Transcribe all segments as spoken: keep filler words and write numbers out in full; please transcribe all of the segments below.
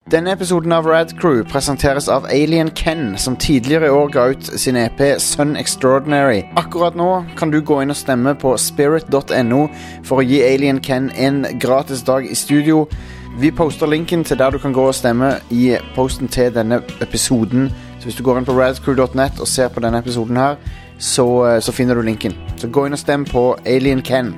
Denne episoden av Rad Crew presenteres av Alien Ken, som tidligere i år ga ut sin E P Sun Extraordinary. Akkurat nå kan du gå inn og stemme på spirit dot no for å gi Alien Ken en gratis dag i studio. Vi poster linken til der du kan gå og stemme i posten til denne episoden. Så hvis du går inn på radcrew dot net og ser på denne episoden her, så, så finner du linken. Så gå inn og stem på Alien Ken.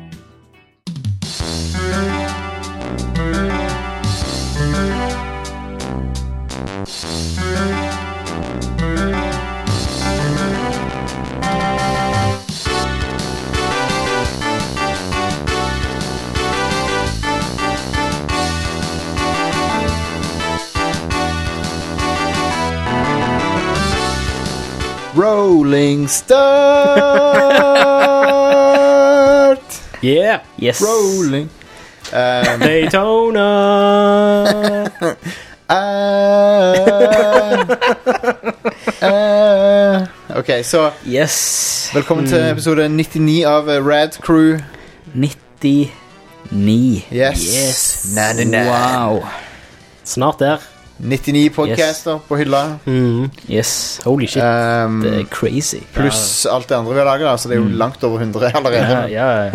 Rolling start. Yeah. Yes. Rolling. Um, Daytona. uh, uh, ok, så Yes. velkommen til episode nittini av Rad Crew. nittini. Yes. Yes. Na, na, na. Wow. Snart der. nittini podcaster på hylla. Mm. Yes. Holy shit. Um, Det er crazy. Pluss alt det andre vi har laget da, så det er jo langt over hundre allerede. Ja, ja.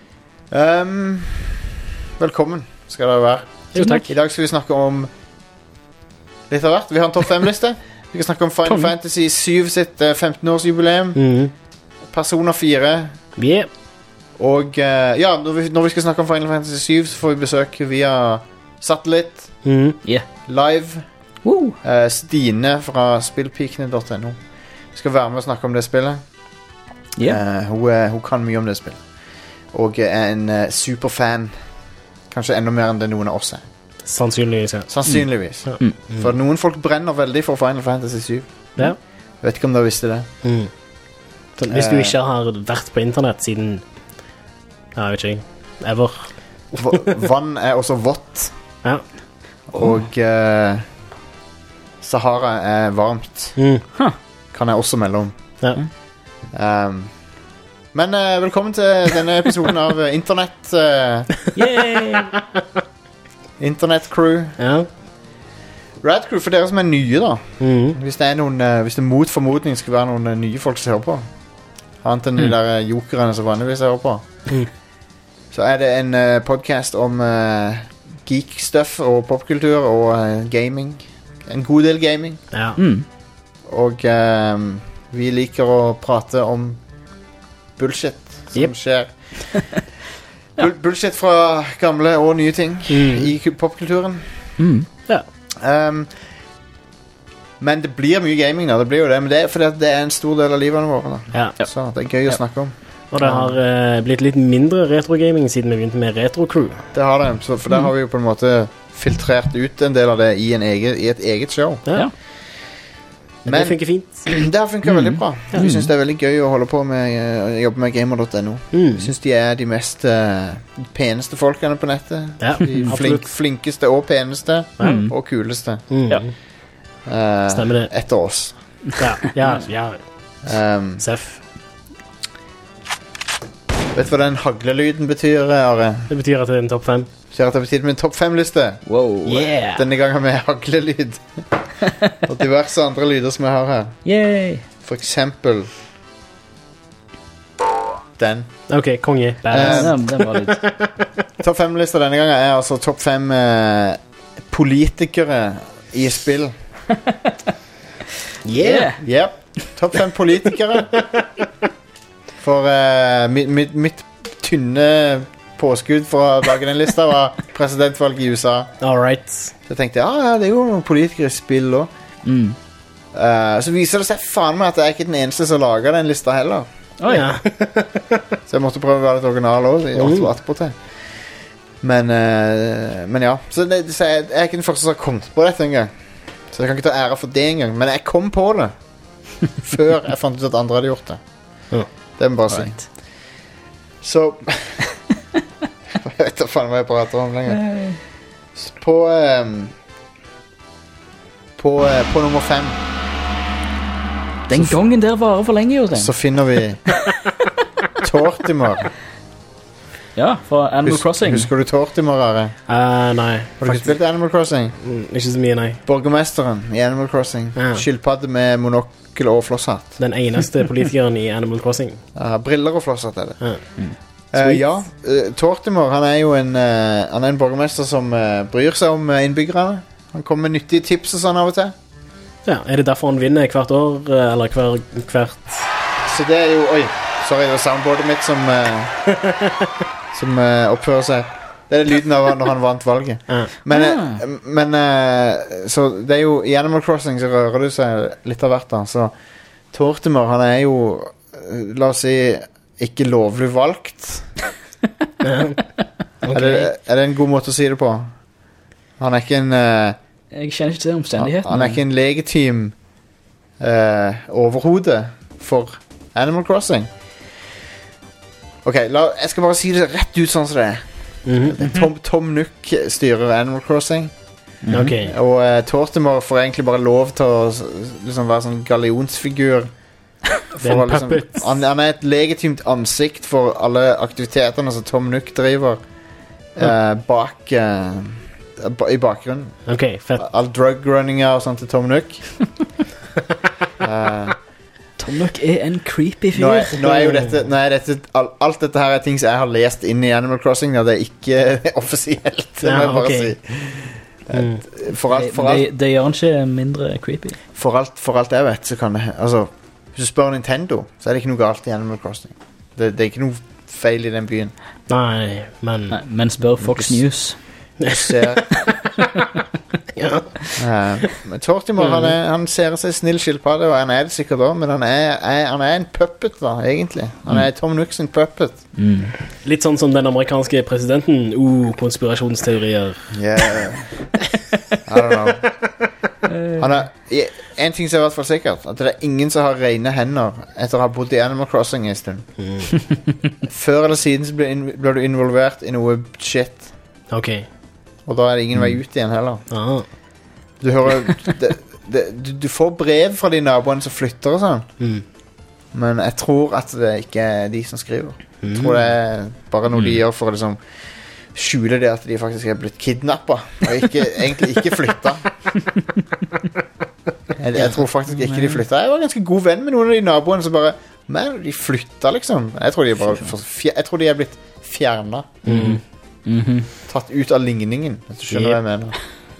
Um, velkommen skal dere være. Jo, takk. I dag skal vi snakke om litt av hvert. Vi har en topp fem-liste. Vi skal snakke om Final Kom. Fantasy syv sitt uh, femten-årsjubileum. Mm. Persona fire. Yeah. Og uh, ja, når vi, når vi skal snakke om Final Fantasy syv, så får vi besøk via satellitt, Mm. Yeah. live. Woo. Uh, Stine fra spillpikene dot no skal være med og snakke om det spillet. Yeah. Uh, hun, er- hun kan mye om det spillet. Og er en uh, superfan. Kanskje enda mer enn det noen av oss er. Sannsynligvis, ja. Sannsynligvis. Mm. Mm. For noen folk brenner veldig for Final Fantasy syv. Ja. Jeg vet ikke om dere visste det. Mm. Så hvis du Eh. ikke har vært på internett siden ja, jeg vet ikke, ever. V- Vann er også vått. Ja. Og uh, Sahara er varmt. Mm. Kan jeg også melde om. Ja. Um, men uh, velkommen til denne episoden av uh, Internett uh, Yay. Internet Crew. Ja. Rad Crew for dere som er nye, da. Mm. Hvis det er noen uh, Hvis det mot formodning skal være noen uh, nye folk som hører på, annet enn de Mm. der uh, jokerne som vanligvis hører på, Mm. så er det en uh, podcast om uh, geek-stuff og popkultur og uh, gaming. En god del gaming. Ja. Mm. Og um, vi liker å prate om bullshit som Yep. skjer. Bull bullshit fra gamle og nye ting Mm. i ku- popkulturen. Mm. Ja. Um, men det blir mye gaming da, det blir jo det. Men det er fordi at det er en stor del av livene våre da. Ja. Så det er gøy å Ja. snakke om. Og det har eh, blitt litt mindre retrogaming siden vi begynte med Retro Crew. Det har det, så, for der har vi jo på en måte filtrert ut en del av det i, en egen, i et eget show. Ja. Ja. Men Men det funker fint. det har funket Mm. veldig bra. Ja. Vi synes det er veldig gøy å holde på med uh, jobbe med gamer dot no. Mm. Jeg synes de er de mest uh, peneste folkene på nettet. Ja, De flink, absolutt. flinkeste og peneste Mm. og kuleste. Mm. Ja. Uh, Stemmer det. etter oss. Ja, ja, ja. Um, Seff. vet du hva den haglelyden betyr, Are? Det betyr at det er en topp fem. Betyr at det betyr min topp fem-liste. Wow. Yeah! Denne gangen med haglelyd. Og diverse andre lyder som jeg har her. Yay. For eksempel den. Ok, konge. Eh, Badass. Ja, den var litt. Topp fem-lista denne gangen er altså topp fem eh, politikere i spill. Yeah. Yep. Topp fem politikere. For eh, mitt, mitt, mitt tynne påskudd for å lage den lista var presidentvalget i U S A. All right. Så jeg tenkte, ja, ja, det er jo noen politikere i spill også. Mm. Eh, så viser det seg faen meg at jeg er ikke den eneste som lager den lista heller. Oi. Ja. Så jeg måtte prøve å være litt original også, i Mm. attpåtil. Men, eh, men ja. Så, det, så jeg, jeg er ikke den første som har kommet på dette engang. Så jeg kan ikke ta ære for det engang. Men jeg kom på det før jeg fant ut at andre hadde gjort det. Ja. Det må jeg bare si. Right. Så jeg vet da faen hva jeg prater om lenger. Så På ehm, på, eh, på nummer fem Den gangen der varer for lenge, jo. så finner vi Tortimer. Ja, fra Animal Hus Crossing. Husker du Tortimer, Are? Uh, nei. Har du ikke spilt Animal Crossing? Mm, ikke så mye, nei. Borgermesteren i Animal Crossing. Ja. Skilpadde med monokkel og flosshatt. Den eneste politikeren i Animal Crossing. Uh, briller og flosshatt er det. Ja. Uh, ja, uh, Tortimer han er jo en, uh, han er en borgermester som uh, bryr seg om uh, innbyggerne. Han kommer med nyttige tips og sånn av og til. Ja, er det derfor han vinner hvert år, uh, eller hver, hvert... Så det er jo, oi, sorry, det var soundboardet mitt som, uh, som uh, oppfører seg. Det er lyden av når han vant valget. Ja. Men, Ah. uh, men uh, så det er jo, i Animal Crossing så rører det seg litt av hvert da. Så Tortimer, han er jo, uh, la oss si, ikke lovlig valgt. Ja. Er, det, er det en god måte å si det på? Han er ikke en uh, Jeg kjenner ikke til omstendighetene. Han er ikke en legitim uh, overhode for Animal Crossing. Ok, la, jeg skal bare si det rett ut sånn som det er. Mhm. Tom, Tom Nook styrer Animal Crossing. Ok. Og uh, Tortimer får egentlig bare lov til å s- liksom være sånn gallionsfigur. Det er en å liksom, puppet. han, han er et legitimt ansikt for alle aktivitetene som Tom Nook driver uh, bak uh, ba- i bakgrunnen. Ok, fett. All drug-runninga og sånt til Tom Nook. uh, Tom Nook er en creepy nå, fyr. er, nå er jo dette, nå er dette all, alt dette her er ting som jeg har lest inn i Animal Crossing. Ja, det er ikke offisielt. Det må Ja, jeg bare ok. si. Mm. For alt, for, det, alt, det gjør han ikke mindre creepy. for, alt, for alt jeg vet, så kan det altså, hvis du spør Nintendo, så er det ikke noe galt i Animal Crossing. Det, det er ikke noe feil i den byen. Nei, men... Nei, men spør Fox News. Du ser Ja. uh, men Tortimer, han, er, han ser seg snill skilpadde, og han er det sikkert også, men han er, er, han er en puppet da, egentlig. Han er Tom Nook sin puppet. Mm. Litt sånn som den amerikanske presidenten. Uh, konspirasjonsteorier. Yeah. I don't know. Han er, i- en ting som er i hvert fall sikkert, at det er ingen som har rene hender etter å ha bodd i Animal Crossing en stund. Før eller siden så blir, inn, blir du involvert i noe shit, Ok. og da er det ingen vei ut igjen heller. Ah. Du hører det, det, du, du får brev fra de naboene som flytter og sånn, Mm. men jeg tror at det ikke er de som skriver. Jeg tror det er bare noe de gjør for å liksom skjule det at de faktisk er blitt kidnappet og ikke, egentlig ikke flytta. Jeg, jeg tror faktisk ikke de flytta. Jeg var ganske god venn med noen av de naboene som bare, men de flytta liksom. Jeg tror de er, bare, for, fjer- jeg tror de er blitt fjernet, Mm. Mhm. tatt ut av ligningen, hvis du skjønner hva jeg mener.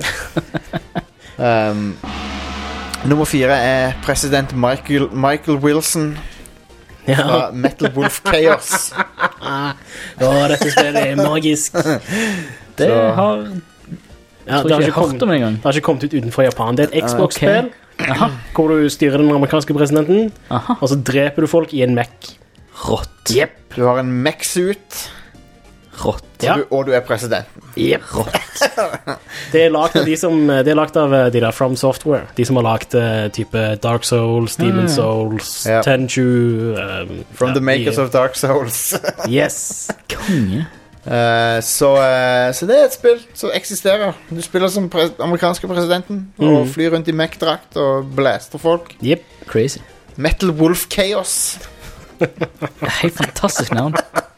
um, Nummer fire er president Michael, Michael Wilson Ja. fra Metal Wolf Chaos. Å, dette spillet er magisk. Det Så- har Ja, tror det, har jeg ikke ikke hørt kommet, om engang. det har ikke kommet ut utenfor Japan. Det er et Xbox-spill Aha. hvor du styrer den amerikanske presidenten, Aha. og så dreper du folk i en Mac. Rått. Jepp. Du har en mech-suit, Rått. Ja. og, du- og du er presidenten. Jepp. Det er lagt av de som Det er lagt av eh, de der From Software. De som har lagt eh, type Dark Souls, Demon Mm. Souls, Ja. Tenchu um, From ja, the makers de- of Dark Souls. Yes. Konge. Eh, så, eh, så det er et spill som eksisterer. Du spiller som pre amerikanske presidenten og Mm. flyr rundt i mech-drakt og blaster folk. Jepp. Crazy. Metal Wolf Chaos. Helt fantastisk navn.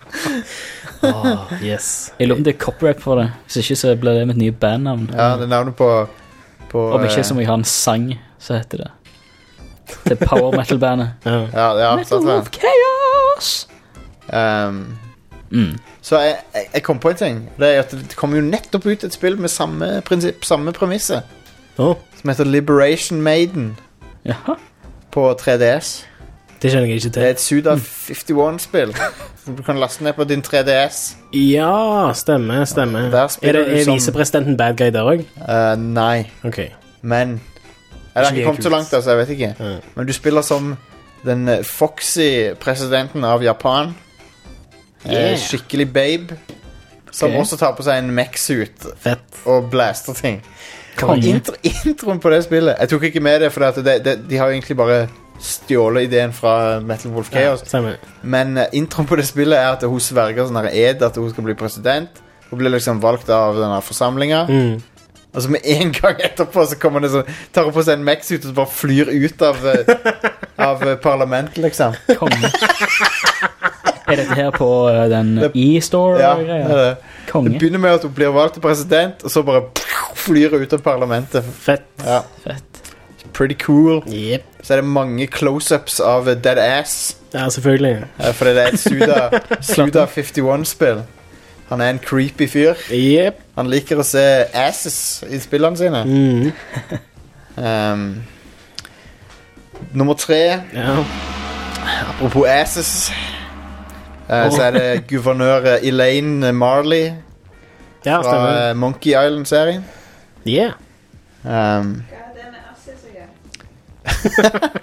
Åh, yes. Jeg lurer om det er copyright for det. Hvis ikke så blir det med et nye bandnavn. Ja, det er navnet på, på Om ikke eh, så må jeg ha en sang, så heter det. Det er power metal-bandet. Ja. Ja, ja, Metal sant Wolf det. Chaos! Um, Mm. så jeg, jeg, jeg kom på en ting. Det er at det kommer jo nettopp ut et spill med samme prinsipp, samme premisse, Å, som heter Liberation Maiden Jaha. på tre D S. det kjenner jeg ikke Det er til. et Suda femtién-spill som du kan laste ned på din tre D S. Ja, stemmer, stemmer. Der Er, spiller det, du er som- visepresidenten bad guy der òg? Eh, nei, Ok. men Jeg har Ikke ikke kommet så kult. langt, altså, jeg vet ikke. Ja. Men du spiller som den eh, foxy presidenten av Japan. Eh, Yeah. skikkelig babe. Som Ok. også tar på seg en mech-suit Fett. og blaster ting. Konge. Intro, introen på det spillet Jeg tok ikke med det, for det, det, det, de har jo egentlig bare stjålet ideen fra Metal Wolf Chaos. Ja, stemmer. Men uh, introen på det spillet er at hun sverger sånn her ed at hun skal bli president. Hun blir liksom valgt av denne forsamlinga. Mm. Og så med en gang etterpå så kommer det sånn, tar hun på seg en mech-suit og så bare flyr ut av, uh, av uh, parlamentet, liksom. Konge. Er dette her på uh, den Det- e-store? Ja, og det greier? er det. Det Konge. begynner med at hun blir valgt til president, og så bare flyr hun ut av parlamentet. Fett. Ja, Fett. pretty cool. Yep. Så er det mange close-ups av eh, dead ass. Ja, selvfølgelig. eh, Fordi det er et Suda, Suda femtién-spill. Han er en creepy fyr. Yep. Han liker å se asses i spillene sine. Mm. Um, nummer tre, Ja. apropos asses, eh, så er det guvernør eh, Elaine Marley Ja, fra stemmer. eh, Monkey Island-serien. Yeah. Um, Hva er det med asses å gjøre?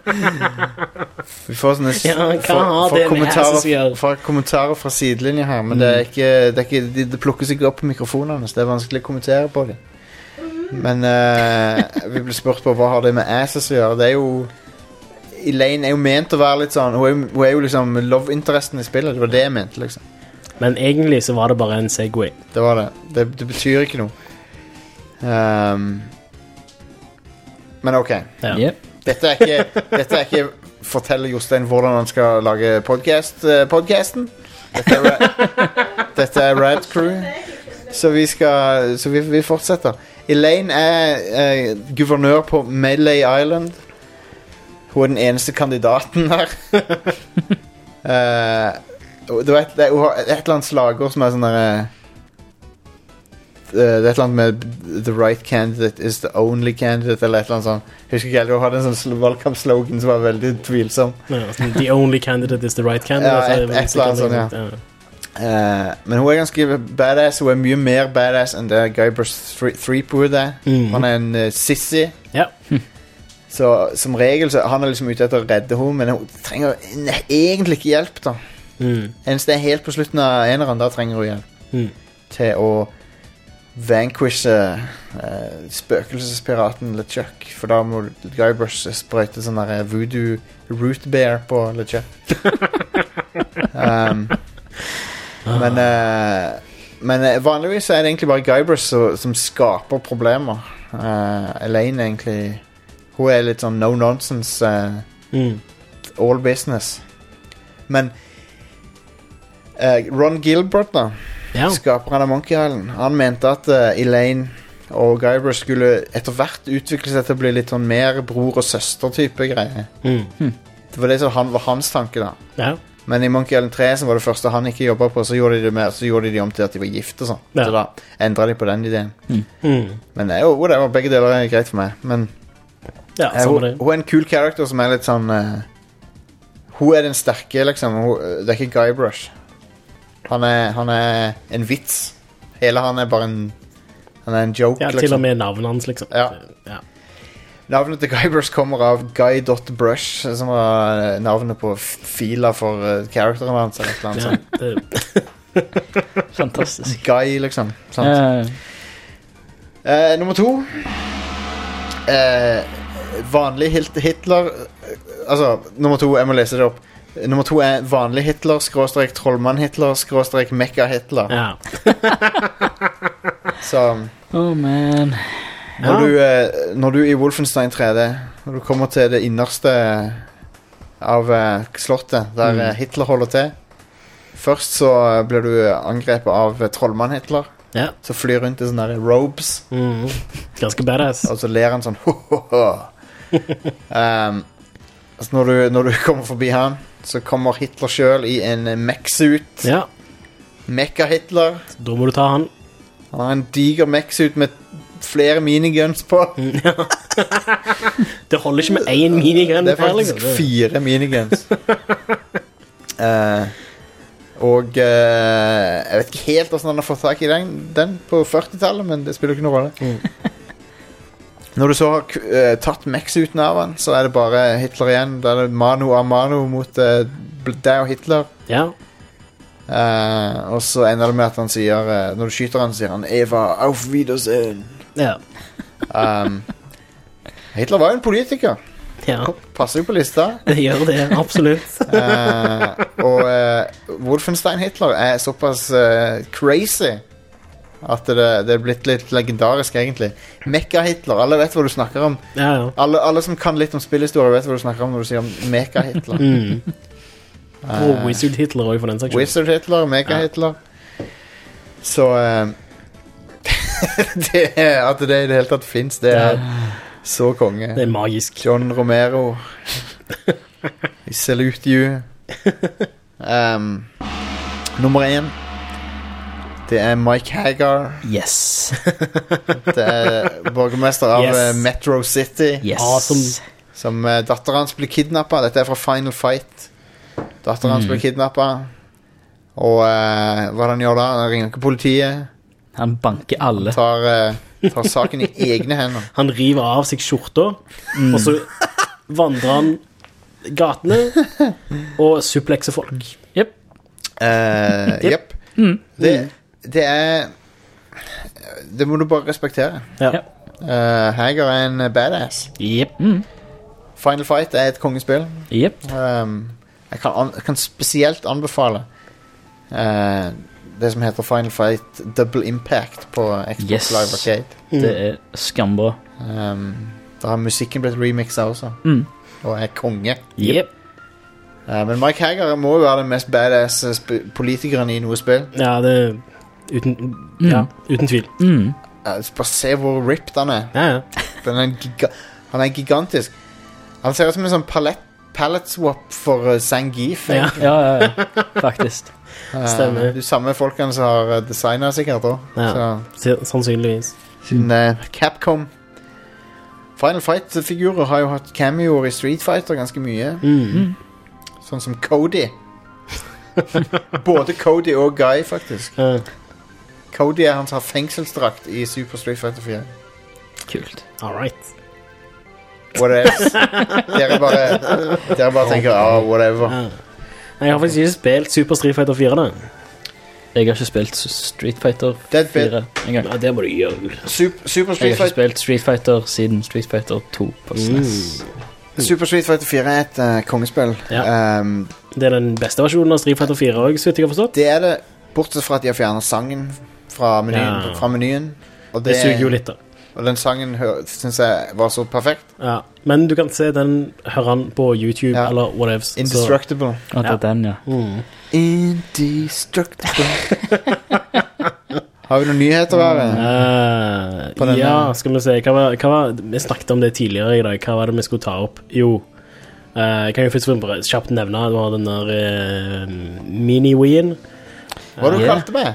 vi får sånne s- Ja, hva får- har får det med kommentarer, asses å gjøre? får kommentarer fra sidelinja her, men det er ikke, det, er ikke det, det plukkes ikke opp på mikrofonene, så det er vanskelig å kommentere på det. Men eh, vi ble spurt på hva har det med asses å gjøre. Det er jo Elaine er jo ment å være litt sånn Hun er, jo- hun er jo liksom love-interesten i spillet. Det var det jeg mente, liksom. Men egentlig så var det bare en Segway. Det var det. Det, det betyr ikke noe. Um, men ok. Ja. Yep. Dette er ikke, dette er ikke fortelle Jostein hvordan han skal lage podcast, eh, podcasten. Dette er, Ra- dette er Rad Crew. Så vi skal Så vi, vi fortsetter. Elaine er eh, guvernør på Melee Island. Hun er den eneste kandidaten her. Eh, du vet, det, hun har et eller annet slagord som er sånn der eh, Det er et eller annet med The right candidate is the only candidate, eller et eller annet sånt. Jeg husker ikke helt, hun hadde en sånn sl- valgkampslogan som var veldig tvilsom. Ja, sånn, the only candidate is the right candidate. Ja, så er et- det et eller annet sånt, ja. ja. Eh, men hun er ganske badass. Hun er mye mer badass enn det Guybrush Threepwood er. Mhm. Han er en uh, sissy. Ja. Så som regel så han er liksom ute etter å redde henne, men hun trenger ne- egentlig ikke hjelp, da. Mm. Eneste er helt på slutten av eneren, da trenger hun hjelp Mm. til å vanquishe uh, spøkelsespiraten LeChuck. For da må Guybrush sprøyte sånn der voodoo root bear på LeChuck. um, men uh, Men uh, vanligvis er det egentlig bare Guybrush som, som skaper problemer. Uh, Elaine egentlig hun er litt sånn no nonsense, uh, Mm. all business. Men uh, Ron Gilbert, da, Ja. skaperen av Monkey Island, han mente at uh, Elaine og Guybrush skulle etter hvert utvikle seg til å bli litt sånn mer bror og søster-type greie. Mm. Det var det som han, var hans tanke, da. Ja. Men i Monkey Island tre, som var det første han ikke jobbet på, så gjorde de det mer, så gjorde de det om til at de var gift og sånn. Ja. Så da endret de på den ideen. Mm. Men det er jo, det var begge deler er greit for meg. Men Ja, eh, samme hun, det. hun er en kul character som er litt sånn eh, hun er den sterke, liksom. Hun, det er ikke Guybrush. Han er, han er en vits. Hele han er bare en Han er en joke, Ja, til liksom. og med navnet hans, liksom. Ja. Ja. Navnet til Guybrush kommer av Guy.Brush, som var eh, navnet på f- fila for uh, characteren hans. Eller et eller annet Ja, sånt. det, Fantastisk. Guy, liksom. Sant? Ja, Eh, nummer to. Eh, vanlig Hit- Hitler eh, Altså, nummer to, jeg må lese det opp. Nummer to er vanlig Hitler, skråstrek trollmann-Hitler, skråstrek Mekka-Hitler. ja. Så oh man. når, Ja. du, eh, når du i Wolfenstein tre D, når du kommer til det innerste av eh, slottet, der Mm. eh, Hitler holder til, først så eh, blir du angrepet av eh, trollmann-Hitler, ja. så flyr rundt i sånne der robes. Mm. Ganske badass. Og så ler han sånn um, altså når, du, når du kommer forbi han, så kommer Hitler selv i en mech-suit. Ja, Mekka-Hitler. da må du ta han. Han har en diger mech-suit med flere miniguns på. Det holder ikke med én minigun. Det er her, faktisk liksom. fire miniguns. uh, og uh, jeg vet ikke helt hvordan han har fått tak i den, den på førtitallet, men det spiller ikke noen rolle. Mm. Når du så har ku- eh, tatt mech-suiten av han, så er det bare Hitler igjen. Da er det mano a mano mot uh, deg og Hitler. Ja. Eh, og så ender det med at han sier eh, når du skyter han, sier han Eva, auf Wiedersehen. Ja. Um, Hitler var jo en politiker. Ja, Passer jo på lista. det gjør det. Absolutt. Eh, og uh, Wolfenstein-Hitler er såpass eh, crazy at det, det er blitt litt legendarisk, egentlig. Mekka-Hitler, alle vet hva du snakker om. Ja, ja. Alle, alle som kan litt om spillhistorie, vet hva du snakker om når du sier Mekka-Hitler. Mm. Og Wizard Hitler også for den seksjonen. Wizard Hitler, Mega Hitler. Så uh, det er, at det i det hele tatt finnes, det er så konge. Det er magisk. John Romero. We salute you. Um, nummer én. Det er Mike Hagar. Yes. Det er borgermester av Yes. uh, Metro City. Yes. Awesome. Som uh, datteren hans blir kidnappet. Dette er fra Final Fight. Datteren hans Mm. blir kidnappet. Og uh, hva han gjør da? Han ringer ikke politiet. Han banker alle. Tar, uh, tar saken i egne hender. Han river av seg skjorta, og så vandrer han gatene og suplekser folk. Jep. Uh, Jepp. Mm. Det, det er Det må du bare respektere. Ja. Ja. Uh, Hagar er en badass. Jep. Mm. Final Fight er et kongespill. Jep. Um, jeg, kan an, jeg kan spesielt anbefale uh, det som heter Final Fight Double Impact på Xbox Yes. Live Arcade. Det er skambra. Um, da har musikken blitt remixet også, Mm. og er konge. Jep. Uh, men Mike Hagar må jo være den mest badass uh, sp- politikeren i noe spill. Ja, det er uten, ja, uten tvil. Mm. Uh, bare se hvor ripped han er. Ja, ja. Den er en giga han er gigantisk. Han ser ut som en sånn pallet, pallet swap for uh, Zangief. Ja. egentlig. Ja, ja, ja. Faktisk. Uh, Stemmer. De samme folkene som har uh, designet sikkert også. Ja. Så, S- Sannsynligvis. siden uh, Capcom. Final Fight-figurer har jo hatt cameoer i Street Fighter ganske mye. Mm. Sånn som Cody. Både Cody og Guy, faktisk. Ja. Cody er han som har fengselsdrakt i Super Street Fighter fire. Kult. All right. What else? Dere bare, dere bare tenker, ah, whatever. Ja. Nei, jeg har faktisk ikke spilt Super Street Fighter fire da. Jeg har ikke spilt Street Fighter Dead Bit. fire engang. Ja, det må du gjøre. Super, Super, Jeg Street har ikke Fighter, spilt Street Fighter siden Street Fighter to på S N E S. Super Street Fighter fire er et uh, kongespill. Ja. Um, Det er den beste versjonen av Street Fighter fire også, så vidt jeg har forstått. det er det, bortsett fra at de har fjernet sangen fra menyen. Ja. Fra menyen og, Det suger jo litt da. og den sangen hø- synes jeg var så perfekt. Ja. Men du kan se den, høre den på YouTube Ja. eller whatever. så- Indestructible. Og det er den, ja. Mm. Indestructible. Har vi noen nyheter her? Eh, På denne- ja, skal vi se hva var, hva var, vi snakket om det tidligere i dag. Hva var det vi skulle ta opp? Jo, eh, jeg kan jo først bare kjapt nevne du har den der uh, mini-wien. Hva du Ja. kalte meg?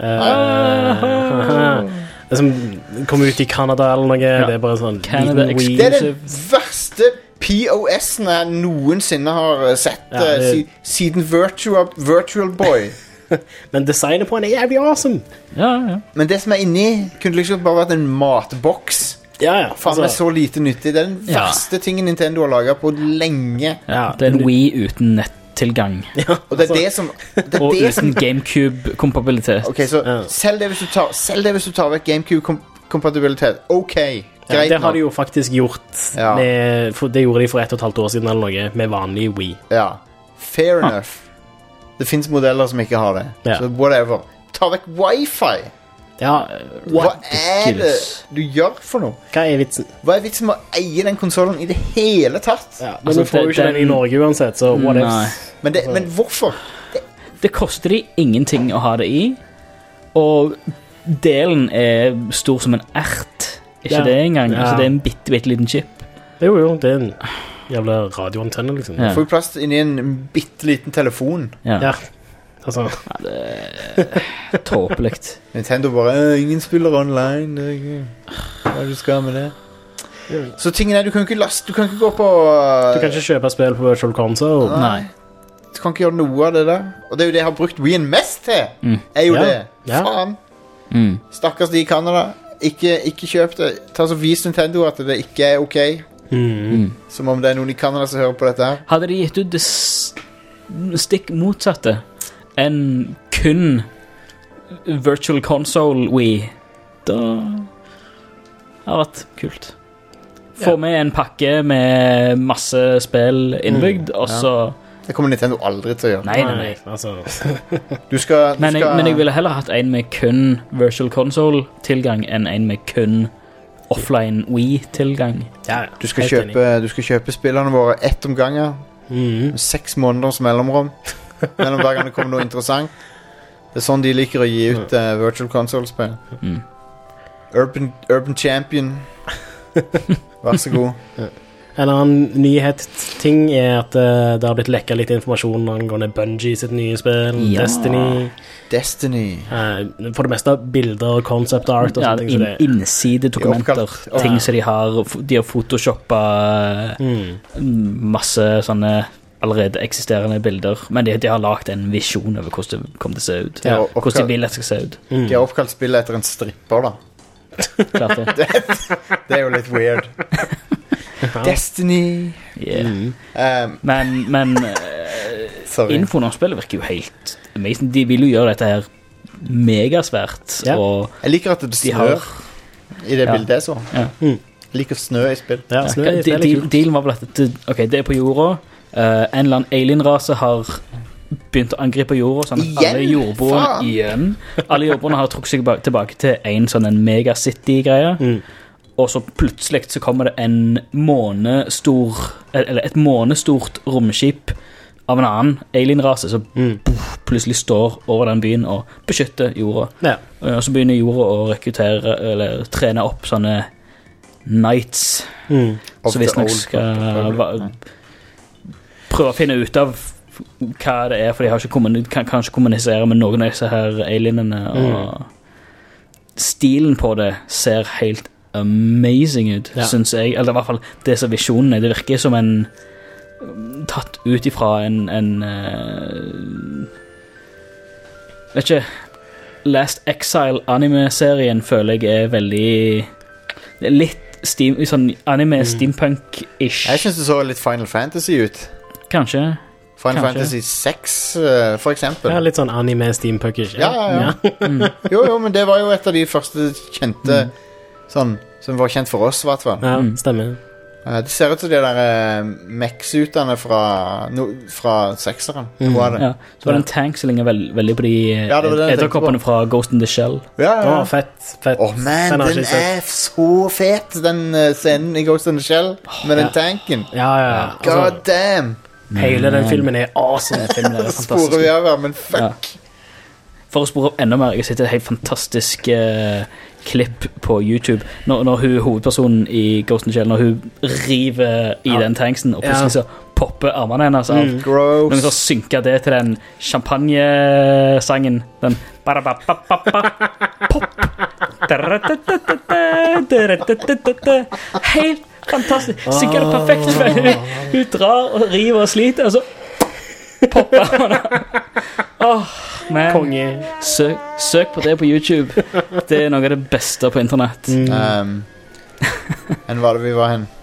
Uh, det som kom ut i Canada eller noe. Det er bare sånn Canada liten Wii. Det er den verste P O S-en jeg noensinne har uh, sett Ja, uh, det- si, siden Virtual, Virtual Boy. Men designet på den er jævlig awesome. Ja, ja. Men det som er inni, kunne liksom bare vært en matboks. Ja, ja. Faen meg altså, så lite nyttig. Det er den Ja. verste tingen Nintendo har laget på lenge. ja, Det er en Wii uten nettilgang. Og det er altså, det som det er Og det som, uten GameCube-kompabilitet. Ok, så Ja. selv det hvis du tar, selv det hvis du tar vekk GameCube-kompatibilitet. Ok, ja, greit det har nok. de jo faktisk gjort. Ja. Med, for, det gjorde de for ett og et halvt år siden eller noe, med vanlig Wii. Ja, fair enough. Det finnes modeller som ikke har det. Ja. Så whatever. Ta vekk wifi. Ja, Hva er det Ridiculous. du gjør for noe? hva er vitsen? Hva er vitsen med å eie den konsollen i det hele tatt? Ja, men Altså, vi får jo det- ikke den i den- Norge uansett, så what Nei. else? Men, det, men hvorfor? Det koster de ingenting å ha det i, og delen er stor som en ert. Ikke Ja. det engang. Ja. Altså, det er en bitte, bitte liten chip. Jo, jo, det er en jævla radioantenne, liksom. Ja. Får jo plass inni en bitte liten telefon. Ja. Ja. Altså, Ja, det er tåpelig. Nintendo bare «Øh, ingen spiller online. det er ikke- Hva er det du skal med det? Så tingen er, du kan ikke laste, du kan ikke gå på uh, du kan ikke kjøpe spill på Virtual Console. Nei. Du kan ikke gjøre noe av det der. Og det er jo det jeg har brukt Wien mest til. Mm. Er jo Ja. det. Ja. Faen. Mm. Stakkars de i Canada. Ikke, ikke kjøp det. Ta så vis Nintendo at det ikke er ok. Mm. Mm. Som om det er noen i Canada som hører på dette her. Hadde de gitt ut det s- stikk motsatte enn kun Virtual Console Wii, da har det vært kult. Få Ja. med en pakke med masse spill innbygd, og så Det kommer Nintendo aldri til å gjøre. Nei, nei, nei. altså. Du skal, du Men jeg, skal men jeg ville heller hatt en med kun Virtual Console-tilgang enn en med kun offline Wii-tilgang. Ja, ja. du skal, Helt enig. kjøpe, du skal kjøpe spillene våre ett om gangen. Mhm. Med seks måneders mellomrom. mellom hver gang det kommer noe interessant. Det er sånn de liker å gi ut uh, virtual console-spill. Mm. Urban, Urban Champion. Vær så god. En annen nyhet-ting er at uh, det har blitt lekket litt informasjon angående Bungie sitt nye spill, Ja. Destiny. Destiny. Uh, for det meste bilder, concept art og Ja, sånne ting. inn, Så det, innsidedokumenter. De er Ting Ja. som de har De har photoshoppa mm. masse sånne allerede eksisterende bilder. Men de, de har lagt en visjon over hvordan det kommer til å se ut. Ja, Hvordan og- de oppkalt- vil at det skal se ut. Mm. De har oppkalt spillet etter en stripper, da. Klart det. Det er jo litt weird. Destiny. Yeah. Mm. Um, Men, men eh, sorry. infoen om spillet virker jo helt amazing. De vil jo gjøre dette her megasvært. Ja. Og Jeg liker at det de har snør i det Ja. bildet jeg så. Ja. Mm. Jeg liker snø i spill. Ja, snø er De- veldig de- kult. Dealen var vel at det, ok, det er på jorda. Eh, en eller annen alien-rase har begynt å angripe jorda, sånn at Igjen? alle jordboerne Faen! igjen Alle jordboerne har trukket seg ba- tilbake til en sånn en megacity-greie. Mm. Og så plutselig så kommer det en månestor Eller et månestort romskip av en annen alien-rase som Mm. plutselig står over den byen og beskytter jorda. Ja. Og så begynner jorda å rekruttere eller trene opp sånne knights Mm. Of som the visstnok old skal republic. va- prøve å finne ut av hva det er, for de har ikke kommuni- kan kanskje kommunisere med noen av disse her alienene. Og stilen på det ser helt amazing ut, Ja. synes jeg. Eller i hvert fall det som visjonen er. Det virker som en tatt ut ifra en, en uh, vet ikke, Last Exile anime-serien føler jeg er veldig det er litt steam, sånn anime steampunk-ish. Jeg synes det så litt Final Fantasy ut. Kanskje. Final Kanskje. Fantasy seks, uh, for eksempel. Ja, litt sånn anime-steampunkish. Ja, ja, ja. Mm. Jo, jo, men det var jo et av de første kjente sånn, som var kjent for oss, i hvert fall. Ja, Mm. stemmer. Eh, det ser ut som de der uh, mech-suitene fra, no, fra sekseren. Mm. Hva er det? Ja. Så var det en tank som ligner veld, veldig på de Ja, det var det jeg tenkte edderkoppene fra Ghost in the Shell. Ja, Å, ja. fett, fett. Åh, man, Den har den ikke jeg er så fet, den uh, scenen i Ghost in the Shell, med den ja. tanken. Ja, ja, ja. God Altså, damn! hele den filmen er awesome. Den filmen er Sporer vi fantastisk. over, men fuck. Ja. For å spore opp enda mer, jeg har sett et helt fantastisk eh, klipp på YouTube når, når hun, hovedpersonen i Ghost in the Shell, når hun river i Ja. den tanksen, og Ja. plutselig så popper armene hennes av. Mm. Noen som Gross. synker det til den champagnesangen. Den ba-da-ba-ba-ba-ba, pop. Da-da-da-da-da-da-da-da-da-da. Helt fantastisk. Synker det perfekt. Hun, hun drar og river og sliter, og så popper armene. Åh, man. Konge. Søk, søk på det på YouTube. Det er noe av det beste på internett. Mm. Um, Enn var det vi var hen?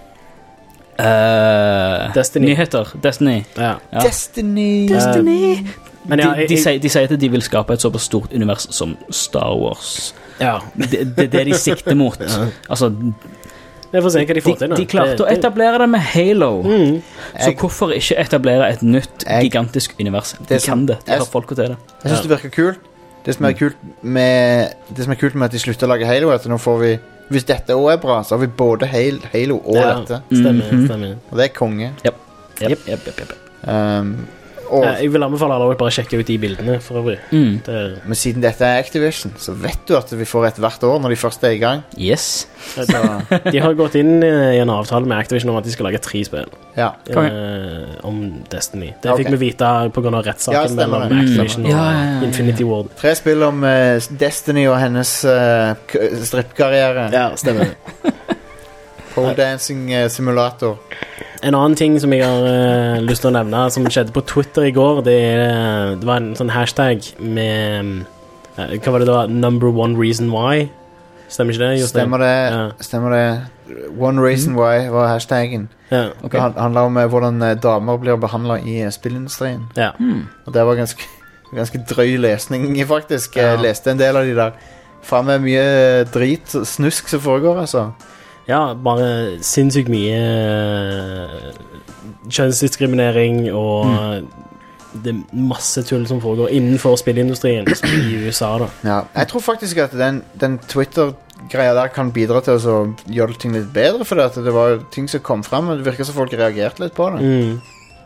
Eh, Destiny. Nyheter. Destiny. Ja. Ja. Destiny. Destiny. Men ja, de, jeg, de, jeg, sier, de sier at de vil skape et såpass stort univers som Star Wars. ja. Det det er det de sikter mot. Altså, Jeg får se hva de de, får til nå. de klarte å Det- det- etablere det med Halo. Mm. Så Jeg, hvorfor ikke etablere et nytt, Jeg- gigantisk univers? De Det er som- kan det. De jeg- har folka til det. jeg synes det virker kult. Det som er kult med Det som er kult med at de slutter å lage Halo, er at nå får vi hvis dette også er bra, så har vi både Halo, Halo og Ja. dette. Stemmer, Mhm. stemmer. Og det er konge. Jep, jep, jep, jep. Um, og, Eh, Jeg vil anbefale alle å bare sjekke ut de bildene, for øvrig. Mm. Det er, men siden dette er Activision, så vet du at vi får et hvert år når de først er i gang. Yes. så, de har gått inn eh, i en avtale med Activision om at de skal lage tre spill Ja. Konge. eh, om Destiny. Det Ja, ok. fikk vi vite på grunn av Ja, rettssaken stemmer mellom det. Activision Mm. Ja, og ja, ja, ja. Infinity Ward. Tre spill om eh, Destiny og hennes uh, strippkarriere. Ja, stemmer. Pole dancing eh, simulator. En annen ting som jeg har eh, lyst til å nevne, som skjedde på Twitter i går, det, er, det var en sånn hashtag med eh, hva var det da? Number one reason why? Stemmer ikke det, Jostein? Stemmer det. Ja. Stemmer det. One reason why var hashtaggen. Ja. Ok. Det han- handler om eh, hvordan eh, damer blir behandlet i eh, spillindustrien. Ja. Mm. Og det var ganske, ganske drøy lesning, faktisk. Jeg Ja. leste en del av de der. Faen meg mye drit, snusk som foregår, altså. Ja, bare sinnssykt mye eh, kjønnsdiskriminering og det er masse tull som foregår innenfor spillindustrien som i U S A da. Ja. Jeg tror faktisk at den, den Twitter-greia der kan bidra til å så gjøre ting litt bedre, for det, at det var ting som kom frem, og det virker som folk reagerte litt på det. Mm.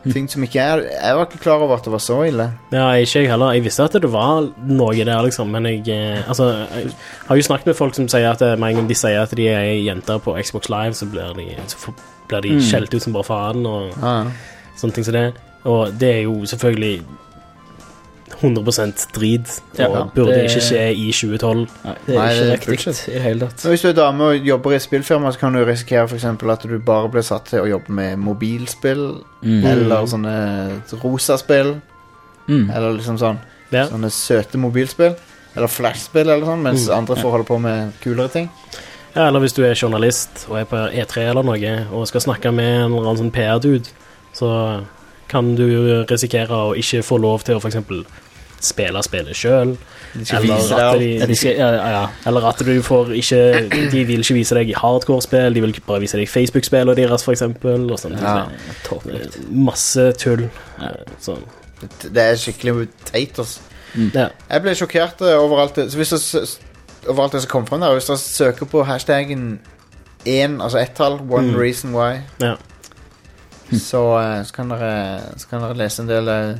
ting som ikke er Jeg var ikke klar over at det var så ille. Ja, ikke jeg heller. Jeg visste at det var noe der, liksom, men jeg eh, Altså, jeg har jo snakket med folk som sier at med en gang de sier at de er jenter på Xbox Live, så blir de, så får- blir de Mm. skjelt ut som bare faen, og Ja, ja. sånne ting som det. Og det er jo selvfølgelig hundre prosent drit, og Ja, burde det- ikke skje i tjue tolv. Nei, det er Nei, ikke det er riktig bullshit. i det hele tatt. Men hvis du er dame og jobber i et spillfirma, så kan du risikere for eksempel at du bare blir satt til å jobbe med mobilspill, Mm. eller sånne rosa spill, Mm. eller liksom sånn Ja. sånne søte mobilspill, eller flashspill eller sånn, mens Mm. andre får holde på med kulere ting. Ja, eller hvis du er journalist og er på E tre eller noe, og skal snakke med en eller annen sånn P R-dude, så kan du jo risikere å ikke få lov til å for eksempel spille spillet selv, De skal eller vise at, deg Ja, de, de skal, ja, ja, ja. eller at du får ikke De vil ikke vise deg hardcore-spill, de vil bare vise deg Facebook-spillene deres, for eksempel, og sånn. Ja. Tåpelig. Masse tull. Ja. Så, Det det er skikkelig teit, altså. ja. Jeg ble sjokkert eh, over alt det Så hvis du s- over alt det som kom frem der. Hvis dere søker på hashtaggen én, altså ett-tall, one Mm. reason why, Ja. så, eh, så, kan dere, så kan dere lese en del eh,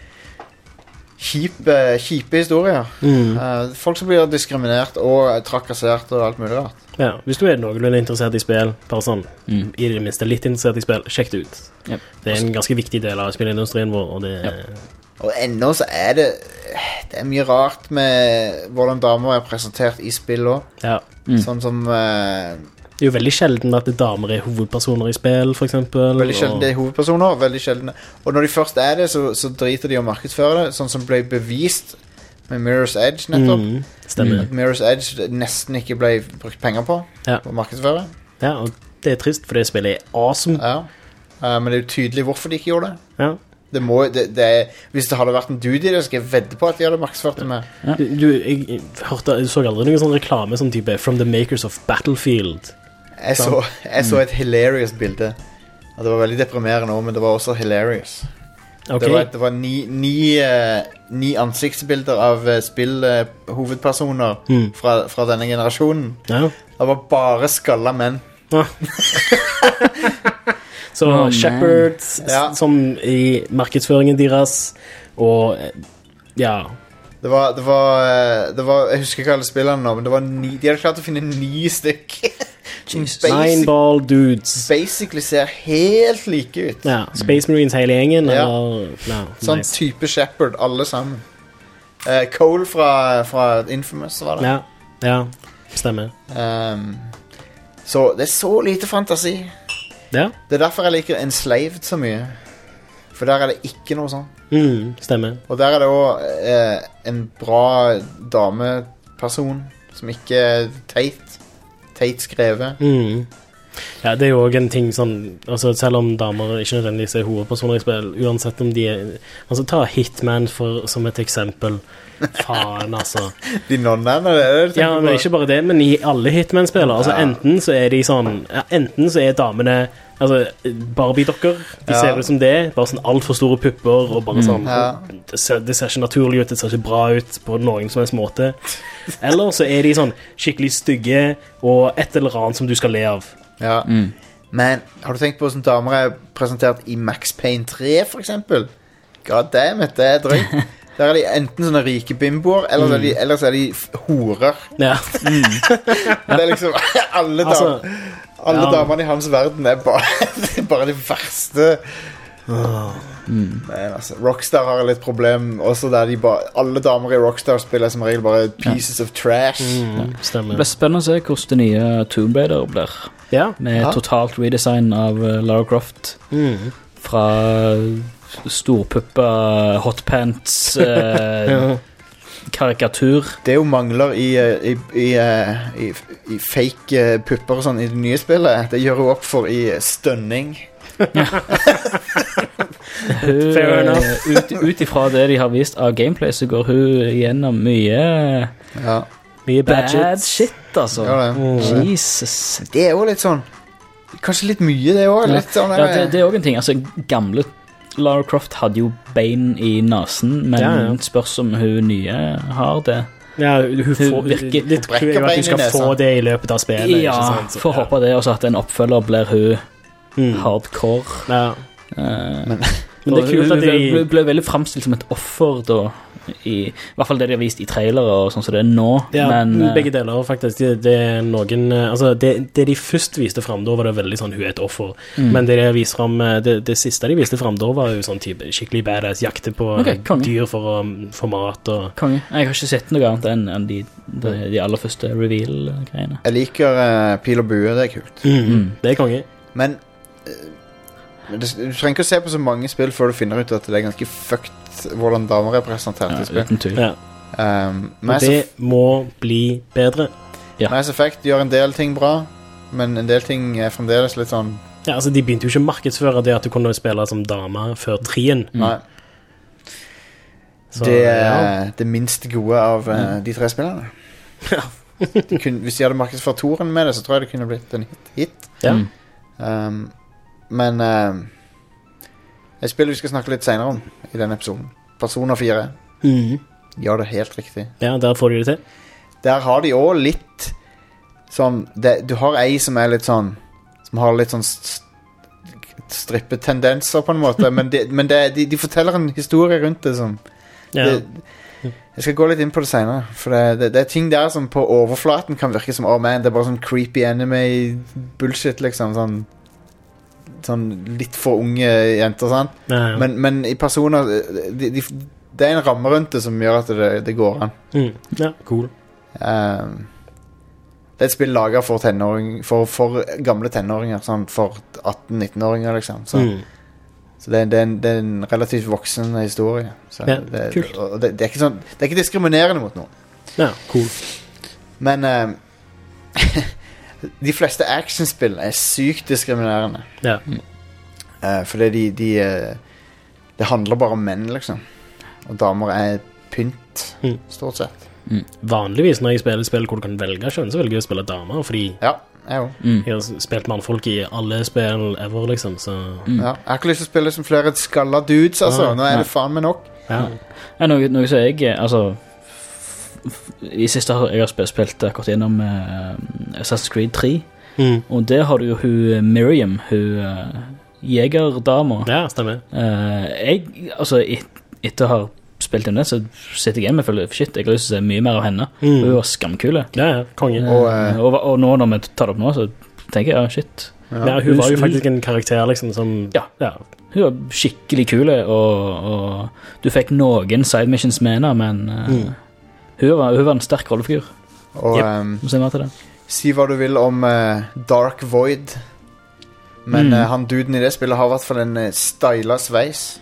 kjipe, kjipe historier. Mm. Eh, folk som blir diskriminert og trakassert og alt mulig rart. Ja, hvis du er noenlunde interessert i spill, bare sånn, Mm. i det minste litt interessert i spill, sjekk det ut. Yep. Det er en ganske viktig del av spillindustrien vår, og det Og ennå så er det Det er mye rart med hvordan damer er presentert i spill òg. ja. Mm. Sånn som eh, Det er jo veldig sjelden at damer er hovedpersoner i spill, for eksempel. Veldig sjelden og- det er hovedpersoner. Veldig sjelden. Og når de først er det, så, så driter de å markedsføre det. Sånn som ble bevist med Mirror's Edge nettopp. Mm, stemmer. At Mirror's Edge nesten ikke ble brukt penger på Ja. å markedsføre. Ja, og det er trist, for det spillet er awesome. Ja. Eh, men det er jo tydelig hvorfor de ikke gjorde det. Ja. Det må, det, det er, hvis det hadde vært en dude i det, skal jeg vedde på at de hadde markedsført det med. Du, du jeg, jeg, hørte, jeg så aldri noen sånn reklame sånn type From the makers of Battlefield. Jeg så, jeg så et hilarious bilde. Og det var veldig deprimerende også, men det var også hilarious. Ok, Det var, det var ni, ni, eh, ni ansiktsbilder av uh, spillhovedpersoner Mm. fra, fra denne generasjonen. ja. Det var bare skalla menn. Så Oh, man. Shepard, s- Ja. som i markedsføringen deres, og eh, ja. Det var, det var, eh, det var Jeg husker ikke alle spillene nå, men det var ni, de hadde klart å finne ni stykk. Som Jesus. basic, Nineball dudes. basically ser helt like ut. Ja, Space Marines hele gjengen, Ja. eller ja, Sånn nice. type Shepherd, alle sammen. Eh, Cole fra, fra Infamous var det. Ja, ja, stemmer. Ehm, så det er så lite fantasi. Ja, Det er derfor jeg liker Enslaved så mye. For der er det ikke noe sånn. mm, stemmer. Og der er det òg eh, en bra dameperson som ikke er teit. Teit skrevet. Mm. Ja, det er jo også en ting sånn, altså selv om damer ikke nødvendigvis er hovedpersoner i spill, uansett om de er, altså ta Hitman for, som et eksempel. Faen, altså. De nonnene, det er det du Ja, tenker men på? ikke bare det, men i alle Hitman-spiller, altså Ja. enten så er de sånn, ja, enten så er damene, altså Barbie-dokker, de Ja. ser ut som det, bare sånn alt for store pupper, og bare sånn, Ja. det, ser, det ser ikke naturlig ut, det ser ikke bra ut på noen som helst måte. Eller så er de sånn skikkelig stygge, og et eller annet som du skal le av. Ja. Mm. Men har du tenkt på hvordan damer er presentert i Max Payne tre, for eksempel? God damn it, det er drøyt. Der er de enten sånne rike bimboer, eller, er de, eller så er de f- horer. Ja, Det er liksom alle, dam, altså, alle ja. damene i hans verden er bare, det er bare det verste. Men altså, Rockstar har litt problem også der de bare, alle damer i Rockstar spiller som regel bare pieces of trash. mm, Det stemmer. blir spennende å se hvordan det nye Tomb Raider blir. Ja, Med Ja. totalt redesign av uh, Lara Croft. mm. Fra storpuppa hotpants uh, Ja. karikatur. Det jo mangler i, eh, i, i, eh, i, i fake eh, pupper og sånn i det nye spillet. Det gjør hun opp for i stønning. Hun, Fair enough. uh, ut, ut ifra det de har vist av gameplay, så går hun gjennom mye Ja, Mye bad bad shit, altså. gjør det. Mm. Jesus. Det er jo litt sånn kanskje litt mye, det òg. Ja. Litt sånn Ja, det, det er også en ting. Altså, gamle Lara Croft hadde jo bein i nesen, men Ja, ja. spørs om hun nye har det. Ja, hun får virker- litt tror jeg brekker at du skal bein i få nesen. det i løpet av spillet. Ja, ikke sant? Så, får håpe det, og så at en oppfølger blir hun Mm. hardcore. Ja. Eh, Men Men det er kult at hun ble, de ble, ble veldig fremstilt som et offer da, i, I hvert fall det de har vist i trailere og sånn som det er nå. Ja, men, begge deler faktisk. Det, det er noen altså det, det de først viste frem, da var det veldig sånn hun er et offer. Mm. Men det de viser frem, det, det siste de viste frem, da var jo sånn type skikkelig badass jakte på Okay, konge. dyr for, å- for mat og konge. Jeg har ikke sett noe annet enn, enn de, de, de aller første reveal-greiene. Jeg liker uh, pil og bue, det er kult. mm. Det er konge. Men uh, det, du trenger ikke å se på så mange spill før du finner ut at det er ganske fucked hvordan damer er presentert Ja, i spill. uten tvil. Ja. Um, Og Mass, det Eff- må bli bedre. Ja. Mass Effect gjør en del ting bra, men en del ting er fremdeles litt sånn Ja, altså De begynte jo ikke å markedsføre det at du kunne spille som dame før trien. Mm. Nei. Så, Det er ja. det minst gode av uh, de tre spillene. Det kunne, hvis de hadde markedsført toren med det, så tror jeg det kunne blitt en hit. hit. Ja. Mm. Um, men um, et spill vi skal snakke litt senere om i denne episoden, Persona fire, Mhm. gjør det helt riktig. ja, der får de det til. Der har de også litt sånn det, du har ei som er litt sånn som har litt sånn st- strippetendenser på en måte, men, de, men det, de, de forteller en historie rundt det som Ja. det, jeg skal gå litt inn på det senere, for det, det, det er ting der som på overflaten kan virke som oh man, det er bare sånn creepy anime bullshit liksom, sånn sånn litt for unge jenter, sant? Ja, ja. Men, men i personer de, de, det er en ramme rundt det som gjør at det, det går an. Mm. Ja, cool. Um, det er et spill laget for, tenåring, for, for gamle tenåringer, sånn for atten-nitten-åringer liksom. Så, Mm. så det, er- det, er en, det er en relativt voksen historie. Så Ja, det, kult. og det, det, er ikke sånn, det er ikke diskriminerende mot noen. Ja, cool. Men um, de fleste actionspill er sykt diskriminerende. Ja. Uh, fordi de, de uh, det handler bare om menn, liksom. Og damer er pynt, Mm. stort sett. Vanligvis når jeg spiller spill hvor du kan velge kjønn, så velger jeg å spille damer, fordi Ja, jeg òg. Mm. jeg har spilt mannfolk i alle spill ever, liksom, så Mm. Ja. Jeg har ikke lyst til å spille som flere skalla dudes, altså. Ah, Nå er nei. det faen meg nok. ja. Ja, noe, noe som jeg eh, altså f- f- i siste har jeg har spilt, spilt akkurat gjennom uh, Assassin's Creed tre, Mm. og der har du jo hun Miriam, hun uh, jegerdama. Ja, stemmer. Eh, jeg, altså et, etter å ha spilt inn det, så sitter jeg igjen med og føler shit, jeg har lyst til å se mye mer av henne. Mm. Hun var skamkule. Ja, ja, konge. Eh, Og, eh, og, og nå når vi tar det opp nå, så tenker jeg ja, shit. Ja, hun var jo faktisk en karakter, liksom, som Ja. ja. Hun var skikkelig kule, og, og du fikk noen side missions med henne, men eh, Mm. hun, var, hun var en sterk rollefigur. Og Yep. um, Må se mer til det. si hva du vil om uh, Dark Void, men Mm. uh, han duden i det spillet har i hvert fall en uh, styla sveis.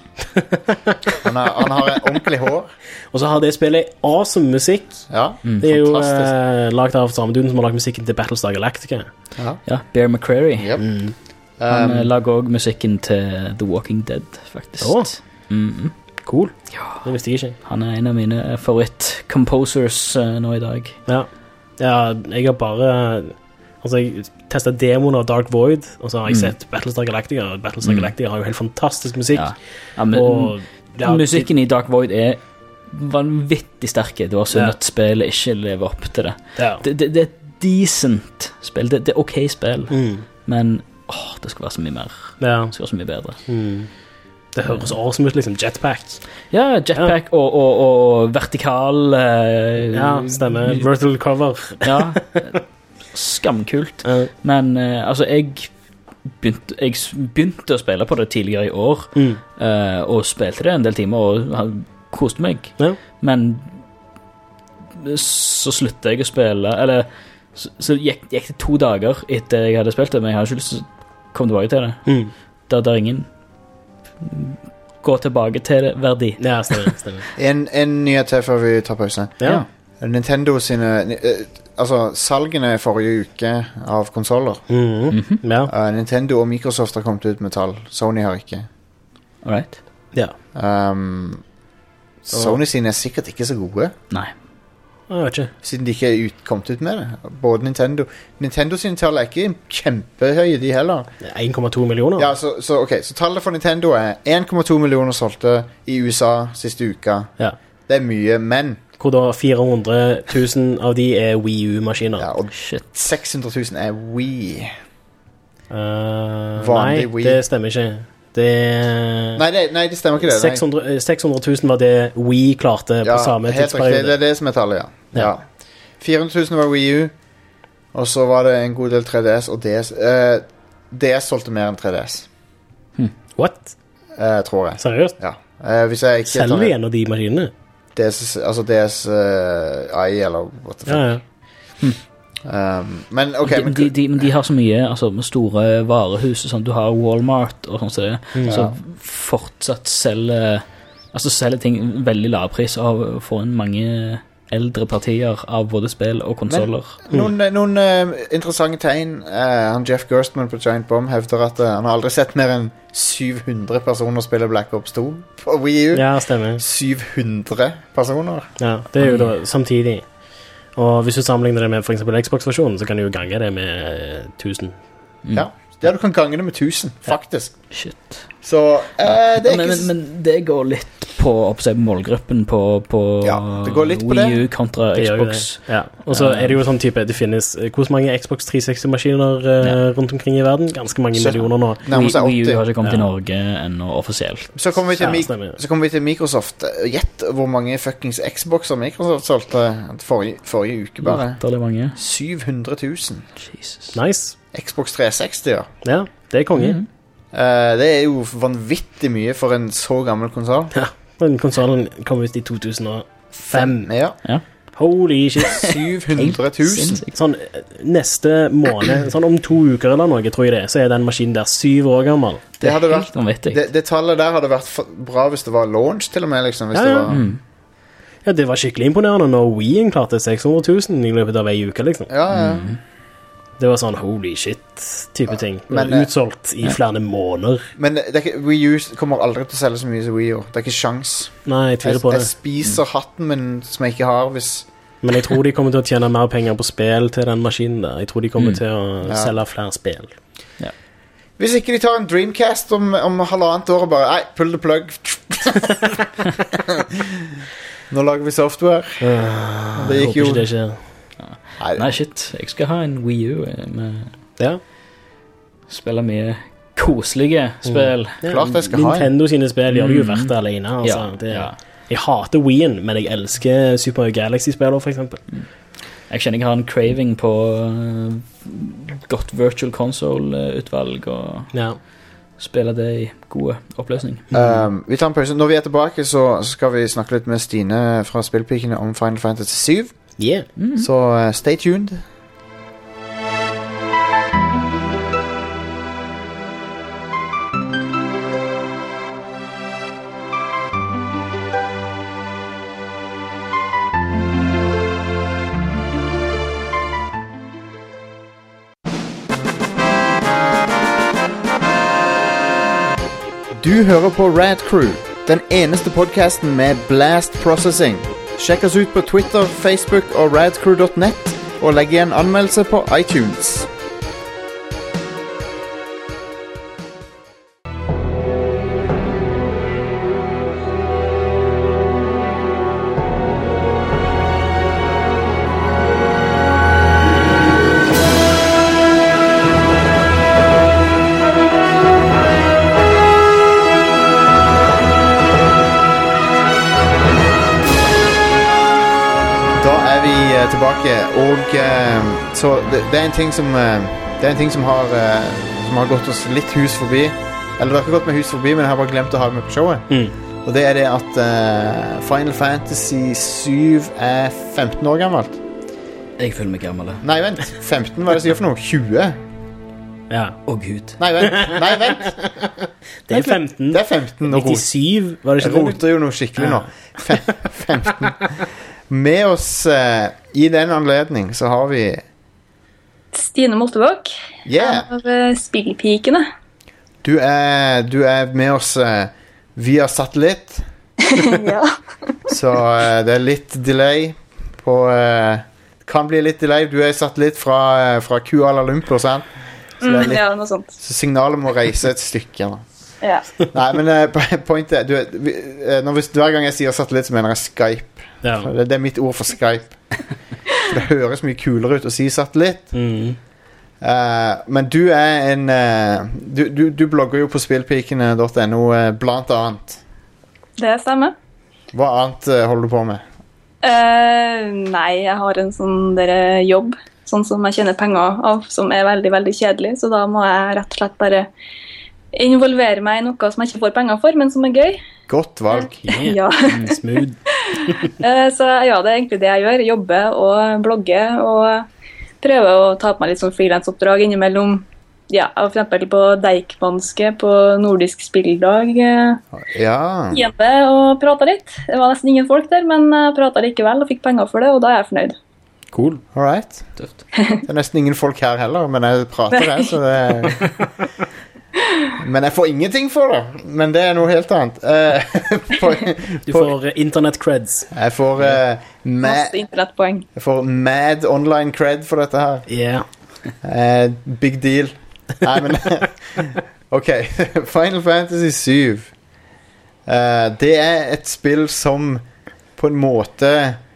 han, er, han har et ordentlig hår. Og så har det spillet awesome musikk. Ja, Mm. Det er jo fantastisk. eh, lagt av samme duden som har lagt musikken til Battlestar Galactica. Ja. Ja, Bear McCreary. Yep. Mm. Han Um, um, lager også musikken til The Walking Dead, faktisk. Å. Mm. Cool. Det visste jeg ikke. Han er en av mine favoritt-composers uh, nå i dag. Ja. ja, jeg har bare Altså, jeg testet demoen av Dark Void, og så har jeg Mm. sett Battlestar Galactica, og Battlestar Mm. Galactica har jo helt fantastisk musikk. Ja. Ja, men, Og ja, musikken i Dark Void er vanvittig sterke. Det var synd Ja. at spillet ikke lever opp til det. Ja. Det, det, det er et decent spill. Det, det er ok spill, Mm. men åh, det skal være så mye mer. Ja. Det skal være så mye bedre. Mm. Det høres awesome ut, liksom. Jetpack. Ja, jetpack og, og, og vertikal eh, Ja, stemmer. Virtual cover. Ja, skamkult. Ja. Men eh, altså, jeg begynte, jeg s- begynte å spille på det tidligere i år, Mm. eh, og spilte det en del timer og ha- koste meg. Ja. Men så sluttet jeg å spille, eller så, så gikk, gikk det to dager etter jeg hadde spilt det, men jeg hadde ikke lyst til å komme tilbake til det. Mm. Der det er ingen gå tilbake til det verdi. Ja, stemmer. stemmer. en, en nyhet til før vi tar pause. Ja. Nintendo sine ni- eh, Altså, salgene forrige uke av konsoller. Mhm. Mhm. Ja. Uh, Nintendo og Microsoft har kommet ut med tall. Sony har ikke. Alright. ja. Um, Sony sine er sikkert ikke så gode, Nei. Jeg vet ikke. siden de ikke er ut, kommet ut med det. Både Nintendo Nintendo sine tall er ikke kjempehøye, de heller. en komma to millioner? Ja, så, så, ok, så tallet for Nintendo er en komma to millioner solgte i U S A siste uka. Ja. Det er mye, men Hvor da fire hundre tusen av de er Wii U-maskiner. ja, og Shit. seks hundre tusen er Wii. Eh, Vanlig nei, Wii. det stemmer ikke. Det Nei, det, nei, det stemmer ikke det. seks hundre, seks hundre tusen var det Wii klarte på Ja, samme helt riktig. Det tidsperiode. er det som er tallet, ja. Ja. ja. fire hundre tusen var Wii U, og så var det en god del tre D S og D S. Eh, D S solgte mer enn tre D S, What? eh, tror jeg. Seriøst? Ja. Eh, hvis jeg ikke Selger vi en av de maskinene? D S, altså D S uh, I, eller what the fuck. Ja, ja. Um, men ok, de, men, de, de, men de har så mye altså, med store varehus og sånn. Du har Walmart og sånn som det, Mm. så fortsatt selger Altså selger ting veldig lav pris og får inn mange eldre partier av både spill og konsoller. noen, noen eh, interessante tegn. Eh, han Jeff Gerstmann på Giant Bomb hevder at eh, han har aldri sett mer enn syv hundre personer spille Black Ops to på Wii U. Ja, stemmer. syv hundre personer. Ja, det er jo da samtidig. Og hvis du sammenligner det med for eksempel Xbox-versjonen, så kan du jo gange det med eh, tusen. Mm. Ja, ja, du kan gange det med tusen, faktisk. Shit. Så eh, det er men, ikke men, men det går litt på oppsett målgruppen på, på Ja, det går litt på Wii U kontra Det gjør jo Xbox. det. Ja. Og så er det jo sånn type det finnes eh, hvor mange Xbox tre seksti-maskiner eh, Ja. rundt omkring i verden? Ganske mange Så- millioner nå. nærmer Wii, seg Wii U åtti. har ikke kommet Ja. til Norge ennå offisielt. Så kommer vi til, Ja, Mi- stemmer. så kommer vi til Microsoft. Gjett hvor mange fuckings Xboxer Microsoft solgte forrige, forrige uke bare. Latterlig mange. syv hundre tusen. Jesus. Nice. Xbox tre seksti, ja. Ja, det er konge. Mhm. Eh, det er jo vanvittig mye for en så gammel konsol. Ja. Den konsolen kom ut i to tusen og fem. Ja. Holy shit. syv hundre tusen. Sinnssykt. Sånn eh, neste måned, sånn om to uker eller noe, tror jeg det, så er den maskinen der syv år gammel. Det hadde vært Helt vanvittig. det, det tallet der hadde vært for- bra hvis det var launch, til og med. Liksom, hvis Ja, det ja. var, Mm. Ja, det var skikkelig imponerende når Wii klarte seks hundre tusen i løpet av ei uke, liksom. ja, ja. Mm. Det var sånn holy shit-type ting. Det men, var eh, utsolgt i flere måneder. Men det er ikke, Wii U kommer aldri til å selge så mye som Wii U. Det er ikke sjans. Nei, jeg Jeg, tviler på jeg det. spiser hatten min som jeg ikke har hvis Men jeg tror de kommer til å tjene mer penger på spill til den maskinen der. Jeg tror de kommer Mm. til å Ja. selge flere spill. Hvis ikke de tar en Dreamcast om, om halvannet år og bare Nei, pull the plug. Nå lager vi software. Uh, Det gikk jeg håper jo- ikke det skjer. Nei, Nei, shit. Jeg skal ha en Wii U eh, med Ja. spille mye koselige spill. Ja, Klart jeg skal ha en. Nintendo sine spill gjør det jo Mm. verdt det alene. Altså. Ja, det, ja. Jeg hater Wien, men jeg elsker Super Mario Galaxy-spiller, for eksempel. Jeg kjenner jeg har en craving på eh, godt virtual console-utvalg og Ja. spille det i gode oppløsning. Um, vi tar en pause. Når vi er tilbake, så så skal vi snakke litt med Stine fra Spillpikene om Final Fantasy syv. Yeah. Mm. Så uh, stay tuned. Du hører på Rad Crew, den eneste podcasten med blast processing. Sjekk oss ut på Twitter, Facebook og radcrew dot net, og legg igjen anmeldelse på iTunes. Da er vi eh, tilbake, og eh, så det, det er en ting som eh, Det er en ting som har eh, Som har gått oss litt hus forbi. Eller det har ikke gått med hus forbi, men jeg har bare glemt å ha det med på showet. Mm. Og det er det at eh, Final Fantasy syv er femten år gammelt. Jeg føler meg gammel. Nei, vent. femten, hva er det jeg sier for noe? tjue? Ja. Å, Gud. Nei, vent. Nei, vent. Det er femten. Det er femten. Nå rot- nittisju, var det jeg ikke det? roter jo noe skikkelig nå. Fe- femten. Med oss eh, i den anledning så har vi Stine Moltebakk Yeah! av eh, Spillpikene. Du er, du er med oss eh, via satellitt, Ja. så eh, det er litt delay på eh, kan bli litt delay. Du er satellitt fra, eh, fra Kuala Lumpur, sant? Så, det er Mm, litt, ja, noe sånt. så signalet må reise et stykke. Da. Ja. Nei, men eh, pointet er du, er- vi, eh, når vi, hver gang jeg sier satellitt, så mener jeg Skype. Ja. Det, det er mitt ord for Skype. For det høres mye kulere ut å si satellitt. Mm. Uh, men du er en uh, du, du, du blogger jo på spillpikene punktum no uh, blant annet. Det stemmer. Hva annet uh, holder du på med? Uh, nei, jeg har en sånn der jobb, sånn som jeg tjener penger av, som er veldig, veldig kjedelig, så da må jeg rett og slett bare involvere meg i noe som jeg ikke får penger for, men som er gøy. Godt valg. Yeah. Ja. Mm, smooth. uh, så ja, det er egentlig det jeg gjør. Jobbe og blogge og prøve å ta på meg litt sånn freelansoppdrag innimellom. Ja, for eksempel på Deichmanske på Nordisk Spilldag. Ja. Hjemme og pratet litt. Det var nesten ingen folk der, men jeg pratet likevel og fikk penger for det, og da er jeg fornøyd. Cool. All right. Tøft. Det er nesten ingen folk her heller, men jeg prater det, så det Men jeg får ingenting for det. Men det er noe helt annet. Uh, på, Du får uh, internet creds. jeg får uh, ma- Masse internettpoeng. Jeg får mad online cred for dette her. Yeah. Uh, big deal. Nei, men ok, Final Fantasy syv. Uh, det er et spill som på en måte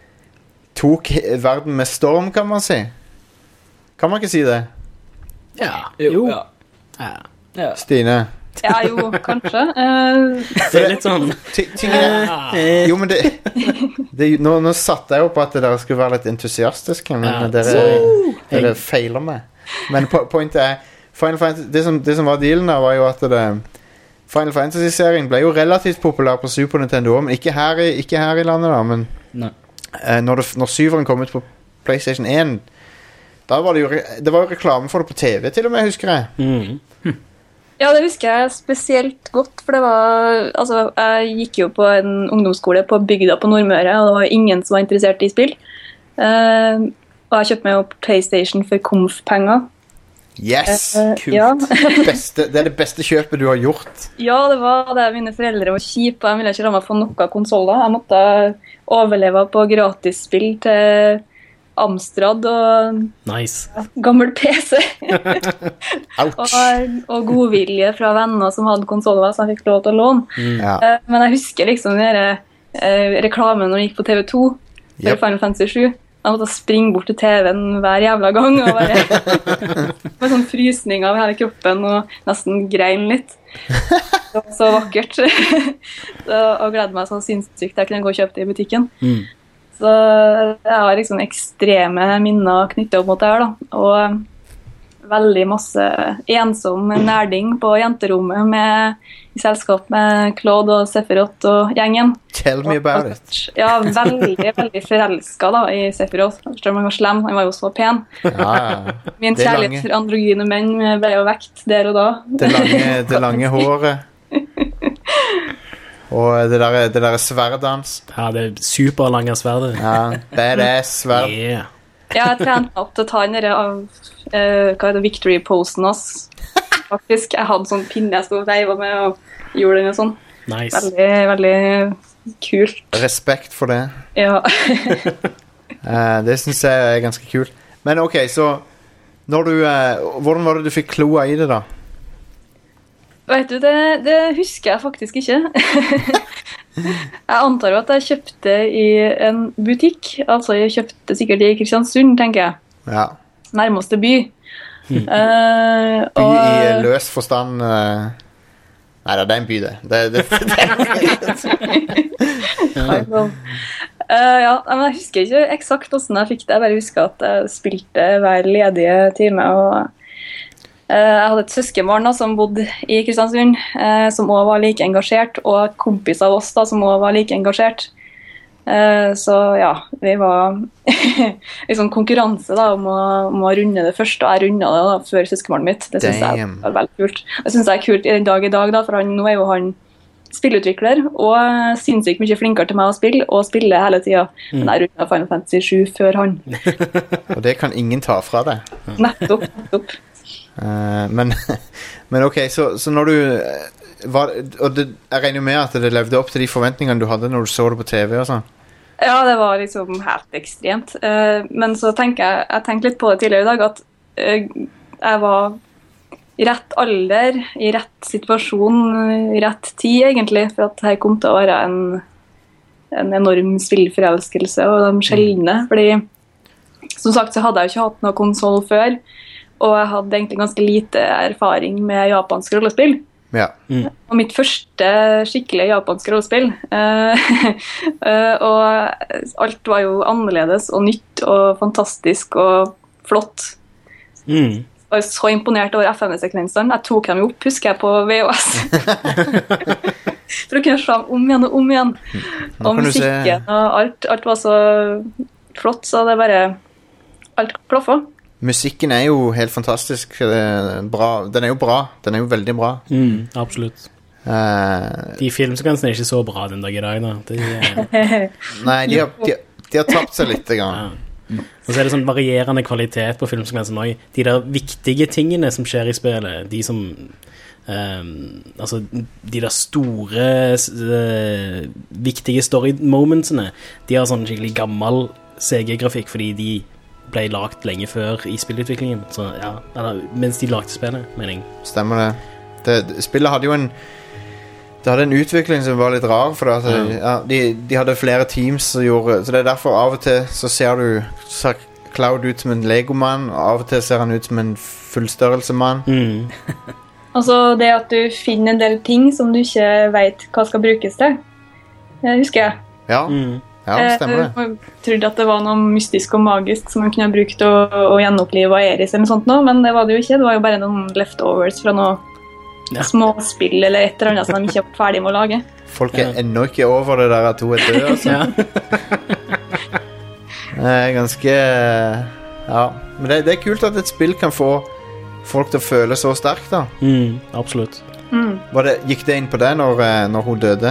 tok he- verden med storm, kan man si. Kan man ikke si det? Ja. Jo. Jo. Ja. Ja. Ja. Stine? Ja, jo, kanskje. Uh, Det er litt sånn Ti- Tingene eh, Jo, men det, det nå, nå satte jeg jo på at dere skulle være litt entusiastiske, men Ja. dere, dere feiler meg. Men po pointet er Final Fantasy, det, som, det som var dealen der, var jo at det, Final Fantasy-serien ble jo relativt populær på Super Nintendo, men ikke her i, ikke her i landet, da. Men Nei. eh, når, det, når syveren kom ut på PlayStation én, da var det jo re det var jo reklame for det på T V, til og med, husker jeg. mm. ja, det husker jeg spesielt godt, for det var, altså, jeg gikk jo på en ungdomsskole på bygda på Nordmøre, og det var ingen som var interessert i spill. Uh, og jeg kjøpte meg jo PlayStation for komf-penger. Yes! Uh, Kult. ja. Beste, det er det beste kjøpet du har gjort. Ja, det var det. Mine foreldre var kjipe. Jeg ville ikke la meg få noen konsoler. Jeg måtte overleve på gratisspill til Amstrad og Nice. gammel P C. Ouch. og, og godvilje fra venner som hadde konsoler som jeg fikk lov til å låne. Ja. Eh, Men jeg husker liksom den der, eh, reklamen når jeg gikk på T V to for Yep. Final Fantasy sju. Jeg måtte springe bort til T V-en hver jævla gang og bare med sånn frysning av hele kroppen og nesten grein litt. Det var så vakkert. så, og gledde meg så sinnssykt jeg kunne gå og kjøpe det i butikken. Mm. Så jeg har liksom ekstreme minner knyttet opp mot det her da. Og veldig masse ensom nerding på jenterommet med, i selskap med Claude og Sephiroth og gjengen. Tell me about it. Ja, veldig, veldig forelsket da i Sephiroth. Selv om han var slem, han var jo så pen. Ja, ja. Min Det kjærlighet lange- for androgyne menn ble jo vekt der og da. Det lange, det lange håret. Og det der, det der sverdans. Ja, det er superlange sverdet. Ja, badass sverd. Yeah. Ja, jeg trente meg opp til å ta den der av, eh, hva er det, victory-posen hans. Faktisk, jeg hadde sånn pinne jeg stod og veivet med og gjorde den og sånn. Nice. Veldig, veldig kult. Respekt for det. Ja. Eh, det synes jeg er ganske kult. Men ok, så når du, eh, hvordan var det du fikk kloa i det da? Vet du, det, det husker jeg faktisk ikke. Jeg antar jo at jeg kjøpte i en butikk. Altså, jeg kjøpte sikkert i Kristiansund, tenker jeg. Ja. Nærmeste by. Hmm. Eh, By og, i løs forstand. eh, Nei, det er en by det. det, det, det. Eh, ja, men jeg husker ikke eksakt hvordan jeg fikk det. Jeg bare husker at jeg spilte hver ledige time. Og eh, jeg hadde et søskenbarn da, som bodde i Kristiansund, eh, som også var like engasjert, og kompis av oss da, som også var like engasjert. Eh, så ja, vi var i sånn konkurranse da, om, å, om å runde det første, og jeg rundet det da, før søskenbarnet mitt. Det synes jeg Damn. var veldig kult. Det synes jeg er kult i den dag i dag, da, for han, nå er jo han spillutvikler, og sinnssykt mye flinkere til meg å spille, og spille hele tiden. Men jeg rundet Final Fantasy sju før han. Og det kan ingen ta fra deg. Nettopp, nettopp. Eh, men, men ok, så, så når du eh, var, og det, jeg regner jo med at det levde opp til de forventningene du hadde når du så det på T V og sånn. Ja, det var liksom helt ekstremt. Eh, men så tenker jeg, jeg tenkte litt på det tidligere i dag, at eh, jeg var i rett alder, i rett situasjon, i rett tid egentlig, for at her kom til å være en, en enorm spillforelskelse, og de sjeldne, fordi som sagt så hadde jeg jo ikke hatt noen konsol før, og jeg hadde egentlig ganske lite erfaring med japansk rollespill. Ja. Mm. Og mitt første skikkelige japanske rollespill. Eh, eh, og alt var jo annerledes og nytt og fantastisk og flott. Mm. Jeg var så imponert over F M V-sekvensene. Jeg tok dem jo opp, husker jeg, på V H S. For å kunne se dem om igjen og om igjen. Nå Og kan du se- musikken og alt, alt var så flott, så det bare alt klaffa. Musikken er jo helt fantastisk. eh, Bra. Den er jo bra. Den er jo veldig bra. Mm, absolutt. Eh, De filmsekvensene er ikke så bra den dag i dag, da. De, eh, nei, de har, de, de har tapt seg litt. Grann. ja. Og så er det sånn varierende kvalitet på filmsekvensene også. De der viktige tingene som skjer i spillet, de som um, altså de der store uh, viktige story momentsene, de har sånn skikkelig gammel C G-grafikk fordi de ble lagt lenge før i spillutviklingen. Så ja, eller mens de lagde spillet, mener jeg. Stemmer det. det. det Spillet hadde jo en Det hadde en utvikling som var litt rar, for at, Ja. ja, de, de hadde flere teams som gjorde. Så det er derfor av og til så ser du ser Cloud ut som en legomann, og av og til ser han ut som en fullstørrelsemann. Mm. Altså det at du finner en del ting som du ikke vet hva skal brukes til. Det husker jeg. Ja, Mm. ja, stemmer det. Jeg trodde at det var noe mystisk og magisk som man kunne ha brukt å, å gjenopplive Aeris eller noe sånt nå, men det var det jo ikke. Det var jo bare noen leftovers fra noe Ja. småspill eller et eller annet som de ikke var ferdig med å lage. Folk er Ja. ennå ikke over det der at hun er død, altså. Ja. Det er ganske Ja. Men det, det er kult at et spill kan få folk til å føle så sterkt, da. Mm, absolutt. Mm. Var det, gikk det inn på det når, eh, når hun døde?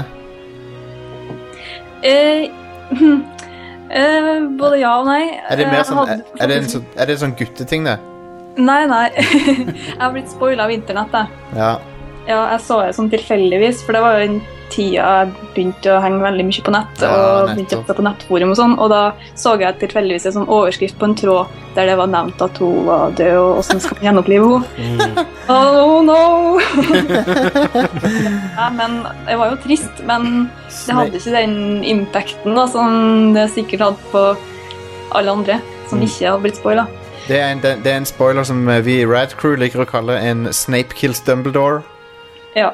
Eh, eh, både ja og nei. Er det mer Jeg sånn hadde Er, er, det, en, sånn- er det en sånn gutteting, det? Nei, nei. Jeg har blitt spoilet av internett, jeg. Ja. Ja, jeg så det sånn tilfeldigvis, for det var jo en tida jeg begynte å henge veldig mye på nett, Ja, og nettopp. begynte å se på nettforum og sånn, og da så jeg tilfeldigvis en sånn overskrift på en tråd der det var nevnt at hun var død, og hvordan skal man gjenopplive henne? Mm. Oh no! Ja, men det var jo trist, men det hadde ikke den impacten da, som det sikkert hadde på alle andre som Mm. ikke hadde blitt spoilet. Det er, en, det, det er en spoiler som eh, vi i Rad Crew liker å kalle en Snape kills Dumbledore. Ja.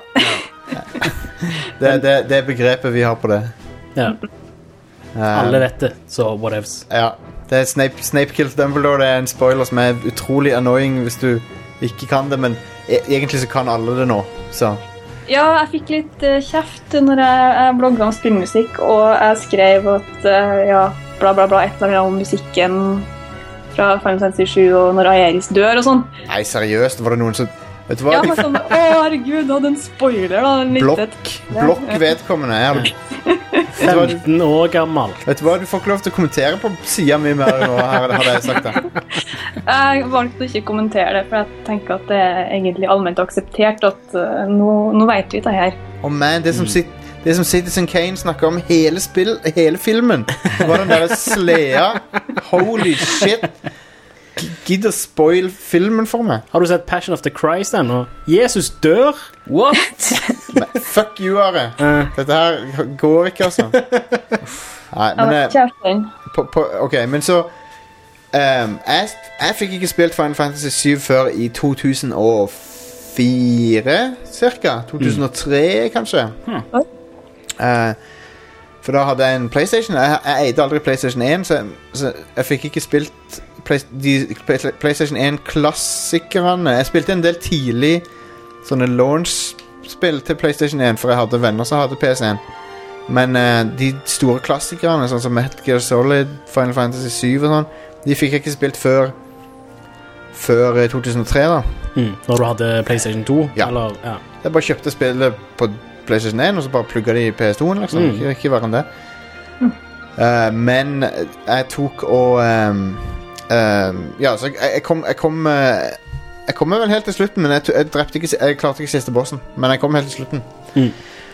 Det, er- det, det er begrepet vi har på det. Ja. Eh, Alle vet det, så whatevs. Ja. Det er Snape, Snape kills Dumbledore. Det er en spoiler som er utrolig annoying hvis du ikke kan det, men e egentlig så kan alle det nå. Så Ja, jeg fikk litt uh, kjeft når jeg, jeg blogget om spillmusikk, og jeg skrev at uh, ja, bla bla bla, et eller annet om musikken fra Final Fantasy sju og når Aeris dør og sånn. Nei, seriøst, var det noen som Vet du hva? Ja, De men sånn, å herregud, hadde en spoiler da. En liten- blokk, blokk vedkommende. Jeg hadde, vet, du hva, femten år gammel. vet du hva, du får ikke lov til å kommentere på sida mi mer nå, her, hadde jeg sagt det. Jeg valgte å ikke kommentere det, for jeg tenker at det er egentlig allment akseptert at uh, nå, nå vet vi det her. Å man, det som, sit, det som Citizen Kane snakker om hele, spill, hele filmen, var den der slea. Holy shit. G- Gidd å spoil filmen for meg. Har du sett Passion of the Christ ennå? Jesus dør! What? Men, fuck you, Are. Eh, Dette her går ikke, altså. Nei, Jeg men var eh, kjæresten. på, på, ok, men så ehm, jeg, jeg fikk ikke spilt Final Fantasy syv før i to tusen og fire, cirka. to tusen og tre, kanskje. Hmm. Eh, for da hadde jeg en PlayStation. Jeg, jeg eide aldri PlayStation én, så, så jeg fikk ikke spilt Play, de Play- PlayStation én-klassikerne. Jeg spilte en del tidlig sånne launch-spill til PlayStation én, for jeg hadde venner som hadde P S én. Men eh, de store klassikerne, sånn som Metal Gear Solid, Final Fantasy syv og sånn, de fikk jeg ikke spilt før Før eh, to tusen og tre, da. mm, når du hadde PlayStation to? Ja. Eller, ja. Jeg bare kjøpte spillet på PlayStation én, og så bare plugga det i P S to-en, liksom. Mm. Ikke, ikke verre enn det. Eh, men jeg tok og ehm, ehm, Ja, så jeg, jeg kom Jeg kom eh, Jeg kom vel helt til slutten, men jeg, t- jeg drepte ikke si- Jeg klarte ikke siste bossen, men jeg kom helt til slutten. Mm.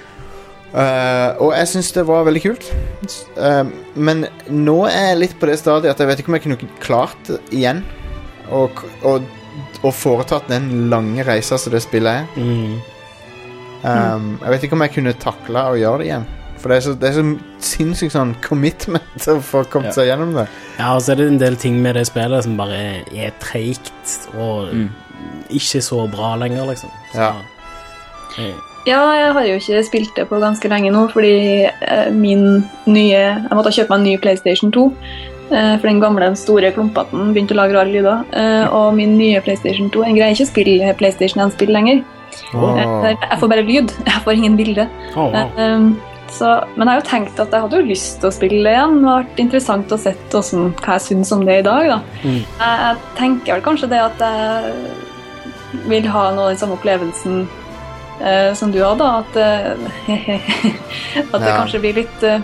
Eh, og jeg syns det var veldig kult. S- eh, men nå er jeg litt på det stadiet at jeg vet ikke om jeg kunne klart det igjen og, og, og foretatt den lange reisa som det spillet er. Mm. Um, jeg vet ikke om jeg kunne takla å gjøre det igjen. For det er så, det er så sinnssykt sånn commitment til å få kommet Ja. seg gjennom det. Ja, og så er det en del ting med det spillet som bare er, er treigt og Mm. ikke så bra lenger, liksom. Så, Ja. jeg, Ja, jeg har jo ikke spilt det på ganske lenge nå, fordi eh, min nye Jeg måtte kjøpe meg en ny PlayStation to. Eh, for den gamle, store klumpaten begynte å lage rare lyder. Eh, og min nye PlayStation to, jeg greier ikke å spille PlayStation one-spill lenger. Åh. Eh, jeg får bare lyd. Jeg får ingen bilde. oh, wow. Eh, um, så, men jeg har jo tenkt at jeg hadde jo lyst til å spille det igjen. Det har vært interessant å se hvordan, hva jeg syns om det i dag. Da. Mm. Jeg, jeg tenker vel kanskje det at jeg vil ha noe av den samme opplevelsen eh, som du hadde. At, eh, at det Ja. kanskje blir litt eh,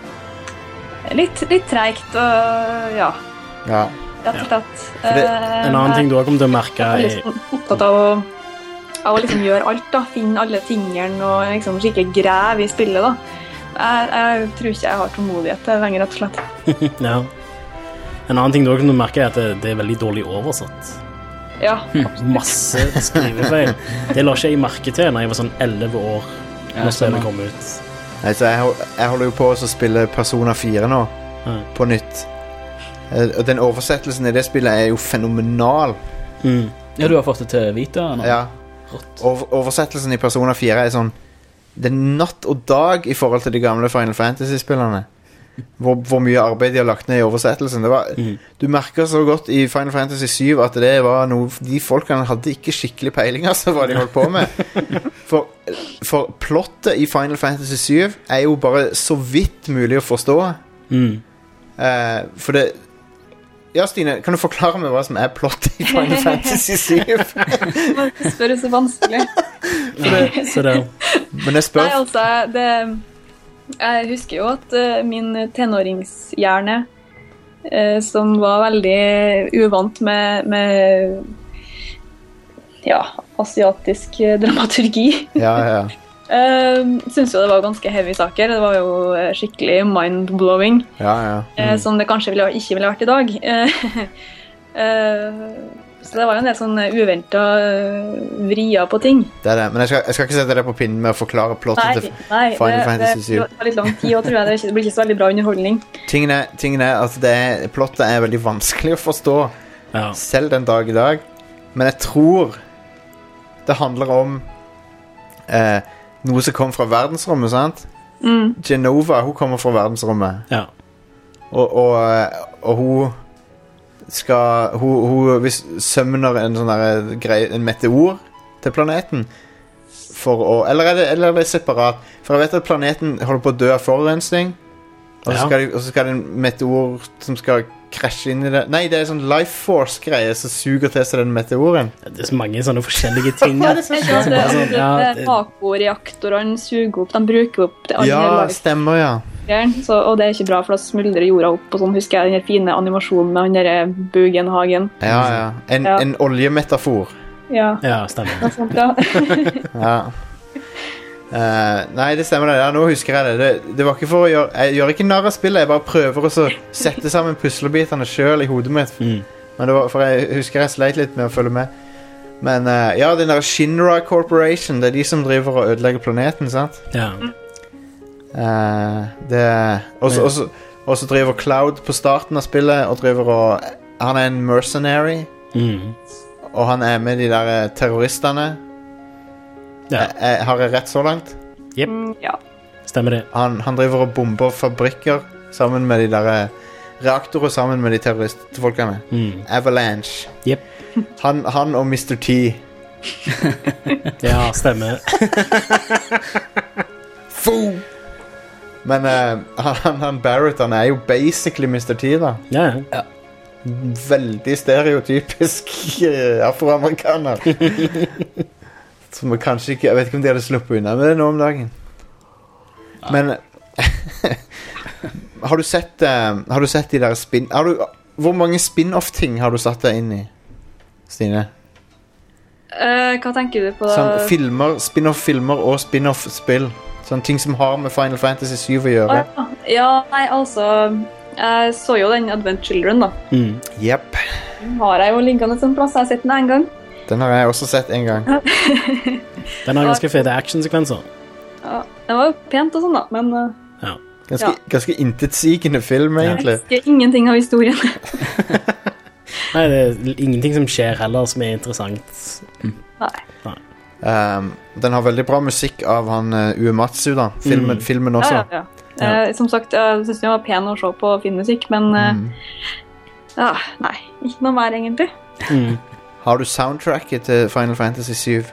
litt, litt treigt og ja, Ja. rett og slett. For det- Eh, En annen ting du har kommet til å merke jeg er er liksom opptatt av å, av å liksom gjøre alt, da. Finne alle tingene og liksom skikkelig grave i spillet, da. Jeg, jeg tror ikke jeg har tålmodighet til det lenger, rett og slett. ja. En annen ting du har kommet til å merke er at det, det er veldig dårlig oversatt. Ja, Masse skrivefeil. Det la ikke jeg merke til når jeg var sånn elleve år Ja, når spillet stemmer. kom ut. Nei, så jeg, hol- jeg holder jo på å spille Persona fire nå, Ja. på nytt. Eh, Og den oversettelsen i det spillet er jo fenomenal. Mm. Ja, du har fått det til Vita nå. Ja. Rått. Over, oversettelsen i Persona fire er sånn det er natt og dag i forhold til de gamle Final Fantasy-spillerne. Hvor, hvor mye arbeid de har lagt ned i oversettelsen. Det var, Mhm. Du merker så godt i Final Fantasy syv at det var noe de folkene hadde ikke skikkelig peiling, altså, hva de holdt på med. For, for plottet i Final Fantasy syv er jo bare så vidt mulig å forstå. Mm. Eh, for det Ja, Stine, kan du forklare meg hva som er plottet i Final Fantasy syv? det spør så vanskelig. Ja, så det Men jeg spør Nei, altså, det, jeg husker jo at eh, min tenåringshjerne, eh, som var veldig uvant med, med ja, asiatisk eh, dramaturgi, Ja, ja. uh, syntes jo det var ganske heavy saker. Det var jo eh, skikkelig mind-blowing, ja, ja. eh, som det kanskje ville, ikke ville vært i dag. Eh, eh, så det var jo en del sånn uventet uh, vrier på ting. Det er det. Men jeg skal, jeg skal ikke sette deg på pinnen med å forklare plottet Nei, til nei Final det, Fantasy det, syv. det tar litt lang tid, og tror jeg det, ikke, det blir ikke så veldig bra underholdning. Tingen er, tingen er at det er, plottet er veldig vanskelig å forstå, Ja. selv den dag i dag. Men jeg tror det handler om eh, noe som kom fra verdensrommet, sant? Mm. Genova, hun kommer fra verdensrommet. Ja. Og, og, eh, og hun skal Hun, hun hvis sømner en sånn der greie, en meteor til planeten for å Eller er det, eller er det separat? For jeg vet at planeten holder på å dø av forurensning. Og så Ja. skal, de, og så skal det en meteor som skal krasje inn i det. Nei, det er sånn Life Force-greie som suger til seg den meteoren. Det er så mange sånne forskjellige ting. Ja, det er sant, det, sånn, ja, det, det- Vakuumreaktorene suger opp, de bruker opp det alle Ja, life- stemmer, ja. så, og det er ikke bra, for da smuldrer jorda opp. Og sånn husker jeg den her fine animasjonen med han der Bugenhagen. Ja, ja. En, Ja. en oljemetafor. Ja, Ja, stemmer. noe sånt, ja. Ja. Eh, nei, det stemmer det. Ja, nå husker jeg det. det. Det var ikke for å gjøre Jeg gjør ikke narr av spillet, jeg bare prøver å så sette sammen puslebitene sjøl i hodet mitt. Mm. Men det var, for jeg husker jeg sleit litt med å følge med. Men eh, ja, den der Shinra Corporation, det er de som driver og ødelegger planeten, sant? Ja. Eh, det Og så- og så- og så driver Cloud på starten av spillet og driver og Han er en mercenary, Mm. og han er med de der eh, terroristene. Ja, Jeg, jeg, har jeg rett så langt? Mm, ja. stemmer det. Han, han driver og bomber fabrikker sammen med de der eh, reaktorer sammen med de terroristfolkene. Mm. Avalanche. Jep. Han, han og mister T. Ja, stemmer. Foo! Men eh, han, han Barrett, han er jo basically mister T, da. Ja, ja. Veldig stereotypisk eh, afroamerikaner. Som vi kanskje ikke Jeg vet ikke om de hadde sluppet unna med det nå om dagen. Men har du sett eh, Har du sett de der spin... Har du, hvor mange spin-off-ting har du satt deg inn i, Stine? Eh, hva tenker du på da? Sånn filmer, spin-off-filmer og spin-off-spill. Sånne ting som har med Final Fantasy syv å gjøre. Ah, ja, nei, altså jeg så jo den Advent Children, da. Mm. Jepp. Den har jeg jo liggende en plass. Jeg har sett den en gang. Den har jeg også sett en gang. Den har ganske fete actionsekvenser. Ja, det var jo pent og sånn, da, men eh, Ja. Ganske, Ja. ganske intetsigende film, egentlig. Jeg husker ingenting av historien. Nei, det er ingenting som skjer heller som er interessant. Nei. Um, den har veldig bra musikk av han uh, Uematsu, da. Filmen, Mm. filmen også. Ja, ja, ja. Eh, som sagt, jeg synes den var pen å se på filmmusikk, men eh, Mm. ja, nei, ikke noe mer egentlig. Mm. Har du soundtracket til Final Fantasy syv?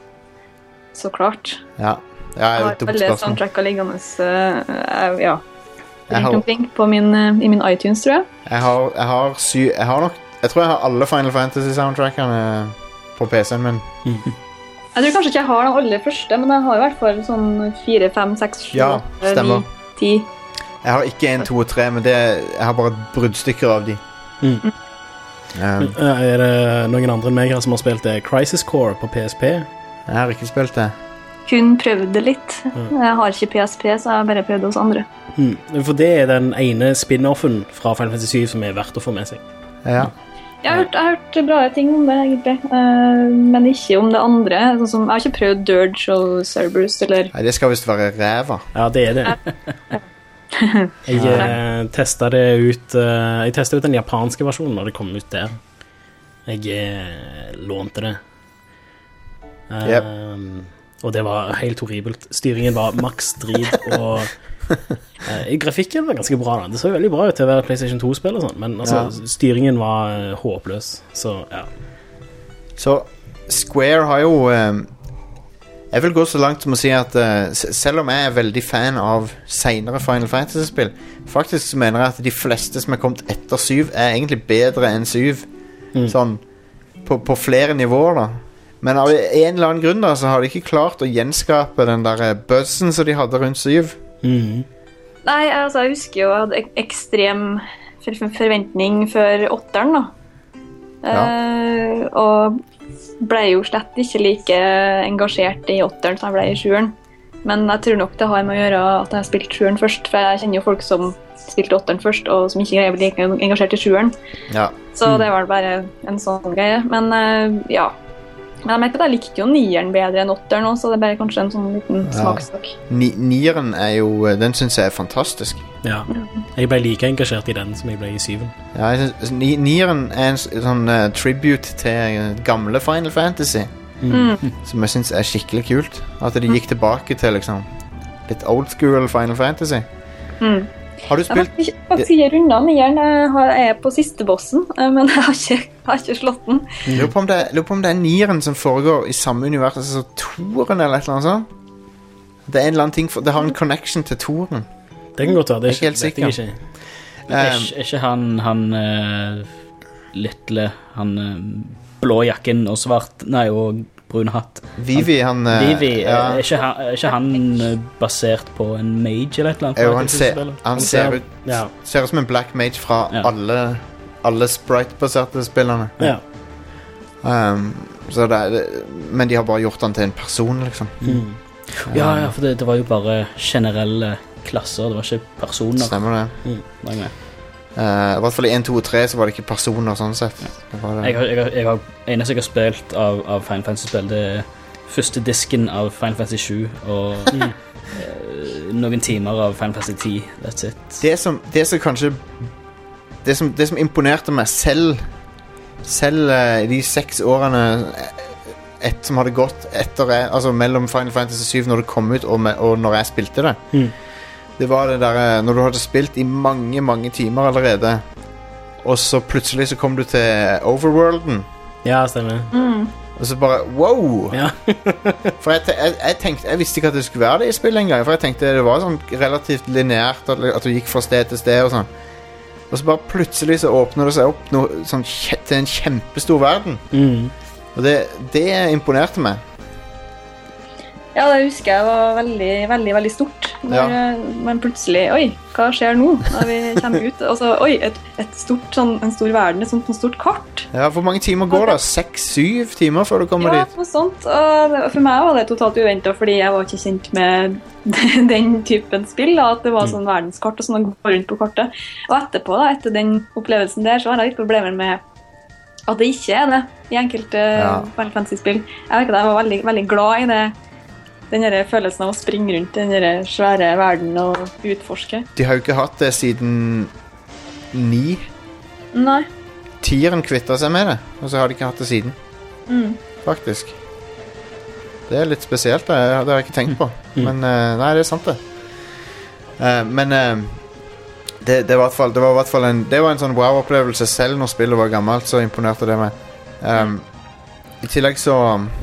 Så klart. Ja. Ja, Jeg jeg har vet, dumt alle spørsmål. soundtracka liggende eh, ja, Jeg rundt har, omkring på min, eh, i min iTunes, tror jeg. jeg har, jeg har sy... Jeg har nok Jeg tror jeg har alle Final Fantasy-soundtrackene på P C-en min. Jeg tror kanskje ikke jeg har den aller første, men jeg har i hvert fall sånn fire, fem, seks, sju, Ja, åtte, stemmer. ni, ti. Jeg har ikke en, to og tre, men det, jeg har bare bruddstykker av de. Mm. Um, Uh, Er det noen andre enn meg her som har spilt det Crisis Core på P S P? jeg har ikke spilt det. Kun prøvd det litt. Jeg har ikke P S P, så jeg har bare prøvd hos andre. Mm. For det er den ene spin-offen fra Final Fantasy syv som er verdt å få med seg. Ja. Jeg har hørt, jeg har hørt bra ting om det, egentlig. Eh, men ikke om det andre. Sånn som, jeg har ikke prøvd Dirge og Cerberus, eller Nei, det skal visst være ræva. Ja, det er det. Jeg uh, testa det ut uh, Jeg testet ut den japanske versjonen når det kom ut der. Jeg uh, lånte det. Um, Yep. Og det var helt horribelt. Styringen var maks drit, og uh, grafikken var ganske bra. Da. Det så veldig bra ut til å være PlayStation to-spill, og sånt, men altså, Ja. styringen var uh, håpløs. Så ja. Så Square har jo um, jeg vil gå så langt som å si at uh, s- selv om jeg er veldig fan av senere Final Fantasy-spill, faktisk så mener jeg at de fleste som er kommet etter syv er egentlig bedre enn syv. Mm. Sånn på, på flere nivåer da. Men av en eller annen grunn da, så har de ikke klart å gjenskape den der eh, buzzen som de hadde rundt syv. Mhm. Nei, altså, jeg husker jo jeg hadde ek ekstrem for for forventning før åtteren, da. Eh, og ble jo slett ikke like engasjert i åtteren som jeg ble i sjueren. Men jeg tror nok det har med å gjøre at jeg har spilt sjueren først, for jeg kjenner jo folk som spilte åtteren først, og som ikke greier å bli like engasjert i sjueren. Ja. Så det var bare en sånn greie. Men eh, ja. Men jeg merker at jeg likte jo nieren bedre enn åtteren også, så det er bare kanskje en sånn liten Ja. smakssak. Ni Nieren er jo, eh, den synes jeg er fantastisk. Ja. Jeg ble like engasjert i den som jeg ble i syven. Ja, jeg synes, ni Nieren er en s- sånn eh, tribute til eh, gamle Final Fantasy, Mm. som jeg synes er skikkelig kult. At de gikk tilbake til liksom litt old school Final Fantasy. Mm. Har du Jeg har spilt faktisk ikke- faktisk ikke runda nieren. Jeg har- jeg er på siste bossen, eh, men jeg har ikke, jeg har ikke slått den. Lurer på om det, lurer på om det er Nieren som foregår i samme univers som Toren eller et eller annet sånt. Det er en eller annen ting for, det har en connection til Toren. Det kan godt være. Det Jeg er ikke helt vet jeg sikker. ikke. Er Um, ikke, er ikke han han uh, lille Han uh, blå jakken og svart Nei, og brun hatt. Vivi, han eh, Vivi, ja, er, ikke han, er ikke han uh, basert på en mage eller et eller annet? jo, fra han, ser, spillet? han ser ut Ja. Ser ut som en black mage fra Ja. alle Alle sprite-baserte spillene. Ja. Um, så det, er- det, men de har bare gjort han til en person, liksom. Mm. Ja, ja, for det, det var jo bare generelle klasser, det var ikke personer. Stemmer det. Var jeg med. Uh, I hvert fall i en, to og tre så var det ikke personer sånn sett. Det var det. Jeg har, jeg har, jeg har, eneste jeg har spilt av, av Final Fantasy-spill, det er første disken av Final Fantasy sju og eh, noen timer av Final Fantasy ti. That's it. Det som, det som kanskje det som, det som imponerte meg selv Selv eh, i de seks årene et, som hadde gått etter jeg, altså mellom Final Fantasy syv når det kom ut og, med, og når jeg spilte det, Mm. det var det der eh, når du hadde spilt i mange, mange timer allerede, og så plutselig så kom du til Overworlden, Ja, stemmer. Mm. og så bare wow! Ja. For jeg, te- jeg, jeg tenkte Jeg visste ikke at det skulle være det i spillet engang. For jeg tenkte det var sånn relativt lineært, at, at du gikk fra sted til sted og sånn. Og så bare plutselig så åpner det seg opp noe, sånn, kje- til en kjempestor verden. Mm. Og det, det imponerte meg. Ja, det husker jeg var veldig, veldig, veldig stort. Når, Ja. eh, Men plutselig, oi, hva skjer nå? Når vi kommer ut, altså, oi, et, et stort, sånn, en stor verden, et sånt et stort kart. Ja, Hvor mange timer går det? Seks-syv timer før du kommer Ja, dit? noe sånt. Og det- for meg var det totalt uventet, fordi jeg var ikke kjent med den typen spill, da, at det var sånn verdenskart og sånn, å gå rundt på kartet. Og etterpå, da, etter den opplevelsen der, så har jeg litt problemer med at det ikke er det i enkelte Ja. Final Fantasy-spill. Jeg merker at jeg var veldig, veldig glad i det, den der følelsen av å springe rundt i den der svære verden og utforske. De har jo ikke hatt det siden ni. Nei. Tieren kvittet seg med det, og så har de ikke hatt det siden. Mm. Faktisk. Det er litt spesielt, det, det har jeg ikke tenkt på. Mm. Men uh, nei, det er sant det. Uh, men uh, det, det, var fall, det var i hvert fall en Det var en sånn wow-opplevelse. Selv når spillet var gammelt, så imponerte det meg. Um, I tillegg så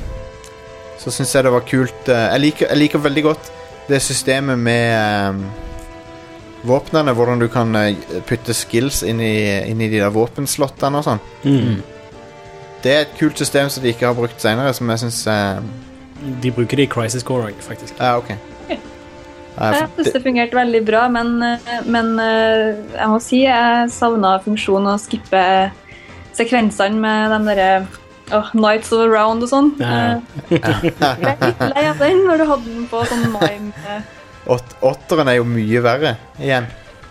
Så synes jeg det var kult. uh, jeg, liker, jeg liker veldig godt det systemet med um, våpnene, hvordan du kan uh, putte skills inn i, inn i de der våpenslottene og sånn. Mm. Det er et kult system som de ikke har brukt senere, som jeg synes uh, De bruker det i Crisis Core, faktisk. Ja, ok. Uh, Jeg synes det fungerte veldig bra, men, men uh, jeg må si jeg savnet funksjonen å skippe sekvensene med de der oh, Nights of Around og sånn. Ja. Uh, jeg ble litt lei av den når du hadde den på sånn mime. Åt, åtteren er jo mye verre igjen.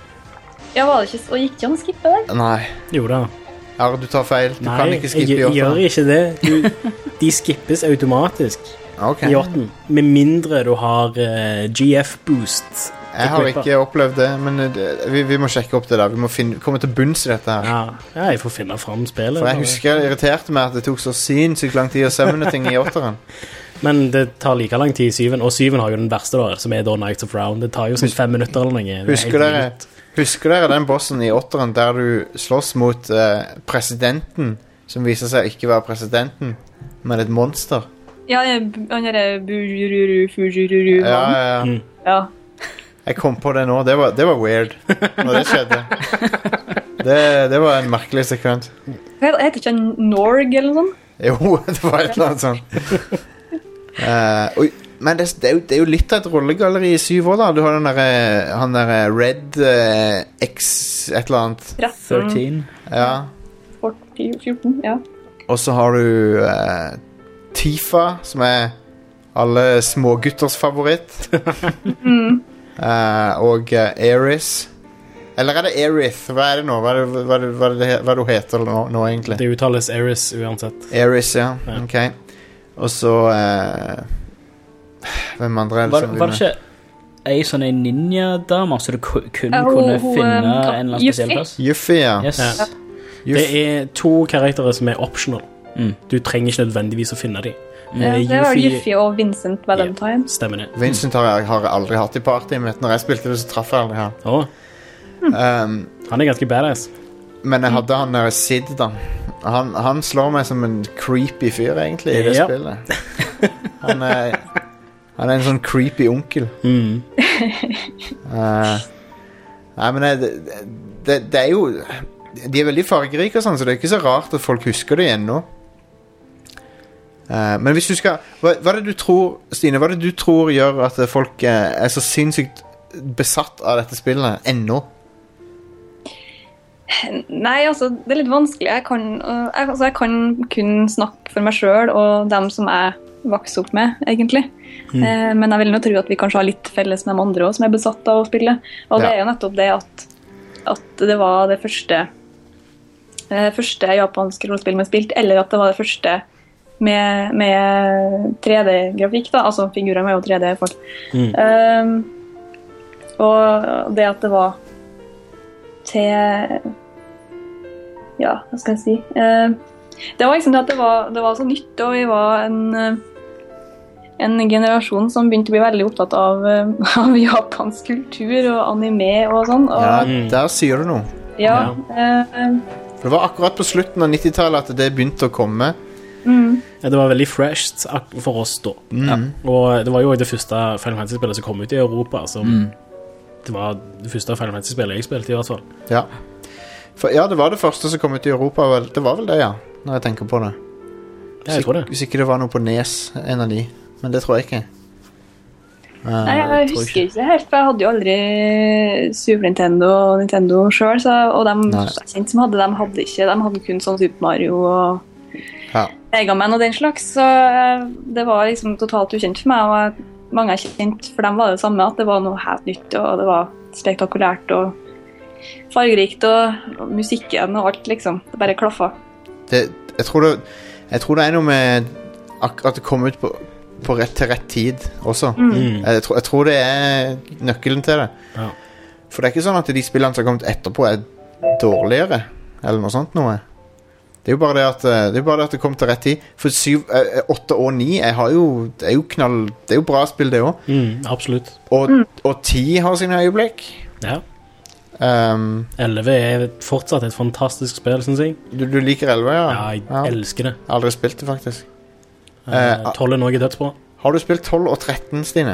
Ja, var det ikke så gikk det an å skippe den? Nei, Jo da. ja, du tar feil. Du Nei, kan ikke skippe jeg, i jeg gjør åtteren. ikke det. Du, de skippes automatisk Ok. i åtten. Med mindre du har uh, G F-boost. Jeg har ikke opplevd det, men uh, det, vi, vi må sjekke opp det der. Vi må finne, komme til bunns i dette her. Ja, ja, jeg får finne fram spillet. For jeg husker det irriterte meg at det tok så sinnssykt lang tid å søvne ting i åtteren. Men det tar like lang tid i syven. Og syven har jo den verste, da, som er da Nights of Round. Det tar jo sånn fem minutter eller noe. Det er Husker helt dere, vilt. husker dere den bossen i åtteren der du slåss mot uh, presidenten, som viser seg ikke være presidenten, men et monster? Ja, han derre bujururu, fujururu. Ja, ja, ja. Mm. Ja. Jeg kom på det nå. Det var, det var weird når det skjedde. Det, det var en merkelig sekvens. Hva heter ikke han Norg eller noe sånt? Jo, det var et eller annet sånt. Uh, oi, men det, det, er jo, det er jo litt av et rollegalleri i syv år da. Du har den der, han der Red uh, X et eller annet. tretten, thirteen. Ja. fjorten, ja. Og så har du uh, Tifa, som er alle smågutters favoritt. Mm. uh, og uh, Aerith. Eller er det Aerith? Hva er det nå? Hva er det, hva er det, hva er det, hva er det hun heter nå, nå egentlig? Det uttales Eris uansett. Aerith, ja. Ja. Ok. Og så uh, hvem andre er det Var, som var det ikke ei sånn en ninja-dame så du ku- kun Ja, kunne hun- hun, finne um, en eller annen spesiell Yuffie. plass? Yuffie, ja. Yes. Ja. Yuff- Det er to karakterer som er optional. Mm. Du trenger ikke nødvendigvis å finne dem. Ja, det var Yuffie og Vincent Valentine. Stemmer det. Vincent har jeg, har jeg aldri hatt i party, men når jeg spilte det, så traff jeg aldri han. Å, Um, han er ganske badass. men jeg hadde han der Sid, da. Han, han slår meg som en creepy fyr, egentlig, i det Ja. spillet. Han er, han er en sånn creepy onkel. Mm. Uh, nei, men det, det, det er jo De er veldig fargerike og sånn, så det er ikke så rart at folk husker det ennå. Uh, men hvis du skal hva, hva er det du tror, Stine, hva er det du tror gjør at folk uh, er så sinnssykt besatt av dette spillet ennå? Nei, altså, det er litt vanskelig. Jeg kan, øh, jeg, altså, jeg kan kun snakke for meg selv og dem som jeg vokste opp med, egentlig. Mm. Eh, men jeg vil nå tro at vi kanskje har litt felles med de andre også, som er besatt av å spille. Og det Ja. er jo nettopp det at, at det var det første, eh, første japanske rollespill vi spilte, eller at det var det første med, med tre D-grafikk, da. Altså, figurer med jo tre D folk. Mm. Um, og det at det var til ja, hva skal jeg si uh, det var liksom det at det var, det var så nytt, og vi var en uh, en generasjon som begynte å bli veldig opptatt av, uh, av japansk kultur og anime og sånn. Og, Ja, Mm. der sier du noe. ja, uh, For det var akkurat på slutten av nittitallet at det begynte å komme. mm, Ja, det var veldig fresh ak- for oss da. Mm. Og det var jo det første Final Fantasy-spillet som kom ut i Europa. Som Mm. Det var det første Final Fantasy-spillet jeg spilte, i hvert fall. Ja. For, ja, det var det første som kom ut i Europa. Vel. Det var vel det, ja. Når jeg tenker på det. Ja, jeg tror det. Hvis ikke det var noe på Nes, en av de. Men det tror jeg ikke. Uh, Nei, jeg tror husker ikke helt, for jeg hadde jo aldri Super Nintendo og Nintendo selv, så, og de Nei. jeg kjente som hadde, de hadde ikke, de hadde kun sånn Super Mario og Ja. Mega Man og den slags, så eh, det var liksom totalt ukjent for meg, og jeg, mange jeg kjent, for dem var det samme, at det var noe helt nytt, og det var spektakulært og fargerikt, og, og musikken og alt, liksom. Det bare klaffa. Det, jeg, tror det, jeg tror det er noe med ak at det kom ut på, på rett, til rett tid også. Mm. Jeg, tror, jeg tror det er nøkkelen til det. Ja. For det er ikke sånn at de spillene som har kommet etterpå er dårligere, eller noe sånt noe. Det er jo bare det at det, er bare det, at det kom til rett tid. For syv, åtte og ni jeg har jo, det er jo knall, det er jo bra spill det også. Mm, absolutt. Og, og ti har sine øyeblikk. Ja. Um, elleve er fortsatt et fantastisk spill, synes jeg. du, du liker elleve, ja? Ja, jeg ja. elsker det. Jeg har aldri spilt det, faktisk. Uh, tolv er noe dødsbra. Har du spilt tolv og tretten, Stine?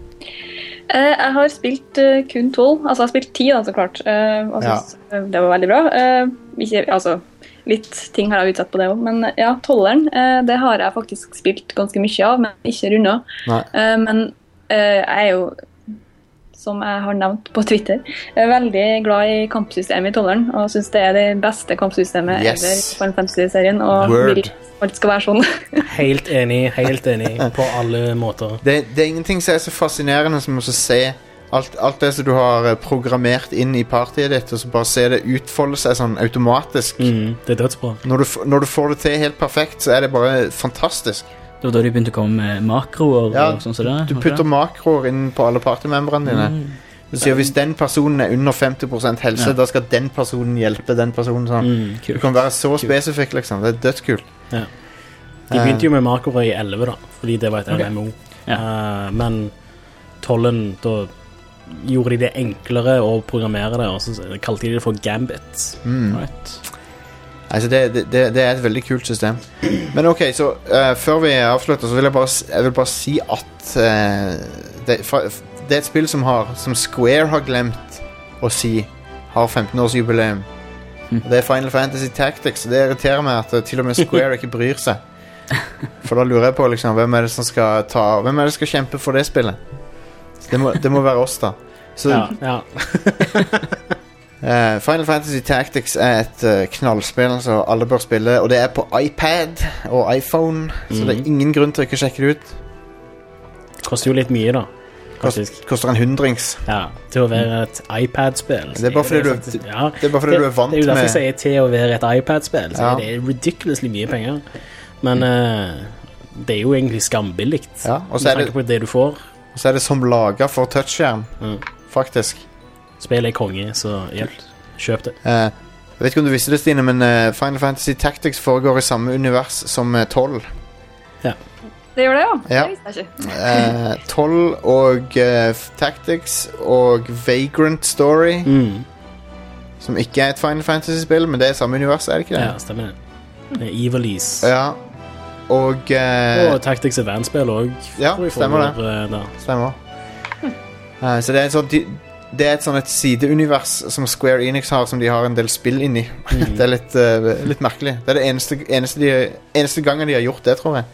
Eh, jeg har spilt eh, kun tolv. Altså, jeg har spilt ti, da, så klart. Eh, og Ja. synes eh, det var veldig bra. Eh, ikke, altså, litt ting har jeg utsatt på det også. Men eh, ja, tolveren, eh, det har jeg faktisk spilt ganske mye av, men ikke rundet. Nei. Eh, men eh, jeg er jo, som jeg har nevnt på Twitter, er veldig glad i kampsystemet i tolveren, og synes det er det beste kampsystemet Yes. ever i Final Fantasy-serien, og Word. vil alt skal være sånn. Helt enig, helt enig på alle måter. Det, det er ingenting som er så fascinerende som å se alt, alt det som du har eh, programmert inn i partiet ditt, og så bare se det utfolde seg sånn automatisk. Mm, det er dødsbra. Når, du, f- når du får det til helt perfekt, så er det bare fantastisk. Det var da de begynte å komme med makroer Ja, og sånn som det. Du var putter det? makroer inn på alle partymembrene dine. Mm. Du sier hvis den personen er under femti prosent helse, Ja. da skal den personen hjelpe den personen sånn. Mm, Du kult. kan være så spesifikk, liksom. Det er dødskult. Ja. De begynte jo med makroer i elleve da, fordi det var et Ok. M M O. Ja. Eh, men tolven, da gjorde de det enklere å programmere det, og så kalte de det for Gambit. Mm. Right. Altså det, det, det det er et veldig kult system. Men ok, så eh, før vi avslutter, så vil jeg bare, s- jeg vil bare si at eh, det, fra, det er et spill som, har, som Square har glemt å si har femten-årsjubileum. Og det er Final Fantasy Tactics. Det irriterer meg at eh, til og med Square ikke bryr seg. For da lurer jeg på liksom, hvem er det som skal ta Hvem er det som skal kjempe for det spillet. Det må, det må være oss, da. Så Ja, ja. eh, Final Fantasy Tactics er et eh, knallspill som alle bør spille. Og det er på iPad og iPhone, så det er ingen grunn til å ikke sjekke det ut. Koster jo litt mye da, Kost, faktisk. koster en hundrings. Ja, til å være et iPad-spill. Det er bare fordi du- faktisk- ja, Det er bare fordi det, du er vant det er jo derfor jeg med sier til å være et iPad-spill, så Ja. er det er ridiculously mye penger. Men eh, det er jo egentlig skambilligt, Ja, og så med er det- tanke på det du får. Og så er det som laget for touchskjerm, Mm. faktisk. Spillet er konge, så hjelp, kjøp det. Eh, jeg vet ikke om du visste det, Stine, men eh, Final Fantasy Tactics foregår i samme univers som eh, tolv. Det gjør det, ja. Ja. Det visste jeg ikke. Eh, tolv og eh, Tactics og Vagrant Story, Mm. som ikke er et Final Fantasy-spill, men det er samme univers, er det ikke det? Ja, stemmer det. Det er Evilise. Ja. Og eh, Og Tactics Advance-spill også. Ja, tror jeg stemmer det. foregår, eh, der. Stemmer. Eh, så det er, en sånn, de, det er et sånn et sideunivers som Square Enix har, som de har en del spill inni. Mm. Det er litt, eh, litt merkelig. Det er det eneste, eneste, de, eneste gangen de har gjort det, tror jeg.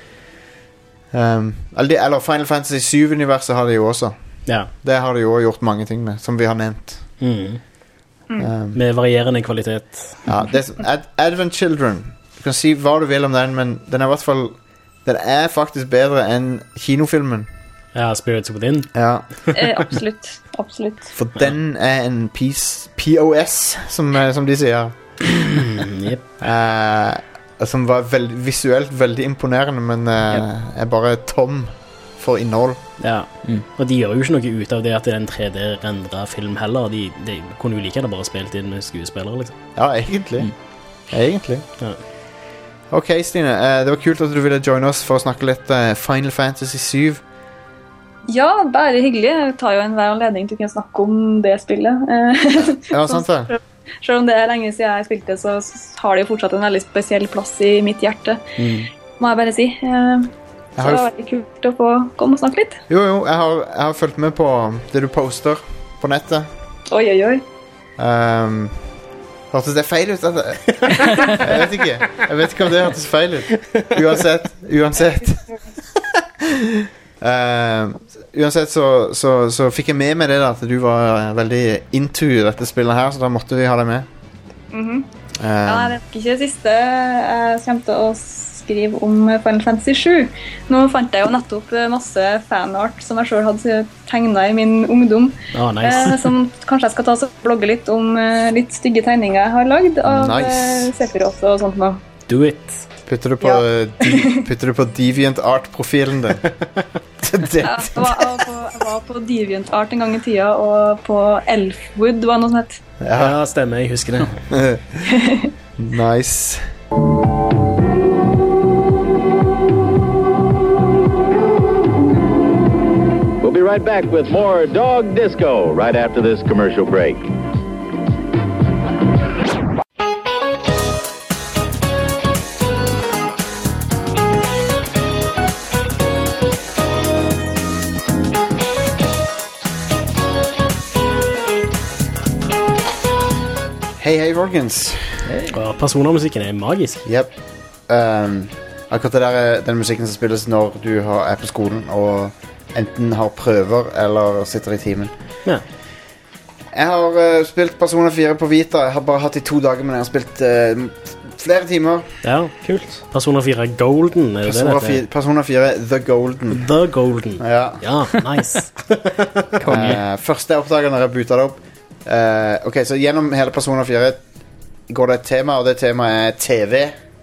Um, eller, de, eller Final Fantasy syv-universet har de jo også. Ja. Det har de jo gjort mange ting med, som vi har nevnt. Mm. Um, Med varierende kvalitet. ja, det er, som- Ad, Advent Children. Du kan si hva du vil om den, men den er i hvert fall Den er faktisk bedre enn kinofilmen. Ja, Spirits Within. Ja, Eh, absolutt. Absolutt. for den er en piece, P O S, som, eh, som de sier. Mm, yep. Eh, som var veld, visuelt veldig imponerende, men eh, er bare tom for innhold. Ja. Mm. Og de gjør jo ikke noe ut av det at det er en tre D-rendret film heller. De, de kunne jo like gjerne bare spilt inn med skuespillere, liksom. Ja, egentlig. Mm. Egentlig. Ja. Ok, Stine. eh, det var kult at du ville joine oss for å snakke litt eh, Final Fantasy syv. Ja, bare hyggelig. Jeg tar jo enhver anledning til å kunne snakke om det spillet. Eh, Ja, sant det? Selv om det er lenge siden jeg spilte, så har det jo fortsatt en veldig spesiell plass i mitt hjerte, Mm. må jeg bare si. Eh, Jeg Så har det jo var veldig kult å få komme og snakke litt. Jo, jo, jeg har, jeg har fulgt med på det du poster på nettet. Oi, oi, oi. Um, hørtes det feil ut? Dette? Jeg vet ikke. Jeg vet ikke om det hørtes feil ut. Uansett. Uansett. Um, uansett så, så, så fikk jeg med meg det da, at du var eh, veldig into dette spillet her, så da måtte vi ha deg med. Mhm. Um, Ja, det er nok ikke det siste jeg kommer til å skrive om Final Fantasy sju. Nå fant jeg jo nettopp masse fanart som jeg selv hadde tegnet i min ungdom. Ah, Eh, nice. som kanskje jeg skal ta og blogge litt om eh, litt stygge tegninger jeg har lagd av Nice. eh, Sephiroth og sånt nå. Do it. Putter du på, Ja. di, putter du på DeviantArt-profilen din? det, Jeg var, jeg, var på, jeg var på DeviantArt en gang i tida, og på Elfwood var det noe som het. ja, Ja, stemmer. Jeg husker det. nice. We'll be right back with more Dog Disco right after this commercial break. Hei, hei, folkens. Og personermusikken er magisk. Yep. Um, akkurat det der er den musikken som spilles når du har, er på skolen og enten har prøver eller sitter i timen. Ja. Jeg har uh, spilt Persona fire på Vita. Jeg har bare hatt det i to dager, men jeg har spilt uh, flere timer. Ja, kult. Persona fire Golden, er det Persona det dette? fire, Persona fire The Golden. The Golden. Ja. Ja, nice. Uh, første jeg oppdaget når jeg bootet det opp. Uh, ok, så gjennom hele Persona fire går det et tema, og det temaet er T V.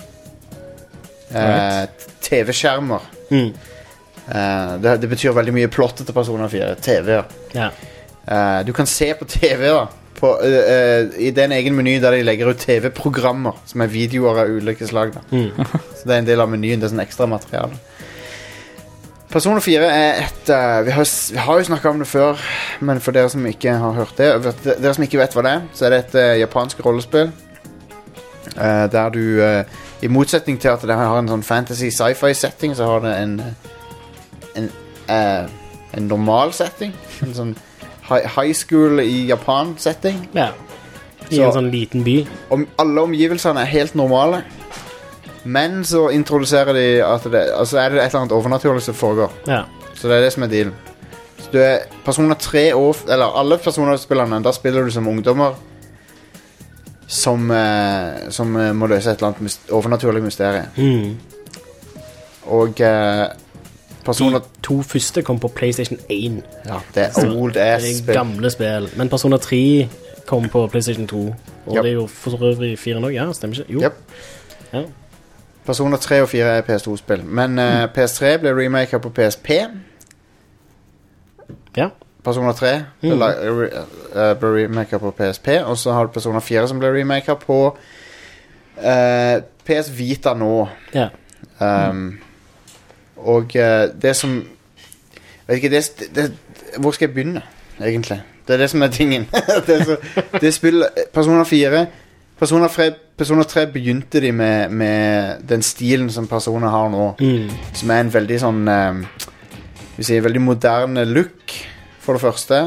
Uh, Right. T V-skjermer. Mm. Uh, det, det betyr veldig mye plottet til Persona fire. T V-er. Ja. Uh, du kan se på T V da på, uh, uh, i den egen meny der de legger ut T V-programmer som er videoer av ulike slag da. Mm. Så det er en del av menyen. Det er sånn ekstra materiale. Persona fire er et uh, vi, har, vi har jo snakket om det før, men for dere som ikke har hørt det, dere som ikke vet hva det er, så er det et uh, japansk rollespill uh, der du uh, i motsetning til at det har en sånn fantasy sci-fi setting, så har det en en, uh, en normal setting, en sånn high, high school i Japan setting. Ja. I Så- en sånn liten by. Om alle omgivelsene er helt normale, men så introduserer de at det, altså er det et eller annet overnaturlig som foregår. Ja. Så det er det som er dealen. Så du er personer tre år, eller alle personerspillerne, da spiller du som ungdommer som, eh, som eh, må løse et eller annet myst- overnaturlig mysterie. Mm. Og eh, personer... De to første kom på PlayStation én. Ja, det er Så old det ass er spill. gamle spill. Men Persona tre kom på PlayStation to. Og Yep. det er jo for øvrig fire nå. Ja, stemmer ikke? Jo. Yep. Ja. Personer tre og fire er P S to-spill. Men eh, P S tre ble remaket på P S P. Ja. Persona tre ble, Mm. la- re- eh, ble remaket på P S P. Og så har du Persona fire som ble remaket på eh, P S Vita nå. Ja. Um, og eh, det som vet ikke, det, det, hvor skal jeg begynne, egentlig? Det er det som er tingen. det, er så, det spill Persona fire Persona, tre, Persona tre begynte de med, med den stilen som Persona har nå, Mm. som er en veldig sånn um, vi sier veldig moderne look, for det første.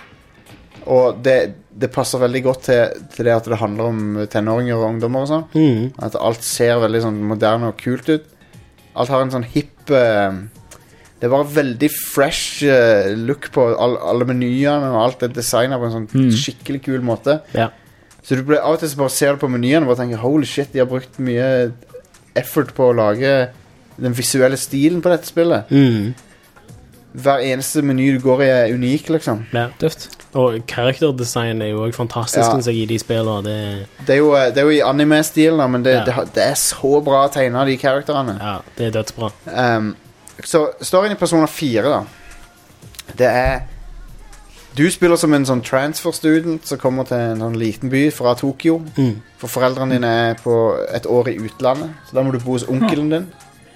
Og det, det passer veldig godt til, til det at det handler om tenåringer og ungdommer og sånn. Mm. At alt ser veldig sånn moderne og kult ut. Alt har en sånn hipp uh, det var veldig fresh uh, look på all, alle menyene, og alt er designet på en sånn Mm. skikkelig kul måte. Ja. Så du ble, av og til så bare ser du på menyene og bare tenker holy shit, de har brukt mye effort på å lage den visuelle stilen på dette spillet. Mm. Hver eneste meny du går i er unik, liksom. Ja. Døft. Og character-design er jo også fantastisk, Ja. synes jeg, i de spillene. Det, Det er jo, uh, det er jo i anime-stilen, da, men det, Ja. det, har- det er så bra tegnet, de karakterene. ja, det er dødsbra. Um, så storyen i Persona fire da, det er du spiller som en sånn transfer student som kommer til en sånn liten by fra Tokyo, Mm. for foreldrene dine er på et år i utlandet, så da må du bo hos onkelen din.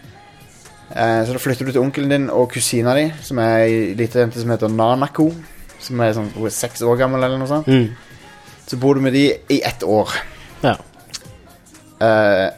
Uh, så da flytter du til onkelen din og kusina di, som er en liten jente som heter Nanako, som er sånn, hun er seks år gammel eller noe sånt. Mm. Så bor du med de i ett år. Ja. Eh,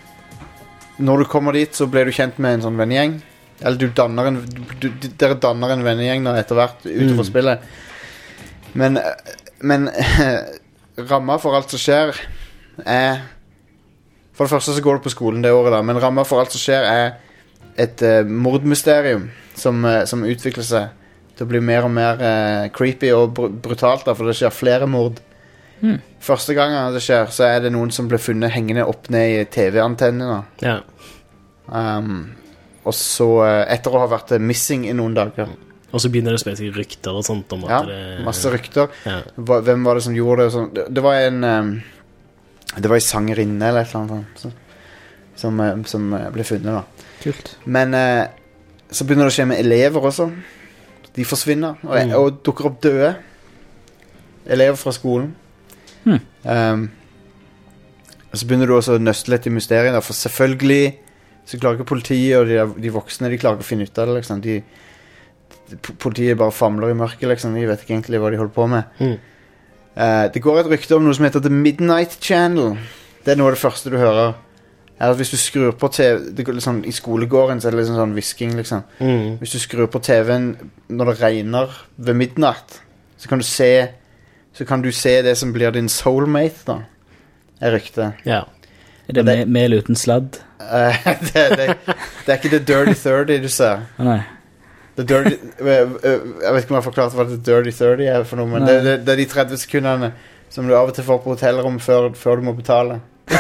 når du kommer dit, så blir du kjent med en sånn vennegjeng. Eller du danner en du, du, Dere danner en vennegjeng da, etter hvert utover Mm. spillet. Men, eh, men ramma for alt som skjer, er For det første så går du på skolen det året, da, men ramma for alt som skjer, er et uh, mordmysterium som, uh, som utvikler seg til å bli mer og mer uh, creepy og br brutalt, da, for det skjer flere mord. Mm. Første gangen det skjer, så er det noen som blir funnet hengende opp ned i T V-antennene. Ja. Um, og så, uh, etter å ha vært uh, missing i noen dager. Og så begynner det å spille seg rykter og sånt om Ja, at det... masse rykter. Ja. Hva, hvem var det som gjorde det? og sånn. Det, det var en um, Det var en sangerinne eller et eller annet sånt. Så, som, eh, som eh, ble funnet da. Kult. Men eh, så begynner det å skje med elever også. De forsvinner, og, Mm. og dukker opp døde. Elever fra skolen. Hmm. Um, og så begynner du også å nøste litt i mysteriet, da, for selvfølgelig så klarer ikke politiet og de, de voksne, de klarer ikke å finne ut av det, liksom. De, de, politiet bare famler i mørket, liksom. De vet ikke egentlig hva de holder på med. Mm. Uh, det går et rykte om noe som heter The Midnight Channel. Det er noe av det første du hører. Er at hvis du skrur på T V det går litt sånn, i skolegården så er det liksom sånn hvisking, liksom. Mm. Hvis du skrur på T V-en når det regner ved midnatt, så kan du se så kan du se det som blir din soulmate, da. Er ryktet. Ja. Er det, det- med, med eller uten sladd? Uh, det, det, det er ikke The Dirty thirty du ser. Å, nei. The dirty, uh, uh, jeg vet ikke om jeg har forklart hva The Dirty thirty er for noe, men det, Nei. det, det er de tretti sekundene som du av og til får på hotellrom før, før du må betale.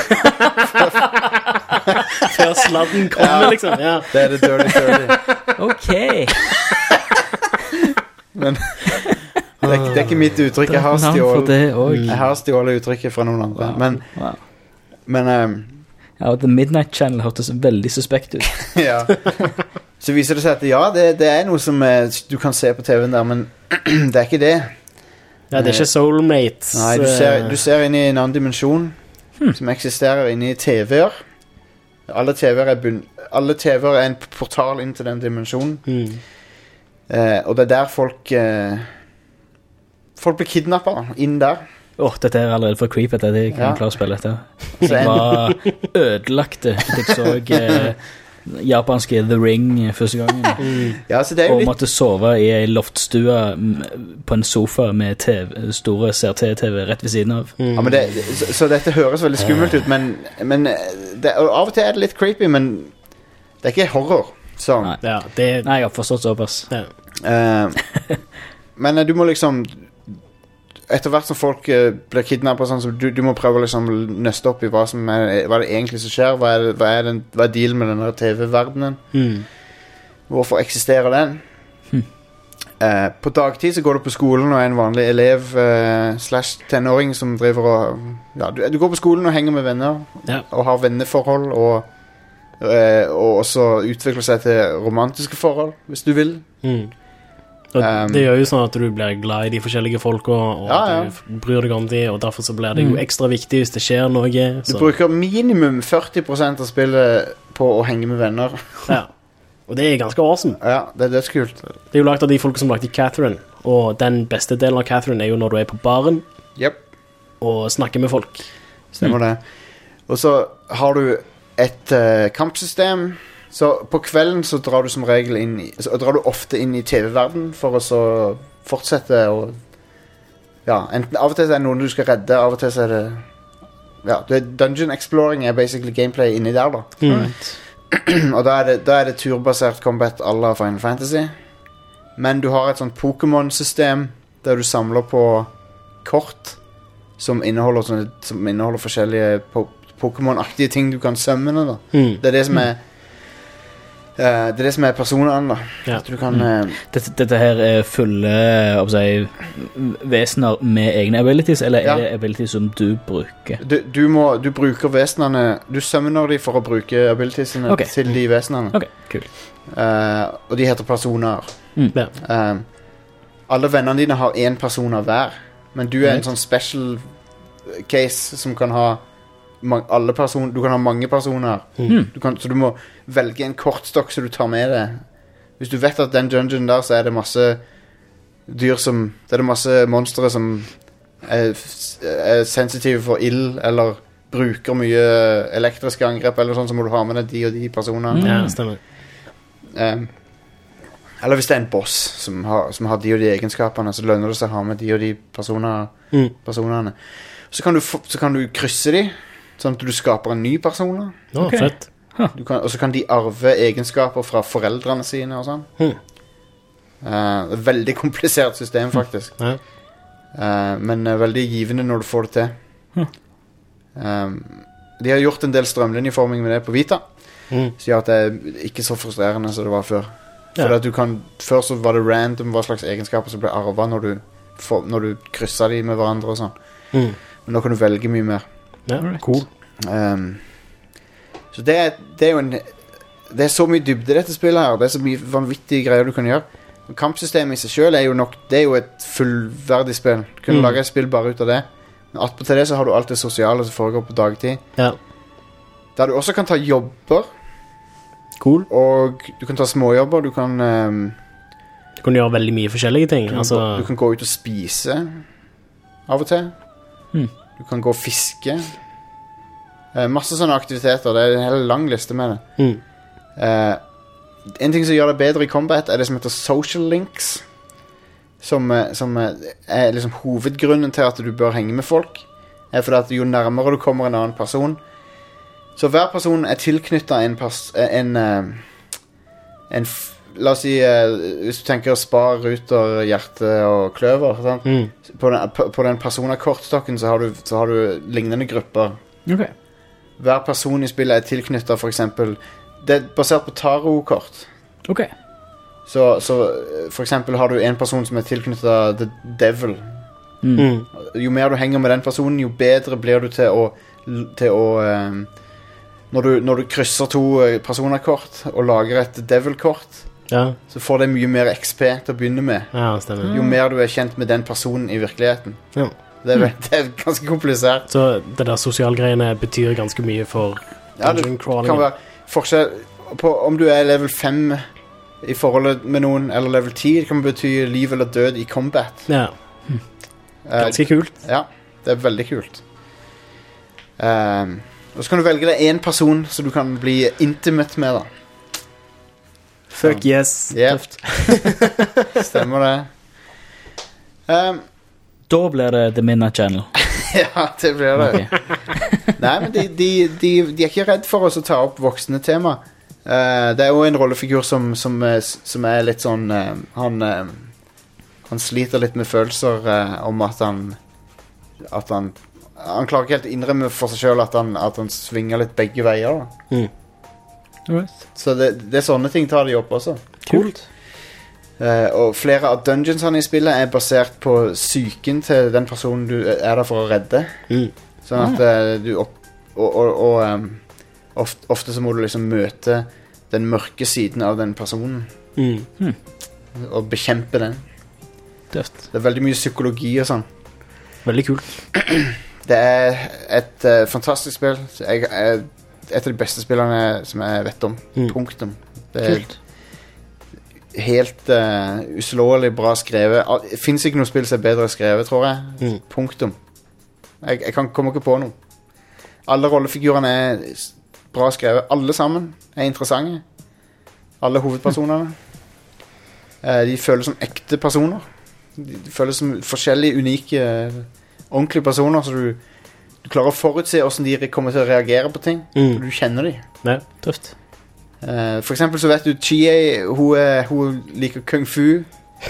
Før sladden kommer, liksom. Ja. Det er The Dirty thirty. Ok. Men det er, ikke- det er ikke mitt uttrykk. Jeg har Navn for stjålet det også. Jeg har stjålet uttrykket fra noen andre. Men, Wow. men um, Ja, The Midnight Channel hørtes veldig suspekt ut. ja. Så viser det seg at ja, det, det er noe som eh, du kan se på T V-en der, men det er ikke det. Ja, det er ikke soulmates. Nei, du ser, du ser inn i en annen dimensjon som eksisterer inni T V-er. Alle T V-er er, bunn- alle T V-er er en portal inn til den dimensjonen. Mm. Eh, og det er der folk eh, Folk blir kidnappet da, inn der. Åh, dette er allerede for creepy at jeg kan Ja. klare å spille dette. Så Jeg en, var ødelagte da jeg så eh, japanske The Ring første gangen. Mm. ja, så det er jo Og litt måtte sove i ei loftstue mm, på en sofa med T V, store C R T-T V rett ved siden av. Mm. ja, men det, så, så dette høres veldig skummelt ut, men, men det, og av og til er det litt creepy, men det er ikke horror. Så Nei. Ja, det Nei, jeg har forstått såpass. ja. eh, Men eh, du må liksom etter hvert som folk eh, blir kidnappet og sånn, så du, du må prøve å liksom nøste opp i hva som er hva det egentlig som skjer. Hva er, det- hva er, den, hva er dealen med denne T V-verdenen? Mm. Hvorfor eksisterer den? Hm. Eh, på dagtid så går du på skolen og er en vanlig elev eh, slash tenåring som driver og ja, du, du går på skolen og henger med venner Ja. og har venneforhold og, eh, og også utvikler seg til romantiske forhold, hvis du vil. Mm. Og Um, det gjør jo sånn at du blir glad i de forskjellige folka, og Ja, ja. at du bryr deg om de, og derfor så blir det jo ekstra viktig hvis det skjer noe. Du Så, bruker minimum førti prosent av spillet på å henge med venner. ja. Og det er ganske awesome. Ja, det er dødskult. Det er jo lagt av de folka som lagde Catherine, og den beste delen av Catherine er jo når du er på baren Jep, og snakker med folk. stemmer det. Og så har du et eh, kampsystem. Så på kvelden så drar du som regel inn i, så drar du ofte inn i T V-verden for å så fortsette å ja, enten av og til så er det noen du skal redde, av og til så er det ja, det er dungeon exploring er basically gameplay inni der da. Mm. Og da er det, da er det turbasert combat à la Final Fantasy. Men du har et sånt Pokémon-system der du samler på kort som inneholder, sånne, som inneholder forskjellige po Pokémon-aktige ting du kan summone da. Mm. Det er det som er eh, Det er det som er personene da. Ja. At du kan eh, Dette, dette her er fulle hva skal jeg si, vesener med egne abilities, eller Ja. er det abilities som du bruker? du, du må Du bruker vesenene. Du summoner de for å bruke abilitiesene Ok. til de vesenene. Ok, kult. Eh, og de heter personer. Ja. Eh, alle vennene dine har én person av hver, men du er en Right. sånn special case som kan ha ma- alle person, du kan ha mange personer. Mm. Du kan, så du må velge en kortstokk som du tar med deg. Hvis du vet at den dungeon der, så er det masse dyr som Det er det masse monstre som er, er sensitive for ild, eller bruker mye elektriske angrep, eller sånn, så må du ha med deg de og de personene. Mm. Ja, stemmer. Um, eller hvis det er en boss som har, som har de og de egenskapene, så lønner det seg å ha med de og de personer, Mm. personene. Så kan, du få, så kan du krysse de, sånn at du skaper en ny person. Å, Ok. fett. Du kan, og så kan de arve egenskaper fra foreldrene sine og sånn. Mm. Uh, det er et veldig komplisert system, faktisk. Ja. Uh, men uh, veldig givende når du får det til. Hm. Um, de har gjort en del strømlinjeforming med det på Vita, Mm. så gjør at det er ikke så frustrerende som det var før. For Ja. at du kan, før så var det random hva slags egenskaper som ble arvet når du, får, når du krysset de med hverandre og sånn. Mm. Men nå kan du velge mye mer. Ja, Alright. cool. Um, Så det er, det er jo en Det er så mye dybde i dette spillet her. Det er så mye vanvittige greier du kan gjøre. Kampsystemet i seg selv er jo nok Det er jo et fullverdig spill. Du kunne mm. lage et spill bare ut av det. Men attpåtil det så har du alt det sosiale som foregår på dagtid. Ja. Der du også kan ta jobber. Cool. Og du kan ta småjobber. Du kan um, Du kan gjøre veldig mye forskjellige ting. Du kan, altså... gå, du kan gå ut og spise av og til. Mm. Du kan gå og fiske. Uh, masse sånne aktiviteter. Det er en hel lang liste med det. Mm. Uh, en ting som gjør det bedre i combat er det som heter social links, som, som er liksom hovedgrunnen til at du bør henge med folk, er fordi at jo nærmere du kommer en annen person, så hver person er tilknyttet en, pers en, en, en la oss si, hvis du tenker Spar, Ruter, Hjerte og Kløver, mm. på, den, på, på den personakortstokken så har, du, så har du lignende grupper. Okay. Hver person i spillet er tilknyttet for eksempel det er basert på tarot-kort. Ok. Så, så for eksempel har du en person som er tilknyttet The Devil. Mm. Jo mer du henger med den personen, jo bedre blir du til å, til å um, når, du, når du krysser to personerkort og lager et Devil-kort, ja. Så får det mye mer X P til å begynne med. Ja, stemmer. Jo mer du er kjent med den personen i virkeligheten. Ja. Det, er, det er ganske komplisert. Så det der sosialgreiene betyr ganske mye for dungeon crawling. Ja, det kan være forskjell på om du er level fem i forholdet med noen, eller level ti. Det kan bety liv eller død i combat. Ja. Hm. Ganske kult. Uh, ja, det er veldig kult. Um, og så kan du velge deg en person som du kan bli intimate med, da. Fuck så. Yes. Yep. Stemmer det. Um, da blir det The Midnight Channel. Ja, det blir det. Okay. Nei, men de, de, de, de er ikke redd for oss å ta opp voksne tema. Uh, det er jo en rollefigur som, som, som er litt sånn uh, han, uh, han sliter litt med følelser uh, om at han at han han klarer ikke helt å innrømme for seg selv at han, at han svinger litt begge veier. Mm. Right. Så det, det er sånne ting tar de opp også. Kult. Uh, og flere av dungeonsene i spillet er basert på psyken til den personen du er der for å redde. Mm. Sånn at uh, du opp, og, og, og um, ofte, ofte så må du liksom møte den mørke siden av den personen. Mm. Mm. Og bekjempe den. Døft. Det er veldig mye psykologi og sånn. Veldig kult. Det er et uh, fantastisk spill. Jeg, er et av de beste spillene som jeg vet om. Mm. Punktum. Det er Kult. Helt uh, uslåelig bra skrevet. Det finnes ikke noe spill som er bedre skrevet, tror jeg. Mm. Punktum. Jeg, jeg kan komme ikke på noe. Alle rollefigurene er bra skrevet. Alle sammen er interessante. Alle hovedpersonene. Uh, de føles som ekte personer. De, de føles som forskjellige, unike, uh, ordentlige personer, så du, du klarer å forutse hvordan de kommer til å reagere på ting. Mm. Du kjenner de. Ja, Tøft. Uh, for eksempel så vet du Chie, hun, hun liker kung fu.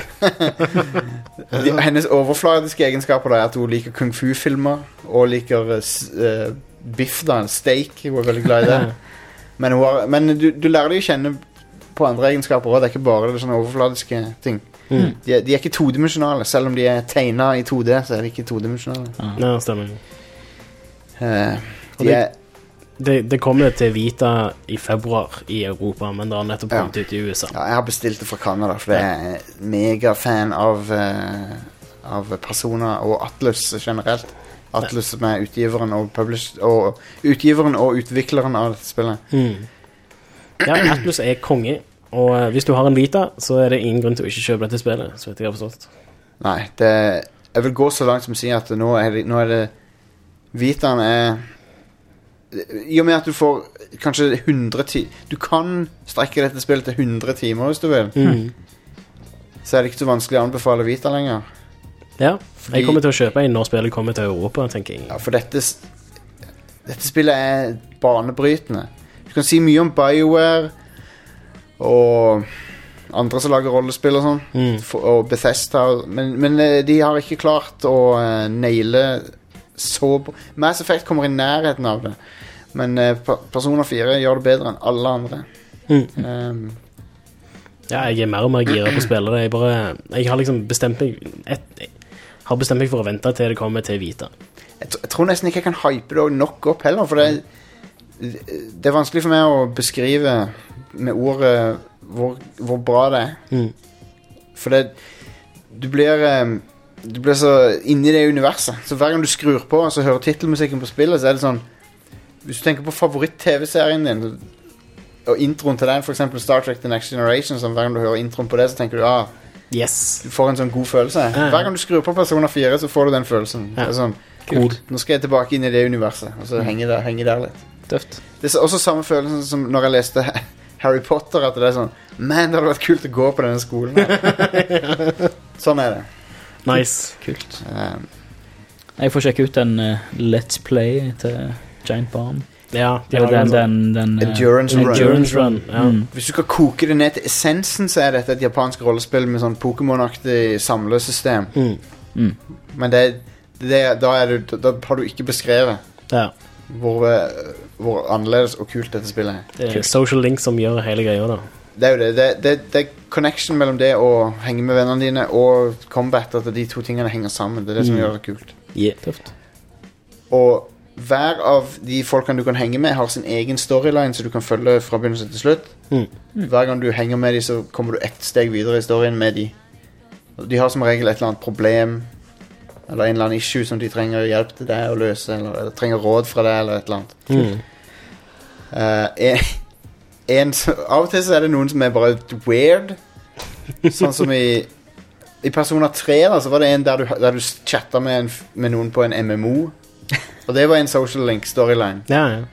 De, hennes overfladiske egenskaper da, er at hun liker kung fu-filmer og liker uh, biff, da, steak. Hun er veldig glad i det. Men, hun har, men du, du lærer deg å kjenne på andre egenskaper også. Det er ikke bare det sånne overfladiske ting. Mm. De, de er ikke todimensjonale. Selv om de er tegnet i to D, så er de ikke todimensjonale. Ah. Ja, stemmer. Uh, de er Det, det kommer til Vita i februar i Europa, men det har nettopp kommet ja. ut i U S A. Ja, jeg har bestilt det fra Canada, for jeg er megafan av, uh, av Persona og Atlus generelt. Atlus som er utgiveren og, publish, og utgiveren og utvikleren av dette spillet. Mm. Ja, Atlus er konge, og uh, hvis du har en Vita, så er det ingen grunn til å ikke kjøpe dette spillet, så vet jeg har forstått. Nei, det, jeg vil gå så langt som å si at nå er det, nå er det Vitaen er i og med at du får kanskje hundre timer. Du kan strekke dette spillet til hundre timer hvis du vil. Mm. Så er det ikke så vanskelig å anbefale Vita lenger. Ja, Fordi, jeg kommer til å kjøpe en når spillet kommer til Europa, tenker jeg. Ja, for dette Dette spillet er banebrytende. Du kan si mye om BioWare og andre som lager rollespill og sånn, mm. og Bethesda, men, men de har ikke klart å uh, naile så Mass Effect kommer i nærheten av det. Men uh, Persona fire gjør det bedre enn alle andre. Mm. Um, ja, jeg er mer og mer gira på å spille det. Jeg, bare, jeg har liksom bestemt meg et, jeg har bestemt meg for å vente til det kommer til Vita. Jeg, jeg tror nesten ikke jeg kan hype det nok opp heller, for det, Det er vanskelig for meg å beskrive med ordet hvor, hvor bra det er. Mm. For det Du blir um, Du blir så inni det universet. Så hver gang du skrur på og så hører titelmusikken på spillet, så er det sånn. Hvis du tenker på favoritt-tv-serien din og introen til den, for eksempel Star Trek The Next Generation, så hver gang du hører introen på det, så tenker du ah, Yes. du får en sånn god følelse. Ja. Hver gang du skrur på Persona fire, så får du den følelsen. Ja. Det er sånn, Kult. nå skal jeg tilbake inn i det universet, og så mm. henger det henger der litt. Tøft. Det er også samme følelsen som når jeg leste Harry Potter, at det er sånn, man, det hadde vært kult å gå på denne skolen her. Sånn er det. Nice. Kult. Um, Jeg får sjekke ut en uh, Let's Play til Giant Bomb. Ja, de Eller har den, den, den, den, uh, Endurance Run. Endurance Run. Ja. Mm. Hvis du skal koke det ned til essensen, så er dette et japansk rollespill med sånn Pokémon-aktig samlesystem. Mm. Mm. Men det, det, da, er du, da har du ikke beskrevet Ja. hvor, eh, hvor annerledes og kult dette spillet er. Det er Social Link som gjør hele greia da. Det er jo det. Det, det, det er connection mellom det å henge med vennene dine og combat, at de to tingene henger sammen. Det er det som Mm. gjør det kult. Yeah. Tøft. Og hver av de folkene du kan henge med, har sin egen storyline, så du kan følge fra begynnelse til slutt. Mm. Hver gang du henger med de, så kommer du ett steg videre i storyen med de. De har som regel et eller annet problem, eller en eller annen issue som de trenger hjelp til deg å løse, eller, eller trenger råd fra deg, eller et eller annet. Mm. Uh, en, en, av og til så er det noen som er bare weird. Sånn som i I Persona tre da, så var det en der du, der du chatta med, en, med noen på en M M O. Og det var en social link storyline. Ja, ja.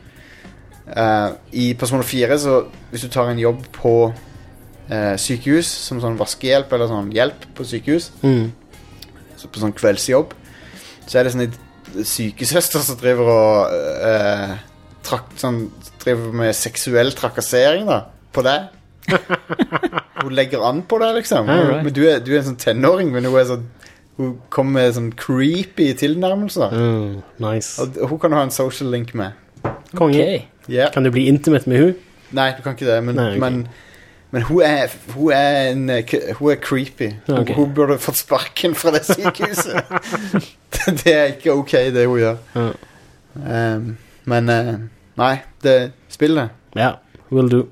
Uh, I Persona fire, så hvis du tar en jobb på uh, sykehus, som sånn vaskehjelp eller sånn hjelp på sykehus, Mm. så på sånn kveldsjobb, så er det sånn en sykesøster som driver og uh, trak, sånn, driver med seksuell trakassering da, på deg. Hun legger an på deg liksom. Alright. Men du er, du er en sånn tenåring, men hun er sånn, hun kommer med sånn creepy tilnærmelser. Mm. Nice. Og hun kan du ha en social link med. Konge. Ok. Yeah. Kan du bli intimate med hun? Nei, du kan ikke det, men, Nei, ok. men, men hun, er, hun, er en, eh, k- hun er creepy. Hun, Ok. hun burde fått sparken fra det sykehuset. det, det er ikke ok, det hun gjør. Ja. Um, men eh, nei, det spillet. Ja, will do.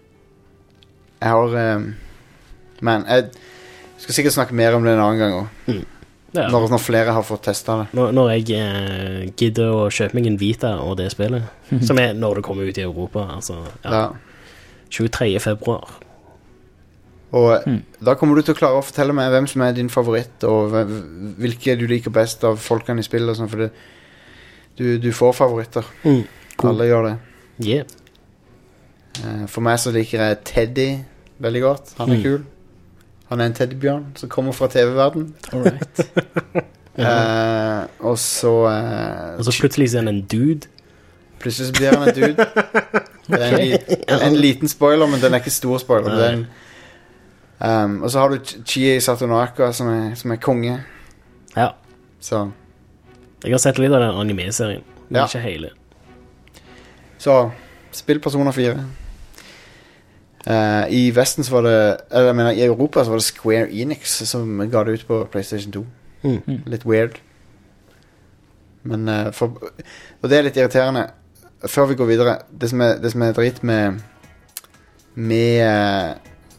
Jeg har um, Men jeg skal sikkert snakke mer om det en annen gang også, Ja. når, når flere har fått testet det. Når, når jeg eh, gidder å kjøpe meg en Vita og det spillet, som er når det kommer ut i Europa, altså ja, Ja. tjuetredje februar. Og da kommer du til å klare å fortelle meg hvem som er din favoritt, og hve- hvilke du liker best av folkene i spillet og sånn, for det, du, du får favoritter. Mm. Cool. Alle gjør det. Yeah. Eh, For meg så liker jeg Teddy veldig godt. Han er Mm. kul. Han er en teddybjørn som kommer fra T V-verden. Alright. Eh, og så eh, Og så plutselig så er han en dude. plutselig så blir han en dude. Det er en, li en liten spoiler, men den er ikke stor spoiler. Det er en, um, og så har du Ch- Chie Satonaka som er, som er konge. Ja. Så, Jeg har sett litt av den anime-serien, men Ja. ikke hele. så spill Persona fire. Eh, I Vesten så var det Eller jeg mener i Europa så var det Square Enix som ga det ut på PlayStation to. Mm. Litt weird. Men eh, for, og det er litt irriterende. Før vi går videre, det som er, det som er dritt med Med eh,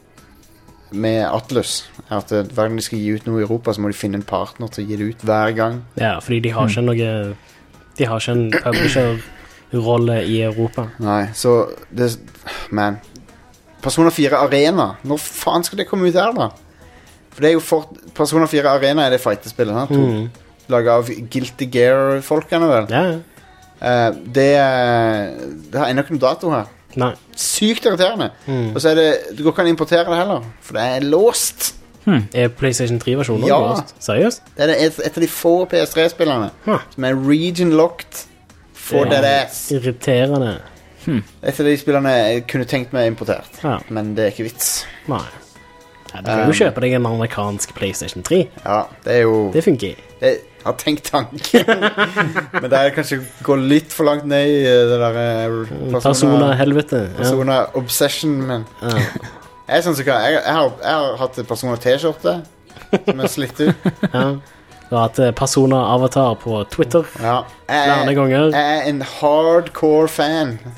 Med Atlus er at eh, hver gang de skal gi ut noe i Europa, så må de finne en partner til å gi det ut hver gang. Ja, fordi de har ikke noe De har ikke en publisher-rolle i Europa. Nei, så det Man, Persona fire Arena, når faen skal det komme ut her da? For det er jo for Persona fire Arena er det fightespillet, sant? Mm. Laget av Guilty Gear-folkene vel. Ja, ja. Eh, det, det har ennå ikke noen dato her. Nei. Sykt irriterende. Mm. Og så er det, du går ikke an å importere det heller, for det er låst. Er PlayStation tre-versjonen Ja. låst? Seriøst? Det er det et, et av de få P S tre-spillerne Huh. som er region-locked for Det er that ass. Irriterende. Et av de spillerne jeg kunne tenkt meg importert, Ja. men det er ikke vits. Nei. Ja, du kan jo Um, kjøpe deg en amerikansk PlayStation tre. Ja, det er jo Det funker. Jeg har tenkt tanken. Men det er kanskje gå litt for langt ned i eh, det der eh, Persona-helvete. Ja. Persona obsession, men Ja. jeg, synes ikke, jeg, jeg, har, jeg har hatt Persona T-skjorte som er slitt ut. Ja. Du har hatt eh, Persona-avatar på Twitter Ja. flere Jeg, ganger. jeg er en hardcore fan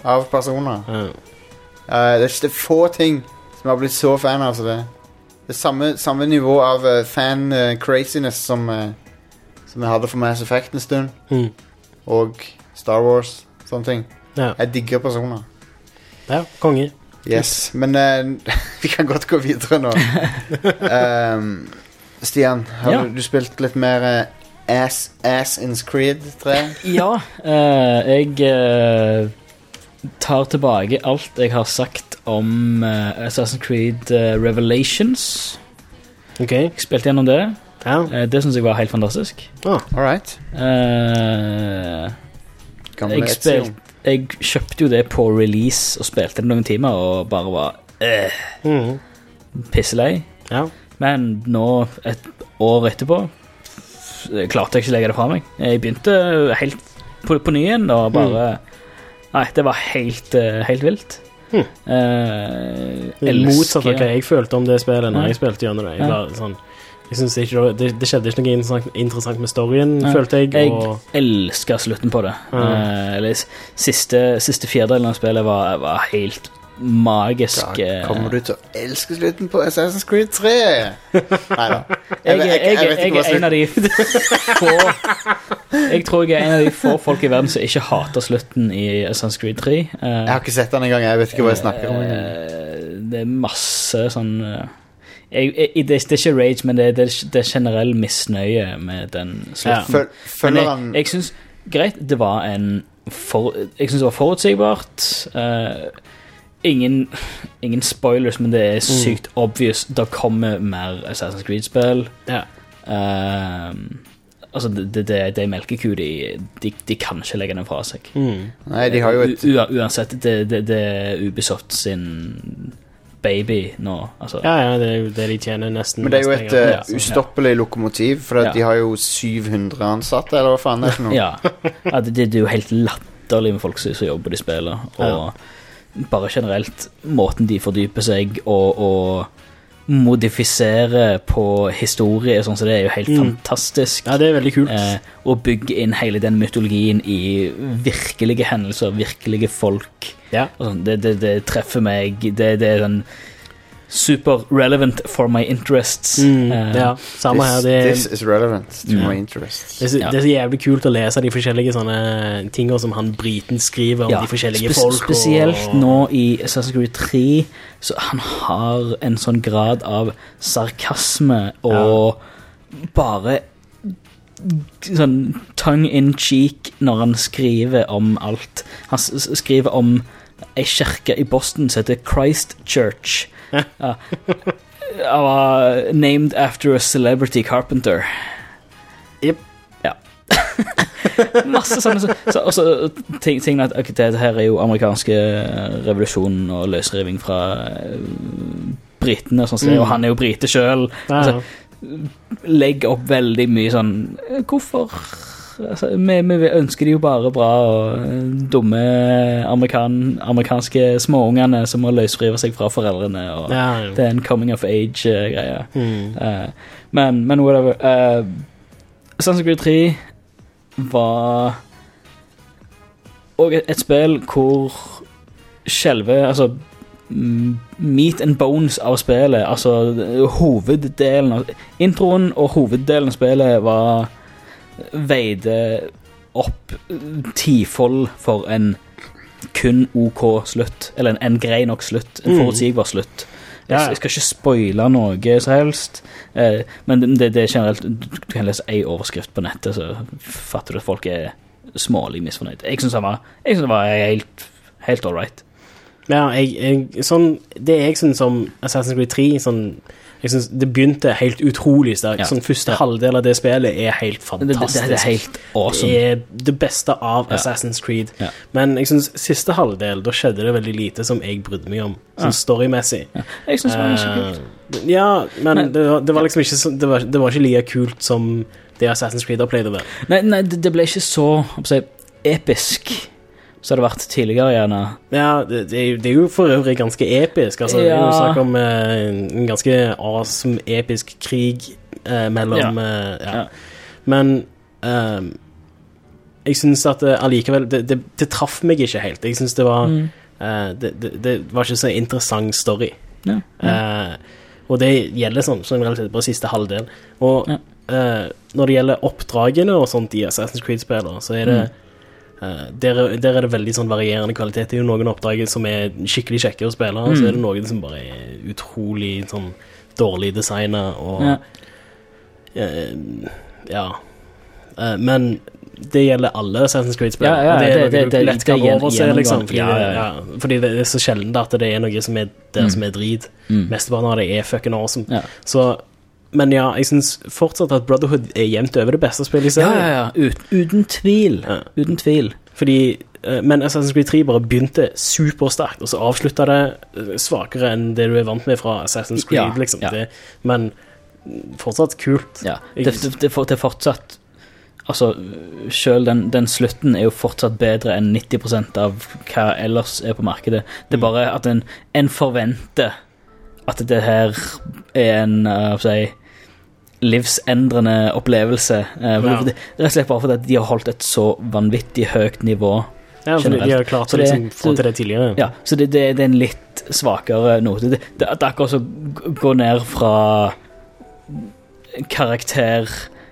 av personer. Ja. Uh, det, er, det er få ting som jeg har blitt så fan av. Så det, det er samme, samme nivå av uh, fan-craziness uh, som, uh, som jeg hadde for Mass Effect en stund. Mm. Og Star Wars, sånne ting. Ja. Jeg digger personer. Ja, konge. Yes, men uh, vi kan godt gå videre nå. um, Stian, har Ja. du, du spilt litt mer uh, Ass, Assassin's Creed tre? Ja, eh, jeg eh, tar tilbake alt jeg har sagt om eh, Assassin's Creed eh, Revelations. Ok. Jeg spilte gjennom det. Ja. Eh, det synes jeg var helt fantastisk. Ah. All right. Eh, Gamle jeg, Ezio. spilt, jeg kjøpte jo det på release og spilte det noen timer og bare var eh, Mm. pisselei. Ja. Men nå, et år etterpå, klarte jeg ikke å legge det fra meg. Jeg begynte helt på, på ny igjen og bare Nei, det var helt, eh, helt vilt. Hmm. Eh, Det er motsatt av hva elsker jeg følte om det spillet når Ja. jeg spilte gjennom det. Jeg, Ja. var sånn, jeg synes ikke det, det, det skjedde ikke noe interessant, interessant med storyen, Ja. følte jeg. Jeg Og, elsker slutten på det. Ja. Eh, eller s- siste, siste fjerdedelen av spillet var, var helt magisk. Da eh, kommer du til å elske slutten på Assassin's Creed tre. Neida. Jeg, jeg, jeg, jeg, vet ikke jeg hva er en av de få Jeg tror jeg er en av de få folk i verden som ikke hater slutten i Assassin's Creed tre. Eh, Jeg har ikke sett den engang. Jeg vet ikke hva jeg snakker om. engang. Eh, det er masse sånn eh, jeg, jeg, det, det er ikke rage, men det, det, det er generell misnøye med den slutten. Føl, Men følger jeg, han jeg synes greit, det var en for, Jeg synes det var forutsigbart. eh, ingen, ingen spoilers, men det er sykt obvious. Det kommer mer Assassin's Creed-spill. ja. Eh, altså, det, det, det er melkeku. De, de, de kan ikke legge den fra seg. Mm. Nei, de har jo et U, u, uansett, det, det, det er Ubisoft sin baby nå. Altså. ja, ja, det er jo det de tjener nesten. Men det er jo mest et penger på, uh, altså. ustoppelig lokomotiv, for at Ja. de har jo syv hundre ansatte, eller hva faen det er for noe. Ja, ja det, det, det er jo helt latterlig med folk som som jobber i spillet. Og bare generelt måten de fordyper seg og, og modifisere på historie sånn, så det er jo helt Mm. fantastisk. Ja, det er veldig kult. Eh, å bygge inn hele den mytologien i virkelige hendelser, virkelige folk. Ja. Og sånn, det, det, det treffer meg. Det, det er den super relevant for my interests. Mm, Eh, ja, samme her. This, Det, this is relevant to Ja. my interests. det, er så- Ja. det er så jævlig kult å lese de forskjellige sånne tingene som han briten skriver om Ja, de forskjellige spes- folk. Spesielt og, nå i Assassin's Creed tre, så han har en sånn grad av sarkasme og bare sånn tongue in cheek når han skriver om alt. Han s- s- skriver om ei kirke i Boston som heter Christ Church. Ja. Han var named after a celebrity carpenter. Jep. Ja. Masse sånne så, så, også, ting, ting at okay, det her er jo amerikanske revolusjonen og løsriving fra uh, britene og sånn, Mm. og han er jo brite selv. ja, altså, legger opp veldig mye sånn eh, hvorfor altså, vi, vi ønsker de jo bare bra og eh, dumme amerikan, amerikanske småungene som må løsrive seg fra foreldrene og ja, ja. det er en coming of age-greie. Mm. Eh, men, men whatever. Uh, Assassin's Creed tre var og et, et spill hvor selve altså mm, meat and bones av spillet, altså hoveddelen av introen og hoveddelen av spillet var veide opp tifold for en kun OK slutt, eller en, en grei nok slutt, en Mm. forutsigbar slutt. Jeg, Ja. jeg skal ikke spoile noe som helst, eh, men det, det er generelt, du kan lese en overskrift på nettet, så fatter du at folk er smålig misfornøyd. Jeg synes det var, jeg synes det var helt, helt all right. Ja, jeg, jeg, sånn, det jeg synes om Assassin's Creed tre, sånn, jeg synes det begynte helt utrolig sterkt. Ja. Sånn første Ja. halvdel av det spillet er helt Det, det, fantastisk. det er helt awesome. Det er det beste av Ja. Assassin's Creed. Ja. Men jeg synes siste halvdel, da skjedde det veldig lite som jeg brydde meg om, sånn Ja. storymessig. Jeg synes det var ganske kult. Eh, ja, men, Men- det, var, det var liksom ikke så, det, var, det var ikke like kult som det Assassin's Creed har pleid å være. Nei, nei det, det ble ikke så hva skal jeg si, episk så har det vært tidligere gjerne. Ja, det, det, er jo- det er jo for øvrig ganske episk. Altså, Det er jo Ja. snakk om eh, en ganske awesome, episk krig eh, mellom Ja. eh, ja. Ja. Men ehm, jeg synes at det, allikevel, det, det, det traff meg ikke helt. Jeg synes det var, Mm. uh, det, det, det var ikke så interessant story. Ja, ja. Uh, og det gjelder sånn, sånn relativt på siste halvdel. Og Ja. uh, når det gjelder oppdragene og sånt i Assassin's Creed-spiller, så er det uh, der, der er det veldig sånn varierende kvalitet. Det er jo noen oppdrag som er skikkelig kjekke å spille, og så er det noen som bare er utrolig sånn dårlig designet og Ja. uh, ja uh, men det gjelder alle Assassin's Creed-spill. Ja, ja, og det er det- noe det- du det- lett kan det er overse, gjennomgang. liksom. Fordi, Ja, det, ja, ja. ja, fordi det er så sjelden at det er noe som er der som er drit. Mm. Mesteparten av det er fucking awesome. Ja. Så, men ja, jeg synes fortsatt at Brotherhood er jevnt over det beste spillet i Ja, serien. ja, ja. Ut, uten tvil. Ja. Uten tvil. Fordi, eh, men Assassin's Creed tre bare begynte supersterkt, og så avsluttet det eh, svakere enn det du er vant med fra Assassin's Creed, Ja, liksom. ja. Det, men mm, fortsatt kult. Ja. Det, det, det, for- det er fortsatt Altså, selv den, den slutten er jo fortsatt bedre enn nitti prosent av hva ellers er på markedet. Det er bare at en, en forventer at det her er en uh, si, livsendrende opplevelse. Uh, Ja. det, det er rett og slett bare fordi at de har holdt et så vanvittig høyt nivå. Ja, for de generelt. har klart Så å det- liksom, få så- til det tidligere. Ja, så det, det, det er en litt svakere note. Det, det, det er akkurat så gå ned fra karakter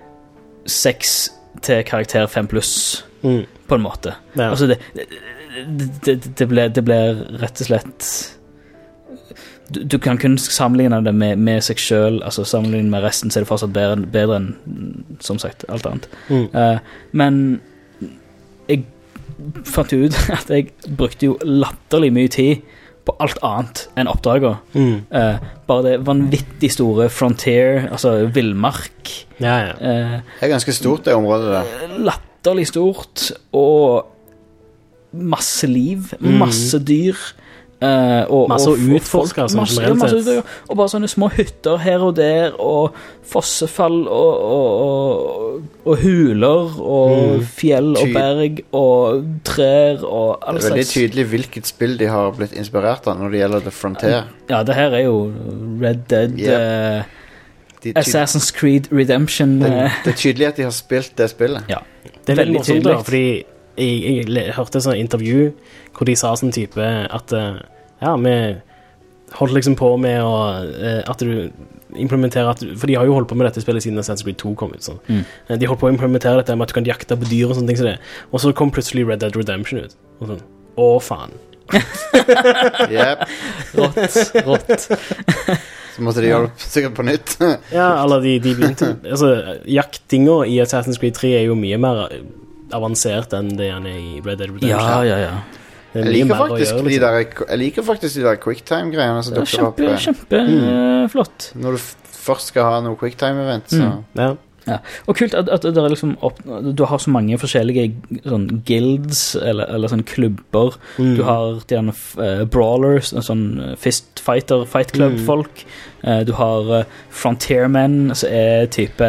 seks til karakter fem pluss, Mm. på en måte. Ja. Altså, det, det, det, det, ble, det ble rett og slett du, du kan kun sammenligne det med, med seg selv. Altså sammenligne med resten, så er det fortsatt bedre, bedre enn, som sagt, alt annet. Mm. Eh, men jeg fant ut at jeg brukte jo latterlig mye tid på alt annet enn oppdrager. Mm. Eh, bare det vanvittig store frontier, altså villmark. Ja, ja. Eh, Det er ganske stort, det området der. latterlig stort, og masse liv, masse dyr. eh, og, Masse og, å og utforske, folk- altså, masse, generelt masse sett. utforske, og bare sånne små hytter her og der, og fossefall, og, og, og, og huler, og Mm. fjell, og Ty- berg, og trær, og Det all er veldig slags. tydelig hvilket spill de har blitt inspirert av når det gjelder The Frontier. Ja, det her er jo Red Dead, Yep. eh, De ty Assassin's Creed Redemption. det, eh, det er tydelig at de har spilt det spillet. ja, Det er veldig veldig morsomt da, tydelig. fordi jeg, jeg, le- hørte et sånt intervju hvor de sa sånn type at eh, ja, vi holdt liksom på med å eh, at du implementerer at du, for de har jo holdt på med dette spillet siden Assassin's Creed to kom ut sånn. Mm. Eh, de holdt på å implementere dette med at du kan jakte på dyr og sånne ting som det, og så kom plutselig Red Dead Redemption ut og sånn, å faen. Yep. rått, rått. Så måtte de gjøre det sikkert på nytt. Ja, eller de, de begynte altså, jaktinga i Assassin's Creed tre er jo mye mer avansert enn det han er i Red Dead Redemption. Ja, ja, ja. Det er Jeg mye liker mer å faktisk gjøre, de liksom. der, jeg liker faktisk de der quicktime-greiene som Det er dukker opp. kjempe, eh, kjempe Mm. eh, flott. Når du f først skal ha noe quicktime-event, så Mm. Ja. Ja. Og kult at, at det er liksom opp, du har så mange forskjellige sånn guilds, eller, eller sånn klubber. Mm. Du har de gjerne uh, brawlers, sånn fist fighter, fight club-folk. Uh, du har uh, frontiermen, som er type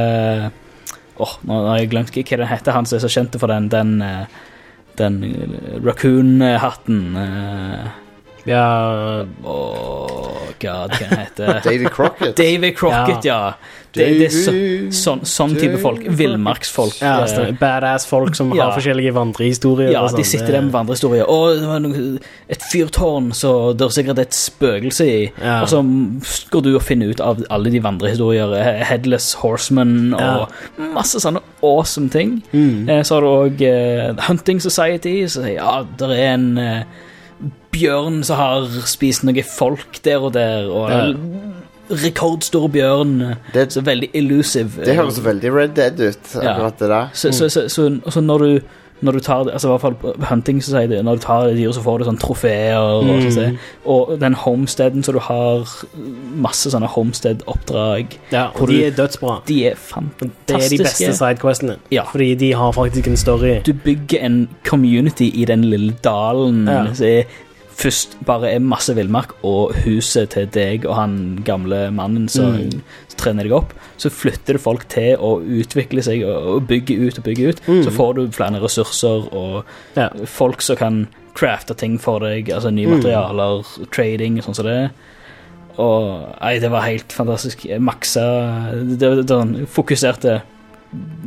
Åh, nå har jeg glemt hva den heter, han som er så kjent for den Den, uh, den uh, raccoon-hatten. Uh, Ja, Åh, god, hva den heter Davy Crockett. Davy Crockett, ja. Det, det er så, sånn, sånn type folk. Davy Villmarksfolk. ja eh, stemmer. Badass folk som Ja. har forskjellige vandrehistorier. Ja, og sånn. de sitter der med vandrehistorier. Å, det var noe, et fyrtårn, så det er sikkert et spøkelse i. Ja. Og så skal du jo finne ut av alle de vandrehistorier. eh, Headless Horseman og masse sånne awesome ting. Mm. Eh, Så har du også eh, Hunting Society, så sier ja, der er en eh, bjørn som har spist noe folk der og der, og Ja. rekordstor bjørn. Det, Så veldig elusive. det høres veldig Red Dead ut, Ja. akkurat det der. Så, så, så, så, så når du når du tar det, altså i hvert fall på Hunting så sier det, når du tar det dyret så får du sånn trofeer og, Mm. så, og den homesteaden så du har masse sånne homestead-oppdrag, Ja, hvor og de du- er dødsbra. de er Det er de fantastiske. beste sidequestene. Ja. Fordi de har faktisk en story. Du bygger en community i den lille dalen Ja. så er først bare er masse villmark og huset til deg og han gamle mannen som Mm. trener deg opp, så flytter det folk til å utvikle seg og, og bygge ut og bygge ut, Mm. så får du flere ressurser og Ja. folk som kan crafte ting for deg, altså nye Mm. materialer, trading, sånn som det. Og nei, det var helt fantastisk. Jeg maksa det, det, det, det fokuserte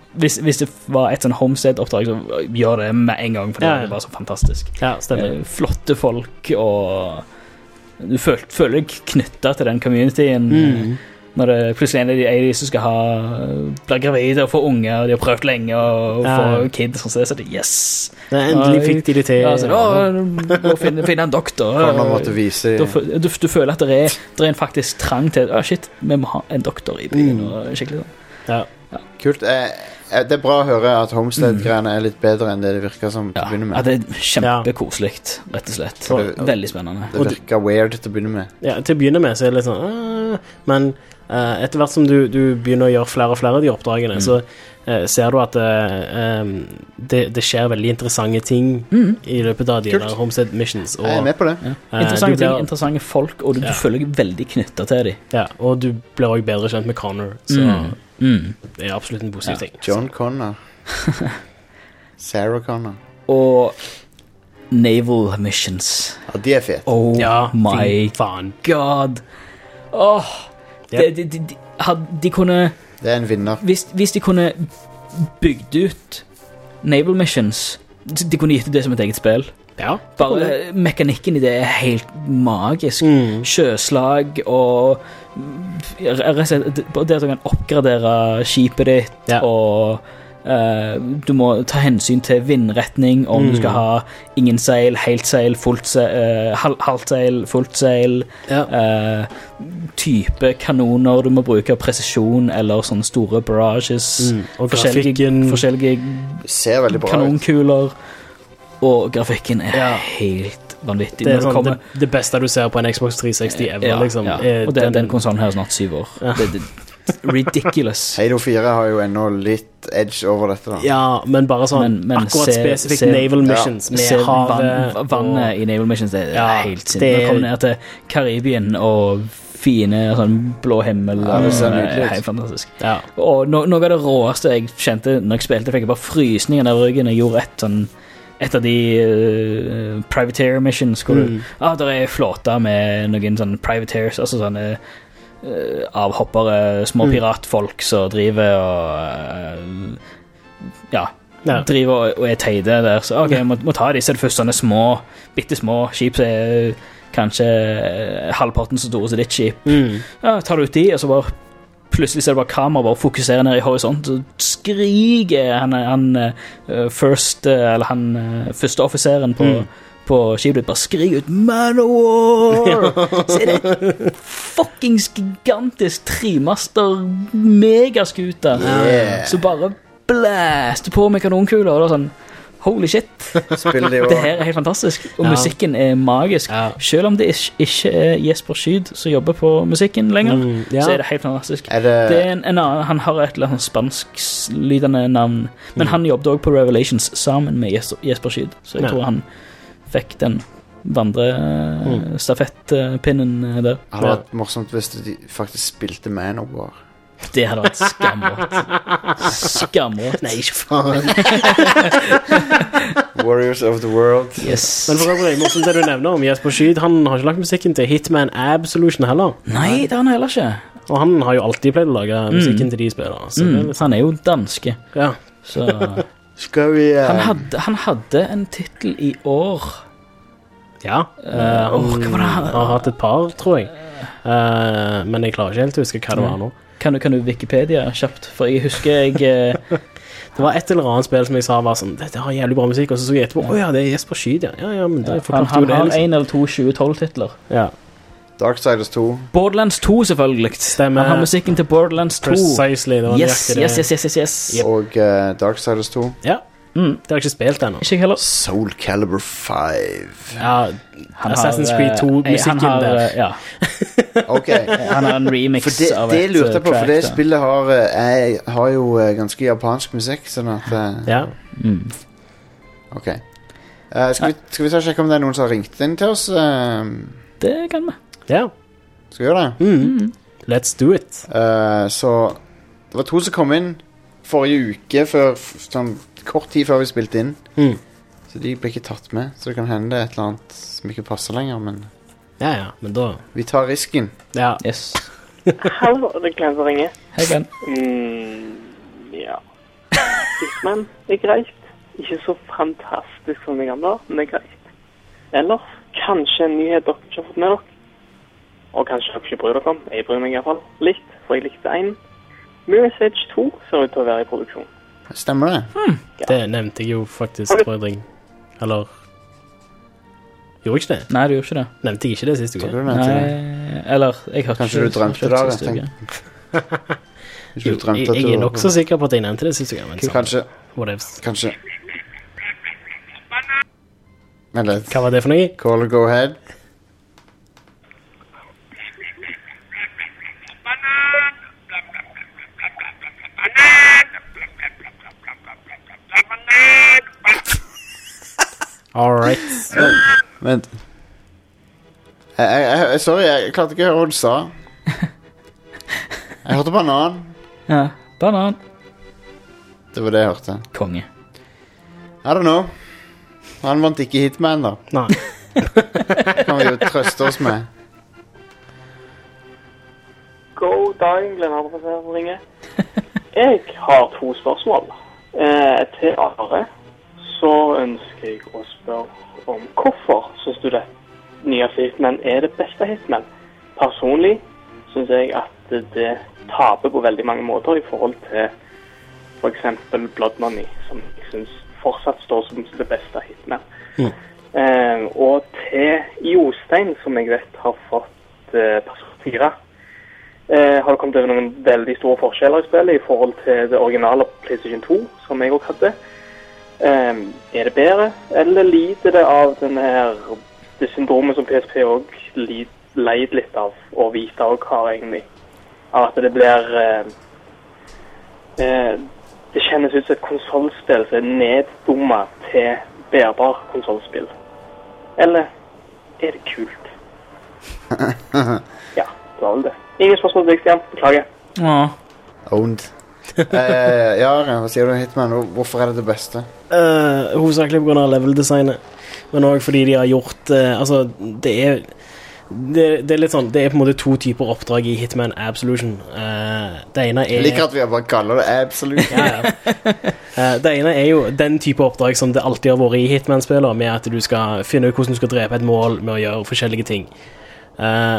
hvis, hvis det var et sånn Homestead-oppdrag, så gjør det med en gang, for Ja, ja. det er bare så fantastisk. Ja, stemmer. Eh, flotte folk, og du føler, føler deg knyttet til den communityen. Mm. Når det plutselig er en av de, en av de som skal ha bli gravide og få unge, og de har prøvd lenge og Ja. få kids, og så er det yes. Nei, endelig fikk de det til. Ja, så, å, må finne, finne en doktor. Kan man måtte vise Da fø- du, du føler at det er, det er en faktisk trang til Å, shit, vi må ha en doktor i byen. Mm. Og skikkelig sånn. Ja. Kult. Eh, eh, det er bra å høre at Homestead-greiene er litt bedre enn det det virker som til Ja. å begynne Ja, med. det er kjempekoselig, rett og slett. For det- Veldig spennende. Det virker weird til å begynne med. Ja, til å begynne med så er det litt sånn ah, men eh, etter hvert som du, du begynner å gjøre flere og flere av de oppdragene, Mm. så eh, ser du at eh, em, det, det skjer veldig interessante ting Mm. i løpet av de Kult. der Homestead Missions. Og, Jeg er med på det. Ja. Eh, Interessante du blir- ting, interessante folk, og du, Ja. du føler deg veldig knyttet til dem. ja, og du blir også bedre kjent med Connor, så Mm. Mm. det er absolutt en positiv Ja. ting. John Connor. Sarah Connor. Og Naval Missions. Ja, de er fete. Oh Ja, my fy faen. god. Åh, Yep. de, de, de, de, had- de kunne Det er en vinner. hvis, hvis de kunne bygd ut Naval Missions, de de kunne gitt det som et eget spill. Ja. Bare eh, mekanikken i det er helt magisk. Mm. Sjøslag og mm, rett og slett det det at du kan oppgradere skipet ditt, Ja. og eh, du må ta hensyn til vindretning, om Mm. du skal ha ingen seil, helt seil, fullt seil, eh, hal halvt seil, fullt seil, Ja. eh, type kanoner du må bruke, presisjon eller sånne store barrages, Mm. Og forskjellige, grafikken forskjellige Det ser veldig bra ut. kanonkuler, og grafikken er Ja. helt vanvittig. Det er Når det sånn, kommer- det, det beste du ser på en Xbox tre seksti ever, ja, liksom. ja. er Og den, den konsollen her er snart syv år. Ja. Det, det, ridiculous. Halo fire har jo ennå litt edge over dette, da. Ja, men bare sånn Men- men akkurat se- spesifikt se- Naval ja, Missions med Se havet vann, vannet i Naval Missions, det er Ja, helt sinnssykt. det- Når du kommer ned til Karibien og fine sånn blå himmel, Ja, det ser og- nydelig ut. helt fantastisk. Ja. Og no, noe av det råeste jeg kjente når jeg spilte, fikk jeg bare frysninger ned ryggen. Jeg gjorde et sånn et av de uh, privateer missions hvor Mm. du, ah, der er flåta med noen sånne privateers, altså sånne uh, avhoppere, små Mm. piratfolk som driver og uh, ja, Ja. driver og, og er teide der. Så ok, jeg må, må ta de, så er det først sånne små, bitte små skip som er kanskje uh, halvparten så store som ditt skip. Mm. Ja, tar du ut de, og så bare plutselig ser du bare kamera bare fokuserer ned i horisont, og skriker han, han uh, first, uh, eller han uh, første offiseren på, Mm. på skipet, bare skriker ut Manowar! Så er det fuckings gigantisk tremaster megaskuter Yeah. som bare blæster på med kanonkuler, og da sånn, holy shit, Spiller de jo det her er helt fantastisk, og Ja. musikken er magisk. Ja. Selv om det ikke- ikke er Jesper Schyd som jobber på musikken lenger, Mm, ja. så er det helt fantastisk. Er det, Det er en, en annen, han har et eller annet spansklydende navn, men Mm. han jobbet også på Revelations sammen med Jes- Jesper Schyd, så jeg Ja. tror han fikk den Mm. vandrestafettpinnen der. hadde vært morsomt hvis de faktisk spilte Manowar. Det hadde vært skamrått. Skamrått. Nei, ikke faen. Warriors of the World. Yes. Men for øvrig, morsomt det du nevner om Jesper Schyd, han har ikke lagt musikken til Hitman Absolution heller. Nei, det har han heller ikke. Og han har jo alltid pleid å lage musikken til de spillere. Så det er Mm, litt, han er jo danske, ja. så Skal vi eh, han hadde, han hadde en tittel i år. Ja. Eh, Eh, han åh, hva var det han- har hatt et par, tror jeg. Eh, men jeg klarer ikke helt å huske hva det var nå. Kan du, kan du Wikipedia kjapt? For jeg husker jeg eh, Det var et eller annet spill som jeg sa var sånn Dette har jævlig bra musikk, og så så jeg etterpå Å ja, det er Jesper Schyd, ja. Ja, ja, men det Han, forklarte jo han det, har liksom. en eller to tjue tolv-titler. Ja, Darksiders to? Borderlands to, selvfølgelig. Stemmer. Han har musikken til Borderlands to. precisely. Det var Yes, nøyaktig det. yes, yes, yes, yes, yes. Yep. Og eh, Darksiders to? Ja, Mm. det har jeg ikke spilt ennå. Ikke jeg heller. Soul Calibur five. Ja, Han Assassin's har, Creed eh, to-musikken han har, der. eh, Ja, Ok. han har en remix For det, av det et lurte jeg på, eh, for det track, da. spillet har, eh, jeg, har jo eh, ganske japansk musikk, sånn at eh, Ja. Mm. Ok. Eh, skal, vi, skal vi ta og sjekke om det er noen som har ringt inn til oss? Eh, Det kan vi. Ja. skal vi gjøre det? Mm. Let's do it. Eh, så det var to som kom inn forrige uke, før, f- sånn kort tid før vi spilte inn. Mm. Så de ble ikke tatt med. Så det kan hende det er et eller annet som ikke passer lenger, men Ja, ja, men da vi tar risken. Ja. Yes. Hallo, det er Glenn som ringer. Hei, Glenn. Mm, ja. Hitman er greit. Ikke så fantastisk som det gamle, men det er greit. Eller kanskje en nyhet dere ikke har fått med dere. Og kanskje dere ikke bryr dere om. Jeg bryr meg i hvert fall litt, for jeg likte en. Mirror's Edge to ser ut til å være i produksjon. Stemmer det? Hmm. Ja. Det nevnte jeg jo faktisk, tror jeg. Eller gjorde jeg ikke det? Nei, du gjorde ikke det. Nevnte jeg ikke det siste uke? Nei, eller jeg har kanskje du drømte det, jeg tenker. Jo, jeg, jeg er nok så sikker på at jeg nevnte det siste uke. Kanskje. Whatevs. Kanskje. Eller, hva var det for noe? Call or go ahead. Alright. Vent. Jeg, jeg, jeg, sorry, jeg klarte ikke å høre hva du sa. Jeg hørte banan. Ja, banan. Det var det jeg hørte. Konge. I don't know. Han vant ikke Hitman da. Nei. Det kan vi jo trøste oss med. Go dying, Glenn Halvorsen ringer. Jeg har to spørsmål. Eh, til Are så ønsker jeg å spørre om hvorfor synes du det nyeste Hitman er det beste Hitman. Personlig synes jeg at det taper på veldig mange måter i forhold til for eksempel Blood Money, som jeg synes fortsatt står som det beste Hitman. Mm. Eh, og til Jostein, som jeg vet har fått eh, Person fire, eh, har det kommet over noen veldig store forskjeller i spillet i forhold til det originale PlayStation to, som jeg også hadde. Eh, er det bedre, eller lider det av denne her, det syndromet som P S P også leid litt av, og Vita også har egentlig, av at det blir eh, eh, det kjennes ut som et konsolspill som er neddummet til bærbar konsolspill. Eller er det kult? Ja, det var vel det. Ingen spørsmål til deg, Stian. Beklager. Åh. Owned. eh, ja, hva sier du Hitman? Hvorfor er det det beste? Uh, hovedsakelig på grunn av level-designet. Men også fordi de har gjort uh, altså, det er det, det er litt sånn, det er på en måte to typer oppdrag i Hitman Absolution. Uh, det ene er... Jeg liker at vi bare kaller det Absolution. Ja, ja. Uh, det ene er jo den type oppdrag som det alltid har vært i Hitman-spiller, med at du skal finne ut hvordan du skal drepe et mål med å gjøre forskjellige ting. Uh,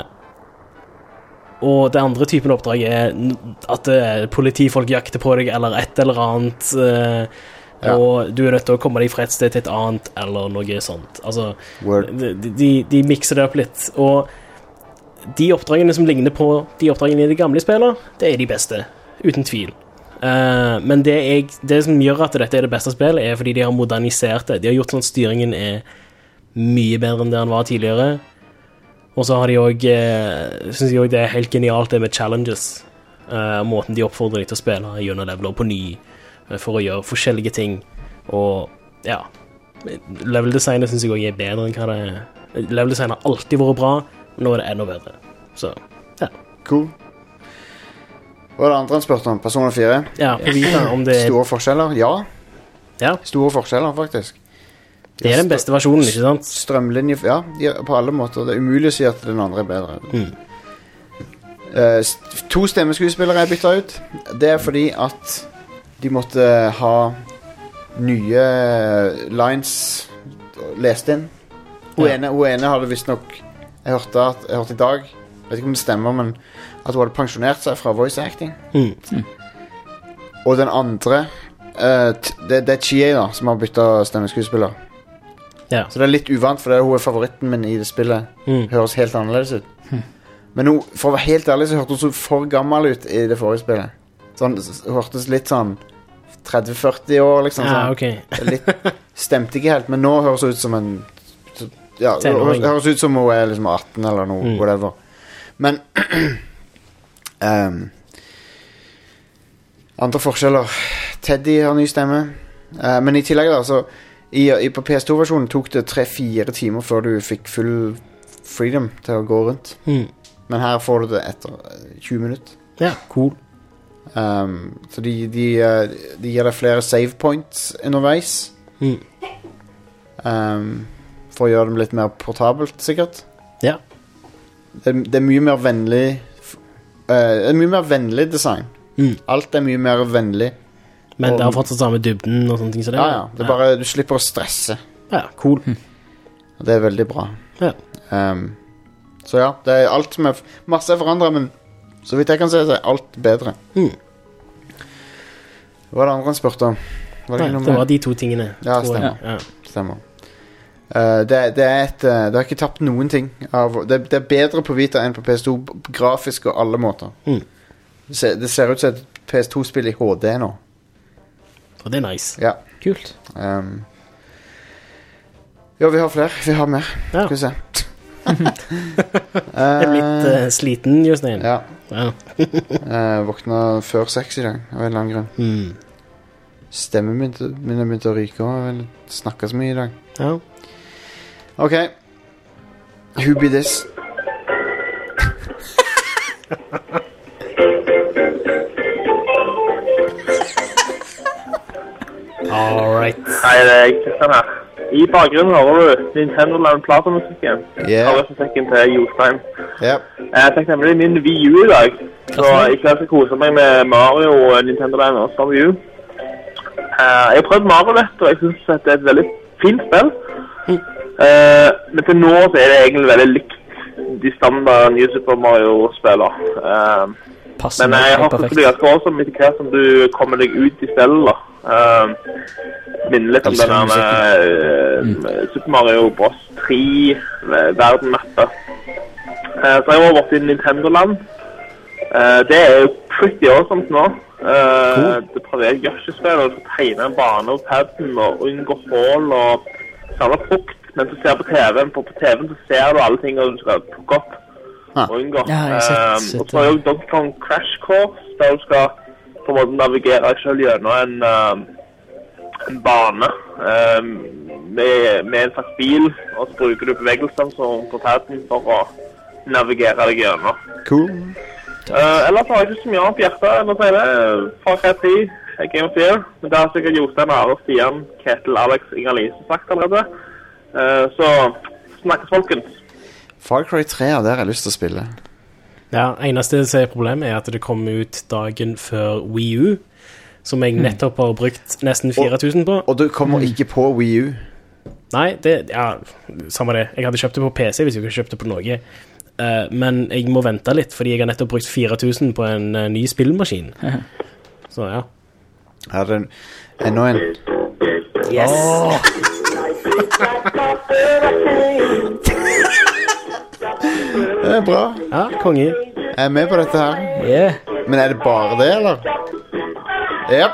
og det andre typen oppdrag er at uh, politifolk jakter på deg, eller et eller annet... Uh, Ja. Og du er nødt til å komme deg fra et sted til et annet, eller noe sånt. Altså, de, de, de mikser det opp litt. Og de oppdragene som ligner på de oppdragene i de gamle spillene, det er de beste, uten tvil. Uh, men det, jeg, det som gjør at dette er det beste spillet, er fordi de har modernisert det. De har gjort sånn at styringen er mye bedre enn det den var tidligere. Og så har de også, uh, synes jeg også det er helt genialt det med challenges. Uh, måten de oppfordrer deg til å spille gjennom leveler på ny, for å gjøre forskjellige ting. Og ja, level-designet synes jeg også er bedre enn hva det er. Level-designet har alltid vært bra, men nå er det enda bedre. Så, ja. Cool. Hva er det andre han spørte om? Persona fire? Ja, på Vita, om det er... Store forskjeller? Ja. Ja. Store forskjeller, faktisk. Det er den beste versjonen, ikke sant? Strømlinje, ja, på alle måter. Det er umulig å si at den andre er bedre. Mm. Uh, to stemmeskuespillere er byttet ut. Det er fordi at de måtte ha nye lines lest inn. Hun Ja. ene, hun ene hadde visst nok jeg hørte, at, jeg hørte i dag, vet ikke om det stemmer, men at hun hadde pensjonert seg fra voice acting. Mm. Mm. Og den andre uh, t- det, det er Chie da, som har byttet stemmeskuespiller. Ja. Så det er litt uvant, for det er hun er favoritten min i det spillet. Mm. Høres helt annerledes ut. Mm. Men hun, for å være helt ærlig, så hørte hun så for gammel ut i det forrige spillet. Sånn, hun hørtes litt sånn tretti førti år, liksom. Ja, Sånn. ok. Litt, stemte ikke helt, men nå høres hun ut som en så, ja, det Tenåring. høres ut som hun er liksom atten eller noe, Mm. whatever. Men um, andre forskjeller. Teddy har ny stemme. Uh, men i tillegg da, så i, i, på P S to-versjonen tok det tre-fire timer før du fikk full freedom til å gå rundt. Mm. Men her får du det etter tjue minutter. Ja, cool. Um, så de, de, uh, de gir deg flere save points underveis. Mm. Um, for å gjøre dem litt mer portabelt, sikkert. Ja. Det, det er mye mer vennlig uh, Det er mye mer vennlig design. Mm. Alt er mye mer vennlig. Men Og- det har fortsatt samme dybden og sånne ting så det, Ja, ja. Det er bare, du slipper å stresse. Ja, cool. Og det er veldig bra. Ja. Um, så ja, det er alt som er f- masse er forandret, men så vidt jeg kan se, så er alt bedre. Mm. Hva var det andre han spurte om? Var det Nei, ikke noe det mer? var de to tingene. Ja, tror jeg. stemmer. Ja. Stemmer. Uh, det, det er et uh, Det har ikke tapt noen ting av, det, det er bedre på Vita enn på P S to, grafisk og alle måter. Mm. Det, ser, det ser ut som et P S to-spill i H D nå. Og det er nice. Ja. Kult. Um, ja, vi har flere. Vi har mer. Ja. Skal vi se. Jeg er litt uh, sliten, Jostein. Ja. Ja. Jeg våkna før seks i dag, av en eller annen grunn. Mm. Stemmen min min har begynt å ryke, og jeg snakker så mye i dag. Ja. Ok. Who be this? All right. Hei, det er Kristian her. I bakgrunnen hører du Nintendo Land Plata-musikken. Yeah. Musikken til Jostein. Ja. Jeg fikk nemlig min Wii U i dag. Så i kveld skal jeg kose meg med Mario, Nintendo Land og så Wii U. Uh, jeg har prøvd Mario litt, og jeg synes at det er et veldig fint spill. Uh, men til nå så er det egentlig veldig likt de standard New Super Mario-spiller. Uh, Passer men jeg har fått perfekt. det ganske også etter hvert som du kommer deg ut i spillet da. Uh, minner litt om Elsker den der uh, Super Mario Bros. tre uh, verden-mappet. Uh, så jeg var borte i Nintendo-land. Uh, det er jo pretty awesome nå. Uh, Cool. Det prøver jeg Yoshi-spill, og du tegne en bane over padden og unngå hål og samle frukt. Men du ser på T V-en, på, på T V-en så ser du alle tingene du skal plukke opp Ah. og unngå. Ja, jeg har sett- Um, sett og så har jeg jo Donkey Kong Crash Course, der du skal på en måte navigere deg selv gjennom en, um, en bane um, med, med en slags bil, og så bruker du bevegelsene som på padden for å navigere deg gjennom. Cool. Uh, ellers har jeg ikke så mye annet på hjertet enn å si det. Far Cry tre, Game of Fear. Men det har sikkert Jostein, Are, Stian, Ketil, Alex, Inger-Lise sagt allerede. Uh, så snakkes, folkens. Far Cry tre, ja, det har jeg lyst til å spille. Ja, eneste som er problemet er at det kom ut dagen før Wii U, som jeg nettopp har brukt nesten fire tusen på. Og du kommer ikke på Wii U. Nei, det, ja, samme det. Jeg hadde kjøpt det på P C hvis jeg ikke kjøpte det på noe. Uh, men jeg må vente litt, fordi jeg har nettopp brukt fire tusen på en uh, ny spillmaskin. Så ja. Her er det enda en. Yes! Det er bra. Ja, konge. Jeg er med på dette her. Yeah. Men er det bare det, eller? Japp.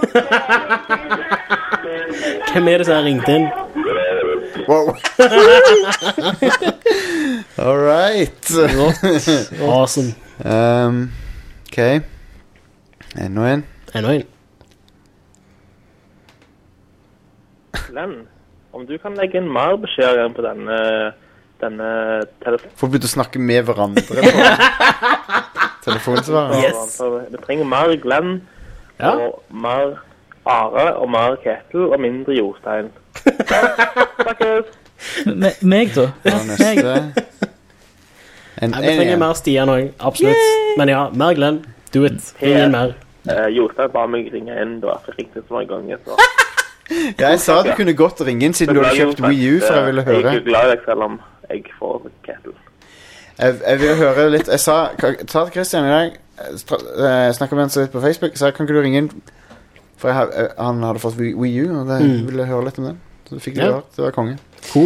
Hvem er det som har ringt inn? Wow. All right. Awesome. um, ok. Enda en. Enda en. Glenn, om du kan legge en mer beskjed på denne, denne telefonen. Folk begynte å snakke med hverandre på telefonsvaret. Yes. Vi trenger mer Glenn, Ja. og mer Are, og mer Ketil, og mindre Jostein. Takkes! Me- meg, da? Og neste. En, Ja, vi trenger en, mer Stian også, absolutt. Men ja, mer Glenn. Do it. Ring inn mer. Uh, Jostein ba meg ringe inn, da jeg ringte så mange ganger. Så. Jeg sa du kunne godt ringe inn siden du hadde kjøpt Wii U, for jeg ville Jeg høre. er glad i deg selv om jeg får Ketil. Jeg, jeg ville høre litt. Jeg sa ka- ta til Christian i dag. Jeg snakket med han så litt på Facebook. Så jeg kan ikke du ringe inn? For jeg, har- jeg, han hadde fått Wii Wii U, og det Mm. ville jeg høre litt om det. Så det fikk du Ja. hørt. Det var konge. Cool.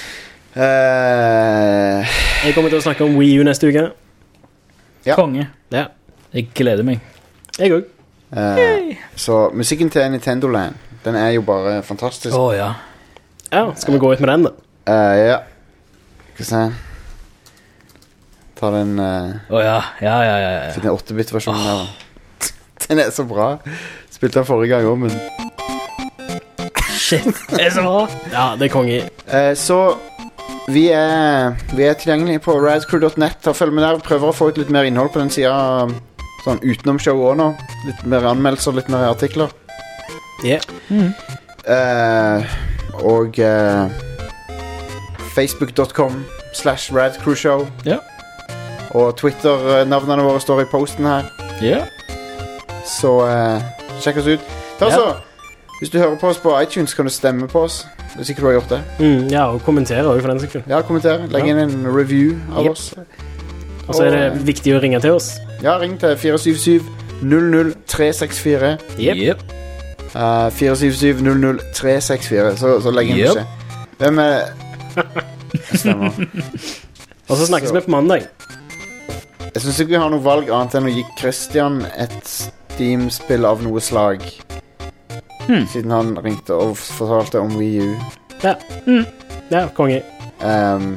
Eh, Jeg kommer til å snakke om Wii U neste uke. Ja. Konge. Ja, Jeg gleder meg. jeg også. eh, så musikken til Nintendo Land, den er jo bare fantastisk. Å ja. Ja, skal vi gå ut med den da? Eh, ja. Skal vi se. Ta den uh, Å ja. Ja, ja, ja. ja. den åtte-bit-versjonen der. Den er så bra. Spilte den forrige gang også, men Shit. Det er så bra. Ja, det er konge. Eh, så vi er, vi er tilgjengelige på radcrew dot net. Ta følg med der. Prøver å få ut litt mer innhold på den siden. Sånn utenom show også nå. Litt mer anmeldelser, litt mer artikler. Ja. Eh, og eh, facebook dot com slash radcrewshow. Ja. Og Twitter-navnene våre står i posten her. Ja. Så eh, sjekk oss ut. Ta så, hvis du hører på oss på iTunes, kan du stemme på oss. Hvis ikke du har gjort det. Mm, ja, og kommentere også for den saks skyld. Ja, kommenter. Legg inn en review av Yep. oss. Og så er det viktig å ringe til oss. Ja, ring til fire syv syv null null tre seks fire. Yep. Yep. Uh, fire syv syv null null tre seks fire. Så, så legg inn Yep. beskjed. Hvem er Stemmer. Og så snakkes Så. vi på mandag. Jeg synes ikke vi har noe valg annet enn å gi Christian et Steam-spill av noe slag. Hmm. Siden han ringte og fortalte om Wii U. Ja, mm. ja konge. Um,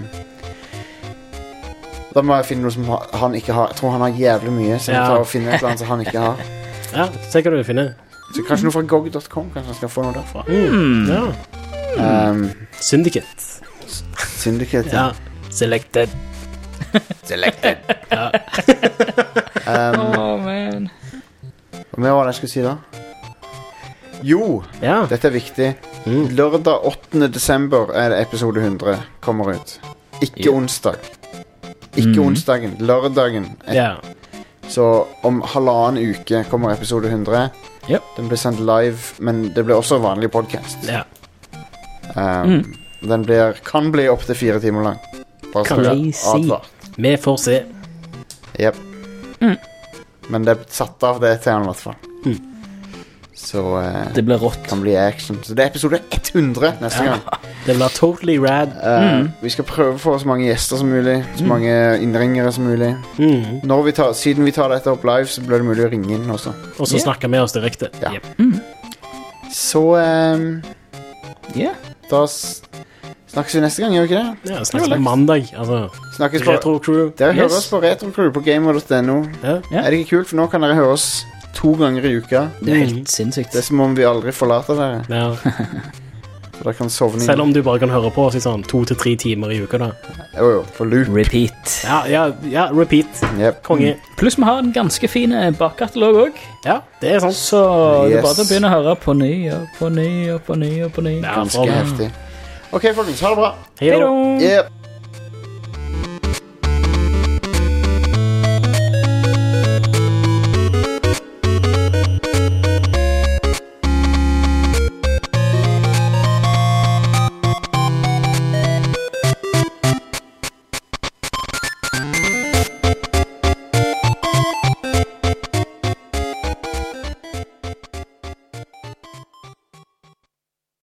da må jeg finne noe som ha- han ikke har. Jeg tror han har jævlig mye, så jeg må Ja. ta og finne et eller annet som han ikke har. Ja, se hva du finner. Så kanskje noe fra G O G dot com. Kanskje han skal få noe derfra. Mm. Ja. Um, Syndicate. Syndicate. Ja. Selected. Selected. Ja. Um, Oh, man. Hva mer var det jeg skulle si da? Jo, Ja. dette er viktig. Mm. Lørdag åttende desember er det episode hundre kommer ut. Ikke Ja. onsdag. Ikke Mhm. onsdagen, lørdagen. Et- Ja. Så om halvannen uke kommer episode hundre. Ja. Den blir sendt live, men det blir også vanlig podcast. Ja. Um, Mm. Den blir, kan bli opp til fire timer lang. Bare så du er Crazy. advart. Vi får se. Jep. Mm. Men det er satt av det til han i hvert fall. Mm. Så eh, Det blir rått. kan bli action. Så det er episode hundre neste Ja. gang. Det blir totally rad. Eh, Mm. Vi skal prøve å få så mange gjester som mulig. Så mange innringere som mulig. Mm. Når vi tar, siden vi tar dette opp live, så blir det mulig å ringe inn også. Og så Ja. snakker vi oss direkte. Ja. Yep. Så eh, Ja. da s- snakkes vi neste gang, gjør vi ikke det? Ja, snakkes på mandag. Altså, Snakkes på Retro Crew. Dere hører Yes. oss på Retrocrew på gamer dot no. Ja. Ja. Er det ikke kult? For nå kan dere høre oss to ganger i uka. Det er Mm. helt sinnssykt. Det er som om vi aldri forlater dere. Ja. Så dere kan sovne Selv inn. om du bare kan høre på oss i sånn to til tre timer i uka, da. Jo, jo, på loop. Repeat. Ja, ja, ja repeat. Yep. Konge. Pluss vi har en ganske fin bakkatalog òg. Ja, det er sant. Så det er Yes. bare til å begynne å høre på ny og på ny og på ny og på ny. Ja, Ganske for- heftig. OK, folkens. Ha det bra. Hei da. Hei da! Yep.